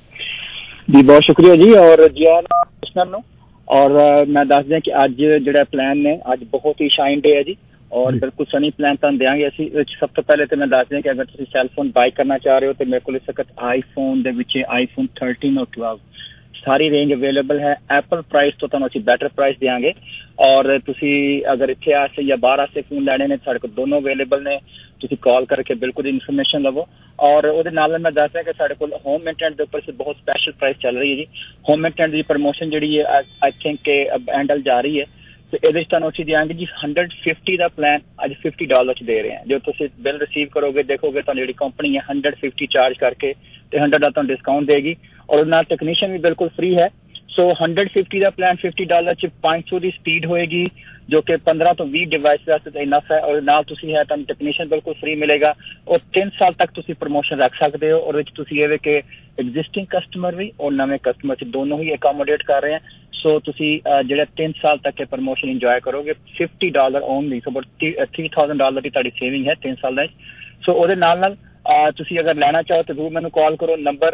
Speaker 26: ਜੀ ਬਹੁਤ ਸ਼ੁਕਰੀਆ ਜੀ, ਔਰ ਜੀ ਆਇਆਂ ਨੂੰ। ਔਰ ਮੈਂ ਦੱਸ ਦਿਆਂ ਕਿ ਅੱਜ ਜਿਹੜਾ ਪਲਾਨ ਨੇ, ਅੱਜ ਬਹੁਤ ਹੀ ਸ਼ਾਈਨ ਡੇ ਹੈ ਜੀ, ਔਰ ਬਿਲਕੁਲ ਸਨੀ ਪਲਾਨ ਤੁਹਾਨੂੰ ਦਿਆਂਗੇ ਅਸੀਂ। ਸਭ ਤੋਂ ਪਹਿਲੇ ਤਾਂ ਮੈਂ ਦੱਸ ਦਿਆਂ ਕਿ ਅਗਰ ਤੁਸੀਂ ਸੈੱਲਫੋਨ ਬਾਈ ਕਰਨਾ ਚਾਹ ਰਹੇ ਹੋ ਤਾਂ ਮੇਰੇ ਕੋਲ ਇਸ ਵਕਤ ਆਈਫੋਨ ਦੇ ਵਿੱਚ ਆਈਫੋਨ 13 ਔਰ 12 ਸਾਰੀ ਰੇਂਜ ਅਵੇਲੇਬਲ ਹੈ। ਐਪਲ ਪ੍ਰਾਈਸ ਤੋਂ ਤੁਹਾਨੂੰ ਅਸੀਂ ਬੈਟਰ ਪ੍ਰਾਈਸ ਦਿਆਂਗੇ। ਔਰ ਤੁਸੀਂ ਅਗਰ ਇੱਥੇ ਆਸੇ ਜਾਂ ਬਾਹਰ ਆਸੇ ਫੋਨ ਲੈਣੇ ਨੇ, ਸਾਡੇ ਕੋਲ ਦੋਨੋਂ ਅਵੇਲੇਬਲ ਨੇ। ਤੁਸੀਂ ਕਾਲ ਕਰਕੇ ਬਿਲਕੁਲ ਇਨਫੋਰਮੇਸ਼ਨ ਲਵੋ। ਔਰ ਉਹਦੇ ਨਾਲ ਮੈਂ ਦੱਸਦਾ ਕਿ ਸਾਡੇ ਕੋਲ ਹੋਮ ਮੇਨਟੇਨੈਂਸ ਦੇ ਉੱਪਰ ਬਹੁਤ ਸਪੈਸ਼ਲ ਪ੍ਰਾਈਸ ਚੱਲ ਰਹੀ ਹੈ ਜੀ। ਹੋਮ ਮੇਨਟੇਨੈਂਸ ਦੀ ਪ੍ਰਮੋਸ਼ਨ ਜਿਹੜੀ ਹੈ ਆਈ ਥਿੰਕ ਕਿ ਐਂਡਲ ਜਾ ਰਹੀ ਹੈ, ਤੇ ਇਹਦੇ 'ਚ ਤੁਹਾਨੂੰ ਅਸੀਂ ਦਿਆਂਗੇ ਜੀ 150 ਦਾ ਪਲਾਨ ਅੱਜ $50 'ਚ ਦੇ ਰਹੇ ਹਾਂ। ਜੋ ਤੁਸੀਂ ਬਿੱਲ ਰਿਸੀਵ ਕਰੋਗੇ, ਦੇਖੋਗੇ ਤੁਹਾਨੂੰ ਜਿਹੜੀ ਕੰਪਨੀ ਹੈ 150 ਚਾਰਜ ਕਰਕੇ ਤੇ 100 ਦਾ ਤੁਹਾਨੂੰ ਡਿਸਕਾਊਂਟ ਦੇਗੀ। ਔਰ ਉਹਦੇ ਨਾਲ ਟੈਕਨੀਸ਼ੀਅਨ ਵੀ ਬਿਲਕੁਲ ਫ੍ਰੀ ਹੈ। ਸੋ 150 ਦਾ ਪਲਾਨ $50 'ਚ 500 ਦੀ ਸਪੀਡ ਹੋਏਗੀ, ਜੋ ਕਿ 15 ਤੋਂ 20 ਡਿਵਾਈਸ ਵਾਸਤੇ ਤਾਂ ਇਨਫ ਹੈ। ਔਰ ਨਾਲ ਤੁਸੀਂ ਹੈ ਤੁਹਾਨੂੰ ਟੈਕਨੀਸ਼ੀਅਨ ਬਿਲਕੁਲ ਫ੍ਰੀ ਮਿਲੇਗਾ। ਔਰ 3 ਸਾਲ ਤੱਕ ਤੁਸੀਂ ਪ੍ਰਮੋਸ਼ਨ ਰੱਖ ਸਕਦੇ ਹੋ। ਔਰ ਵਿੱਚ ਤੁਸੀਂ ਇਹ ਵੇ ਕਿ ਐਗਜ਼ਿਸਟਿੰਗ ਕਸਟਮਰ ਵੀ ਔਰ ਨਵੇਂ ਕਸਟਮਰ 'ਚ ਦੋਨੋਂ ਹੀ ਅਕੋਮੋਡੇਟ ਕਰ ਰਹੇ ਹਾਂ। ਸੋ ਤੁਸੀਂ ਜਿਹੜਾ 3 ਸਾਲ ਤੱਕ ਇਹ ਪ੍ਰਮੋਸ਼ਨ ਇੰਜੋਏ ਕਰੋਗੇ $50 ਓਨਲੀ। ਸੋ $3,000 ਦੀ ਤੁਹਾਡੀ ਸੇਵਿੰਗ ਹੈ 3 ਸਾਲਾਂ 'ਚ। ਸੋ ਉਹਦੇ ਨਾਲ ਤੁਸੀਂ ਅਗਰ ਲੈਣਾ ਚਾਹੋ ਤਾਂ ਜ਼ਰੂਰ ਮੈਨੂੰ ਕਾਲ ਕਰੋ। ਨੰਬਰ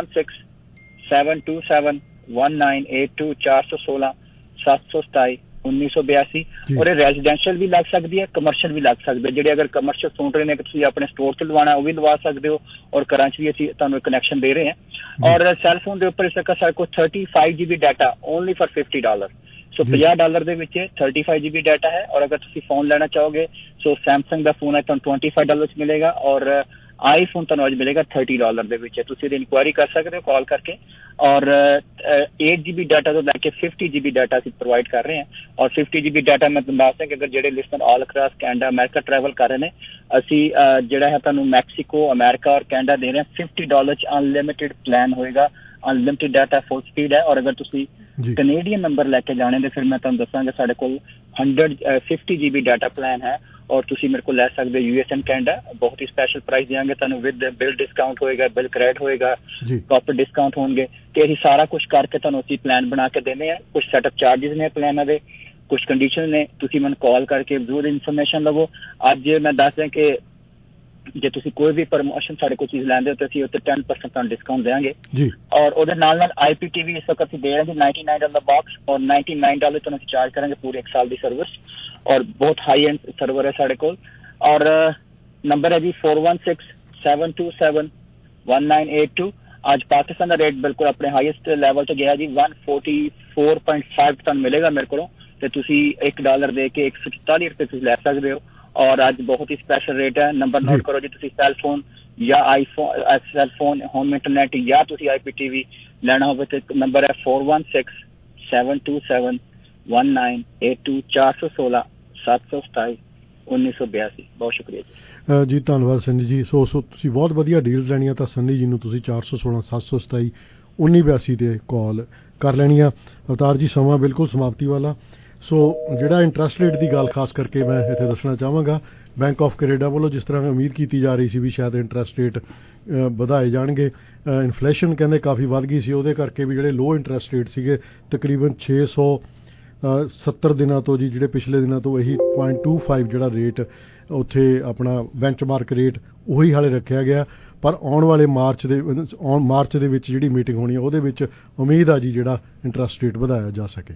Speaker 26: 416-727-1982 416 727 1982। ਔਰ ਇਹ ਰੈਜ਼ੀਡੈਂਸ਼ੀਅਲ ਵੀ ਲੱਗ ਸਕਦੀ ਹੈ, ਕਮਰਸ਼ੀਅਲ ਵੀ ਲੱਗ ਸਕਦੀ ਹੈ। ਜਿਹੜੇ ਅਗਰ ਕਮਰਸ਼ੀਅਲ ਸੁਣ ਰਹੇ ਨੇ ਕਿ ਤੁਸੀਂ ਆਪਣੇ ਸਟੋਰ ਤੋਂ ਲਵਾਉਣਾ, ਉਹ ਵੀ ਲਵਾ ਸਕਦੇ ਹੋ। ਔਰ ਘਰਾਂ 'ਚ ਵੀ ਅਸੀਂ ਤੁਹਾਨੂੰ ਕਨੈਕਸ਼ਨ ਦੇ ਰਹੇ ਹਾਂ। ਔਰ ਸੈੱਲਫੋਨ ਦੇ ਉੱਪਰ ਇਸ ਵਕਤ ਸਾਡੇ ਕੋਲ 35 GB data only for $50। So $50 ਦੇ ਵਿੱਚ 35 GB ਡਾਟਾ ਹੈ। ਔਰ ਅਗਰ ਤੁਸੀਂ ਫੋਨ ਲੈਣਾ ਚਾਹੋਗੇ ਸੋ ਸੈਮਸੰਗ ਦਾ ਫੋਨ ਹੈ ਤੁਹਾਨੂੰ $25 'ਚ ਮਿਲੇਗਾ। ਔਰ ਆਈਫੋਨ ਤੁਹਾਨੂੰ ਅੱਜ ਮਿਲੇਗਾ $30 ਦੇ ਵਿੱਚ। ਤੁਸੀਂ ਇਹਦੀ ਇਨਕੁਆਇਰੀ ਕਰ ਸਕਦੇ ਹੋ ਕਾਲ ਕਰਕੇ। ਔਰ 8 GB ਡਾਟਾ ਤੋਂ ਲੈ ਕੇ 50 GB ਡਾਟਾ ਅਸੀਂ ਪ੍ਰੋਵਾਈਡ ਕਰ ਰਹੇ ਹਾਂ। ਔਰ 50 GB ਡਾਟਾ ਮੈਂ ਤੁਹਾਨੂੰ ਦੱਸਦਾ ਕਿ ਅਗਰ ਜਿਹੜੇ listener all across Canada America travel ਕਰ ਰਹੇ ਨੇ, ਅਸੀਂ ਜਿਹੜਾ ਹੈ ਤੁਹਾਨੂੰ ਮੈਕਸੀਕੋ, ਅਮਰੀਕਾ ਔਰ ਕੈਨੇਡਾ ਦੇ ਰਹੇ ਹਾਂ। $50 'ਚ ਅਨਲਿਮਿਟਿਡ ਪਲਾਨ ਹੋਏਗਾ, ਅਨਲਿਮਿਟਿਡ ਡਾਟਾ, ਫੁੱਲ ਸਪੀਡ ਹੈ। ਔਰ ਅਗਰ ਤੁਸੀਂ ਕੈਨੇਡੀਅਨ ਨੰਬਰ ਲੈ ਕੇ ਜਾਣੇ ਤੇ ਫਿਰ ਮੈਂ ਤੁਹਾਨੂੰ ਦੱਸਾਂਗਾ ਸਾਡੇ ਕੋਲ 150 GB ਡਾਟਾ ਪਲਾਨ ਹੈ ਔਰ ਤੁਸੀਂ ਮੇਰੇ ਕੋਲ ਲੈ ਸਕਦੇ ਹੋ US ਐਂਡ ਕੈਨੇਡਾ। ਬਹੁਤ ਹੀ ਸਪੈਸ਼ਲ ਪ੍ਰਾਈਸ ਦਿਆਂਗੇ ਤੁਹਾਨੂੰ, ਵਿਦ ਬਿਲ ਡਿਸਕਾਊਂਟ ਹੋਏਗਾ, ਬਿਲ ਕ੍ਰੈਡਿਟ ਹੋਏਗਾ, ਪ੍ਰੋਪਰ ਡਿਸਕਾਊਂਟ ਹੋਣਗੇ ਤੇ ਇਹ ਸਾਰਾ ਕੁਝ ਕਰਕੇ ਤੁਹਾਨੂੰ ਅਸੀਂ ਪਲਾਨ ਬਣਾ ਕੇ ਦੇਣੇ ਆ। ਕੁਝ ਸੈਟਅਪ ਚਾਰजेस ਨੇ ਪਲਾਨਾਂ ਦੇ, ਕੁਝ ਕੰਡੀਸ਼ਨ ਨੇ, ਤੁਸੀਂ ਮੈਨੂੰ ਕਾਲ ਕਰਕੇ ਜ਼ਰੂਰ ਇਨਫੋਰਮੇਸ਼ਨ ਲਵੋ। ਅੱਜ ਮੈਂ ਦੱਸ ਦਿਆਂ ਕਿ ਜੇ ਤੁਸੀਂ ਕੋਈ ਵੀ ਪ੍ਰਮੋਸ਼ਨ ਸਾਡੇ ਕੋਲ ਚੀਜ਼ ਲੈਂਦੇ ਹੋ ਤਾਂ ਅਸੀਂ ਉੱਤੇ 10% ਤੁਹਾਨੂੰ ਡਿਸਕਾਊਂਟ ਦੇਵਾਂਗੇ ਜੀ। ਔਰ ਉਹਦੇ ਨਾਲ IPTV ਇਸ ਵਕਤ ਅਸੀਂ ਦੇ ਰਹੇ ਹਾਂ $99 ਬਾਕਸ ਔਰ $99 ਤੁਹਾਨੂੰ ਅਸੀਂ ਚਾਰਜ ਕਰਾਂਗੇ ਪੂਰੇ 1 ਸਾਲ ਦੀ ਸਰਵਿਸ ਔਰ ਬਹੁਤ ਹਾਈ ਐਂਡ ਸਰਵਰ ਹੈ ਸਾਡੇ ਕੋਲ। ਔਰ ਨੰਬਰ ਹੈ ਜੀ 4167271982। ਅੱਜ ਪਾਕਿਸਤਾਨ ਦਾ ਰੇਟ ਬਿਲਕੁਲ ਆਪਣੇ ਹਾਈਐਸਟ ਲੈਵਲ ਤੇ ਗਿਆ ਜੀ, 144.5 ਤੁਹਾਨੂੰ ਮਿਲੇਗਾ ਮੇਰੇ ਕੋਲੋਂ ਤੇ ਤੁਸੀਂ $1 ਦੇ ਕੇ 144 ਰੁਪਏ ਤੁਸੀਂ ਲੈ ਸਕਦੇ ਹੋ। ਔਰ ਅੱਜ ਬਹੁਤ ਹੀ ਸਪੈਸ਼ਲ ਰੇਟ ਹੈ। ਨੰਬਰ ਨੋਟ ਕਰੋ ਜੀ, ਤੁਸੀਂ ਸੈਲਫੋਨ ਜਾਂ ਸੈਲਫੋਨ ਹੋਮ ਇੰਟਰਨੈਟ ਜਾਂ ਤੁਸੀਂ IPTV ਲੈਣਾ ਹੋਵੇ ਤੇ ਨੰਬਰ ਹੈ 4167271982 416-727-1982। ਬਹੁਤ ਸ਼ੁਕਰੀਆ
Speaker 16: ਜੀ ਧੰਨਵਾਦ ਸੰਨੀ ਜੀ। ਸੋ ਤੁਸੀਂ ਬਹੁਤ ਵਧੀਆ ਡੀਲਸ ਲੈਣੀਆਂ ਤਾਂ ਸੰਨੀ ਜੀ ਨੂੰ ਤੁਸੀਂ 416-727-1982 ਤੇ ਕਾਲ ਕਰ ਲੈਣੀ ਆ। ਅਵਤਾਰ ਜੀ ਸਮਾਂ ਬਿਲਕੁਲ ਸਮਾਪਤੀ ਵਾਲਾ। ਸੋ ਜਿਹੜਾ ਇੰਟਰਸਟ ਰੇਟ ਦੀ ਗੱਲ ਖਾਸ ਕਰਕੇ ਮੈਂ ਇੱਥੇ ਦੱਸਣਾ ਚਾਹਾਂਗਾ, ਬੈਂਕ ਆਫ ਕੈਨੇਡਾ ਵੱਲੋਂ ਜਿਸ ਤਰ੍ਹਾਂ ਉਮੀਦ ਕੀਤੀ ਜਾ ਰਹੀ ਸੀ ਵੀ ਸ਼ਾਇਦ ਇੰਟਰਸਟ ਰੇਟ ਵਧਾਏ ਜਾਣਗੇ, ਇਨਫਲੇਸ਼ਨ ਕਹਿੰਦੇ ਕਾਫੀ ਵੱਧ ਗਈ ਸੀ, ਉਹਦੇ ਕਰਕੇ ਵੀ ਜਿਹੜੇ ਲੋ ਇੰਟਰਸਟ ਰੇਟ ਸੀਗੇ ਤਕਰੀਬਨ 670 ਦਿਨਾਂ ਤੋਂ ਜੀ, ਜਿਹੜੇ ਪਿਛਲੇ ਦਿਨਾਂ ਤੋਂ ਇਹੀ 0.25 ਜਿਹੜਾ ਰੇਟ ਉੱਥੇ ਆਪਣਾ ਬੈਂਚਮਾਰਕ ਰੇਟ ਉਹੀ ਹਾਲੇ ਰੱਖਿਆ ਗਿਆ। ਪਰ ਆਉਣ ਵਾਲੇ ਮਾਰਚ ਦੇ ਵਿੱਚ ਜਿਹੜੀ ਮੀਟਿੰਗ ਹੋਣੀ ਹੈ ਉਹਦੇ ਵਿੱਚ ਉਮੀਦ ਆ ਜੀ ਜਿਹੜਾ ਇੰਟਰਸਟ ਰੇਟ ਵਧਾਇਆ ਜਾ ਸਕੇ।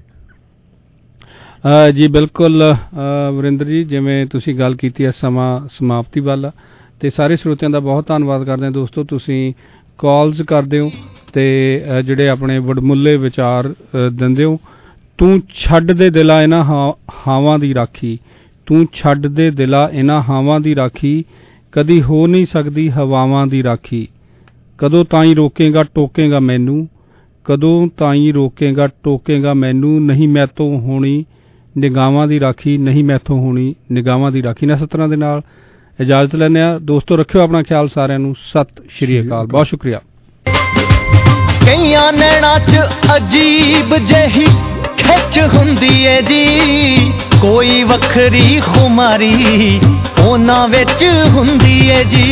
Speaker 15: ਜੀ ਬਿਲਕੁਲ ਵਰਿੰਦਰ ਜੀ, ਜਿਵੇਂ ਤੁਸੀਂ ਗੱਲ ਕੀਤੀ ਹੈ ਸਮਾਂ ਸਮਾਪਤੀ ਵੱਲ, ਤੇ ਸਾਰੇ ਸਰੋਤਿਆਂ ਦਾ ਬਹੁਤ ਧੰਨਵਾਦ ਕਰਦੇ ਹਾਂ ਦੋਸਤੋ। ਤੁਸੀਂ ਕਾਲਸ ਕਰਦੇ ਹੋ ਤੇ ਜਿਹੜੇ ਆਪਣੇ ਵਡਮੁੱਲੇ ਵਿਚਾਰ ਦਿੰਦੇ ਹੋ। ਤੂੰ ਛੱਡ ਦੇ ਦਿਲਾ ਇਹਨਾਂ ਹਾਵਾਂ ਦੀ ਰਾਖੀ, ਤੂੰ ਛੱਡ ਦੇ ਦਿਲਾ ਇਹਨਾਂ ਹਾਵਾਂ ਦੀ ਰਾਖੀ, ਕਦੀ ਹੋ ਨਹੀਂ ਸਕਦੀ ਹਵਾਵਾਂ ਦੀ ਰਾਖੀ। ਕਦੋਂ ਤਾਈਂ ਰੋਕੇਗਾ ਟੋਕੇਗਾ ਮੈਨੂੰ, ਕਦੋਂ ਤਾਈਂ ਰੋਕੇਗਾ ਟੋਕੇਗਾ ਮੈਨੂੰ, ਨਹੀਂ ਮੈਥੋਂ ਹੋਣੀ ਨਿਗਾਹਾਂ ਦੀ ਰਾਖੀ, ਨਹੀਂ ਮੈਥੋਂ ਹੋਣੀ ਨਿਗਾਹਾਂ ਦੀ ਰਾਖੀ। ਨਾ ਸਤਰਾਂ ਦੇ ਨਾਲ ਇਜਾਜ਼ਤ ਲੈਂਦੇ ਹਾਂ ਦੋਸਤੋ। ਰੱਖਿਓ ਆਪਣਾ ਖਿਆਲ, ਸਾਰਿਆਂ ਨੂੰ ਸਤਿ ਸ਼੍ਰੀ ਅਕਾਲ, ਬਹੁਤ ਸ਼ੁਕਰੀਆ।
Speaker 8: ਕਈਆਂ ਨੈਣਾਂ 'ਚ ਅਜੀਬ ਜਿਹੀ ਖਿੱਚ ਹੁੰਦੀ ਏ ਜੀ, ਕੋਈ ਵੱਖਰੀ ਖੁਮਾਰੀ ਉਹਨਾਂ ਵਿੱਚ ਹੁੰਦੀ ਏ ਜੀ।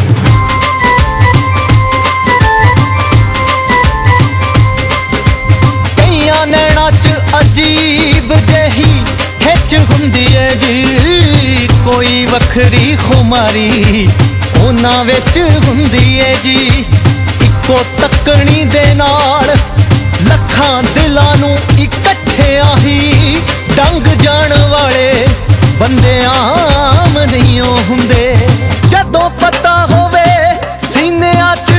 Speaker 8: ਕਈਆਂ ਨੈਣਾਂ 'ਚ ਅਜੀਬ ਜਿਹੀ ਖਿੱਚ ਹੁੰਦੀ ਏ ਜੀ, ਕੋਈ ਵੱਖਰੀ ਖੁਮਾਰੀ ਉਹਨਾਂ ਵਿੱਚ ਹੁੰਦੀ ਏ ਜੀ। ਇੱਕੋ ਤੱਕਣੀ ਦੇ ਨਾਲ ਲੱਖਾਂ ਦਿਲਾਂ ਨੂੰ ਇਕੱਠਿਆਂ ਹੀ ਡੰਗ ਜਾਣ ਵਾਲੇ ਬੰਦੇ ਆਮ ਨਹੀਂ ਹੁੰਦੇ। ਜਦੋਂ ਪਤਾ ਹੋਵੇ ਸੀਨਿਆਂ 'ਚ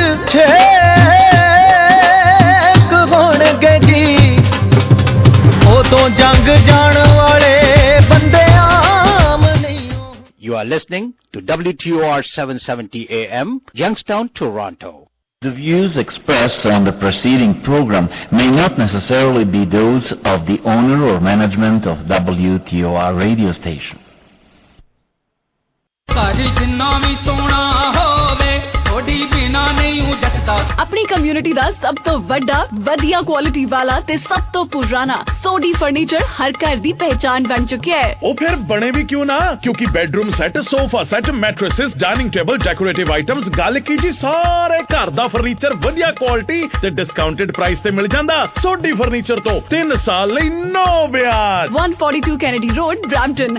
Speaker 8: ਛੇਕ ਹੋਣਗੇ ਜੀ, ਉਦੋਂ ਜੰਗ ਜਾਣ ਵਾਲੇ ਬੰਦੇ ਆਮ ਨਹੀਂ।
Speaker 9: You are listening to WTOR 770 AM, Youngstown, Toronto. The views expressed on the preceding program may not necessarily be those of the owner or management of WTOR radio station.
Speaker 3: ਆਪਣੀ ਕਮਿਊਨਿਟੀ ਦਾ ਸਭ ਤੋਂ ਵੱਡਾ, ਵਧੀਆ ਕੁਆਲਿਟੀ ਵਾਲਾ ਤੇ ਸਭ ਤੋਂ ਪੁਰਾਣਾ ਸੋਡੀ ਫਰਨੀਚਰ ਹਰ ਘਰ ਦੀ ਪਹਿਚਾਨ ਬਣ ਚੁੱਕਿਆ ਹੈ।
Speaker 10: ਉਹ ਫਿਰ ਬਣੇ ਵੀ ਕਿਉਂ ਨਾ, ਕਿਉਂਕਿ bedroom set, sofa set, mattresses, dining table, decorative items, ਗੱਲ ਕੀ ਜੀ ਸਾਰੇ ਘਰ ਦਾ ਫਰਨੀਚਰ ਵਧੀਆ ਕੁਆਲਿਟੀ ਤੇ ਡਿਸਕਾਊਂਟਡ ਪ੍ਰਾਈਸ ਤੇ ਮਿਲ ਜਾਂਦਾ। ਸੋਡੀ ਫਰਨੀਚਰ ਤੋਂ 3 ਸਾਲ ਲਈ ਨੋ ਵਿਆਜ।
Speaker 3: 142 ਕੈਨੇਡੀ ਰੋਡ, ਬ੍ਰੈਂਪਟਨ,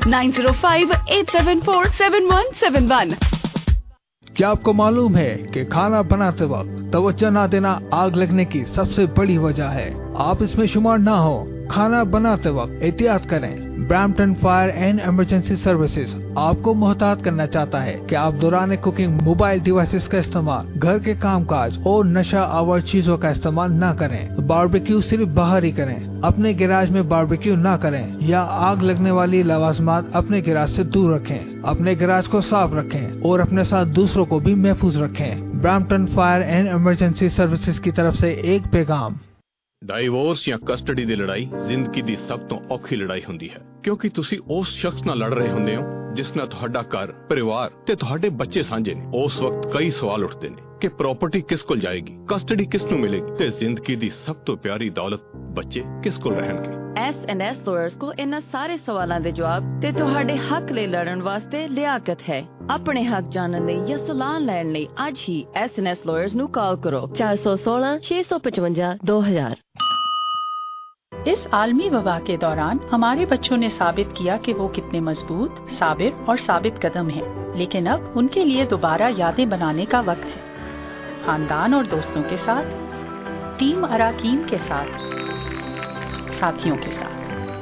Speaker 3: 9058747171।
Speaker 11: क्या आपको मालूम है कि खाना बनाते वक्त तवज्जो न देना आग लगने की सबसे बड़ी वजह है। आप इसमें शुमार ना हो। खाना बनाते वक्त एहतियात करें। Brampton fire and emergency services आपको मुहतात करना चाहता है कि आप दौरान कुकिंग मोबाइल डिवाइसेस का इस्तेमाल, घर के कामकाज और नशा आवर चीजों का इस्तेमाल न करें। बारबेक्यू सिर्फ बाहर ही करें। अपने गैराज में बारबेक्यू न करें या आग लगने वाली लवाजमात अपने गैराज से दूर रखें। अपने गैराज को साफ रखें और अपने साथ दूसरों को भी महफूज रखें। Brampton fire and emergency services की तरफ से एक पैगाम।
Speaker 12: ਡਾਈਵੋਰਸ ਜਾਂ ਕਸਟਡੀ ਦੀ ਲੜਾਈ ਜ਼ਿੰਦਗੀ ਦੀ ਸਭ ਤੋਂ ਔਖੀ ਲੜਾਈ ਹੁੰਦੀ ਹੈ, ਕਿਉਂਕਿ ਤੁਸੀਂ ਉਸ ਸ਼ਖਸ ਨਾਲ ਲੜ ਰਹੇ ਹੁੰਦੇ ਹੋ ਜਿਸ ਨਾਲ ਤੁਹਾਡਾ ਘਰ, ਪਰਿਵਾਰ ਤੇ ਤੁਹਾਡੇ ਬੱਚੇ ਸਾਂਝੇ ਨੇ। ਉਸ ਵਕਤ ਕਈ ਸਵਾਲ ਉੱਠਦੇ ਨੇ कि प्रॉपर्टी किस कोल जाएगी, कस्टडी किस नूं मिलेगी ते जिंदगी दी सब तो प्यारी दौलत बच्चे किस कोल रहणगे।
Speaker 14: S&S Lawyers को इन्हां सारे सवालां दे जवाब ते तुहाडे हक लई लड़न वास्ते लियाकत है। अपने हक जानन लई या सलाह लैण लई अज ही S&S Lawyers नूं कॉल करो 416 655 2000।
Speaker 17: इस आलमी वबा के दौरान हमारे बच्चों ने साबित किया कि वो कितने मजबूत, साबिर और साबित कदम हैं। लेकिन अब उनके लिए दोबारा यादें बनाने का वक्त है। खानदान और दोस्तों के साथ, टीम अराकीन के साथ, साथियों के साथ।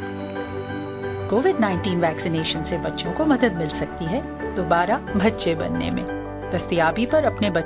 Speaker 17: कोविड-19 वैक्सीनेशन से बच्चों को मदद मिल सकती है दोबारा बच्चे बनने में। दस्तयाबी पर अपने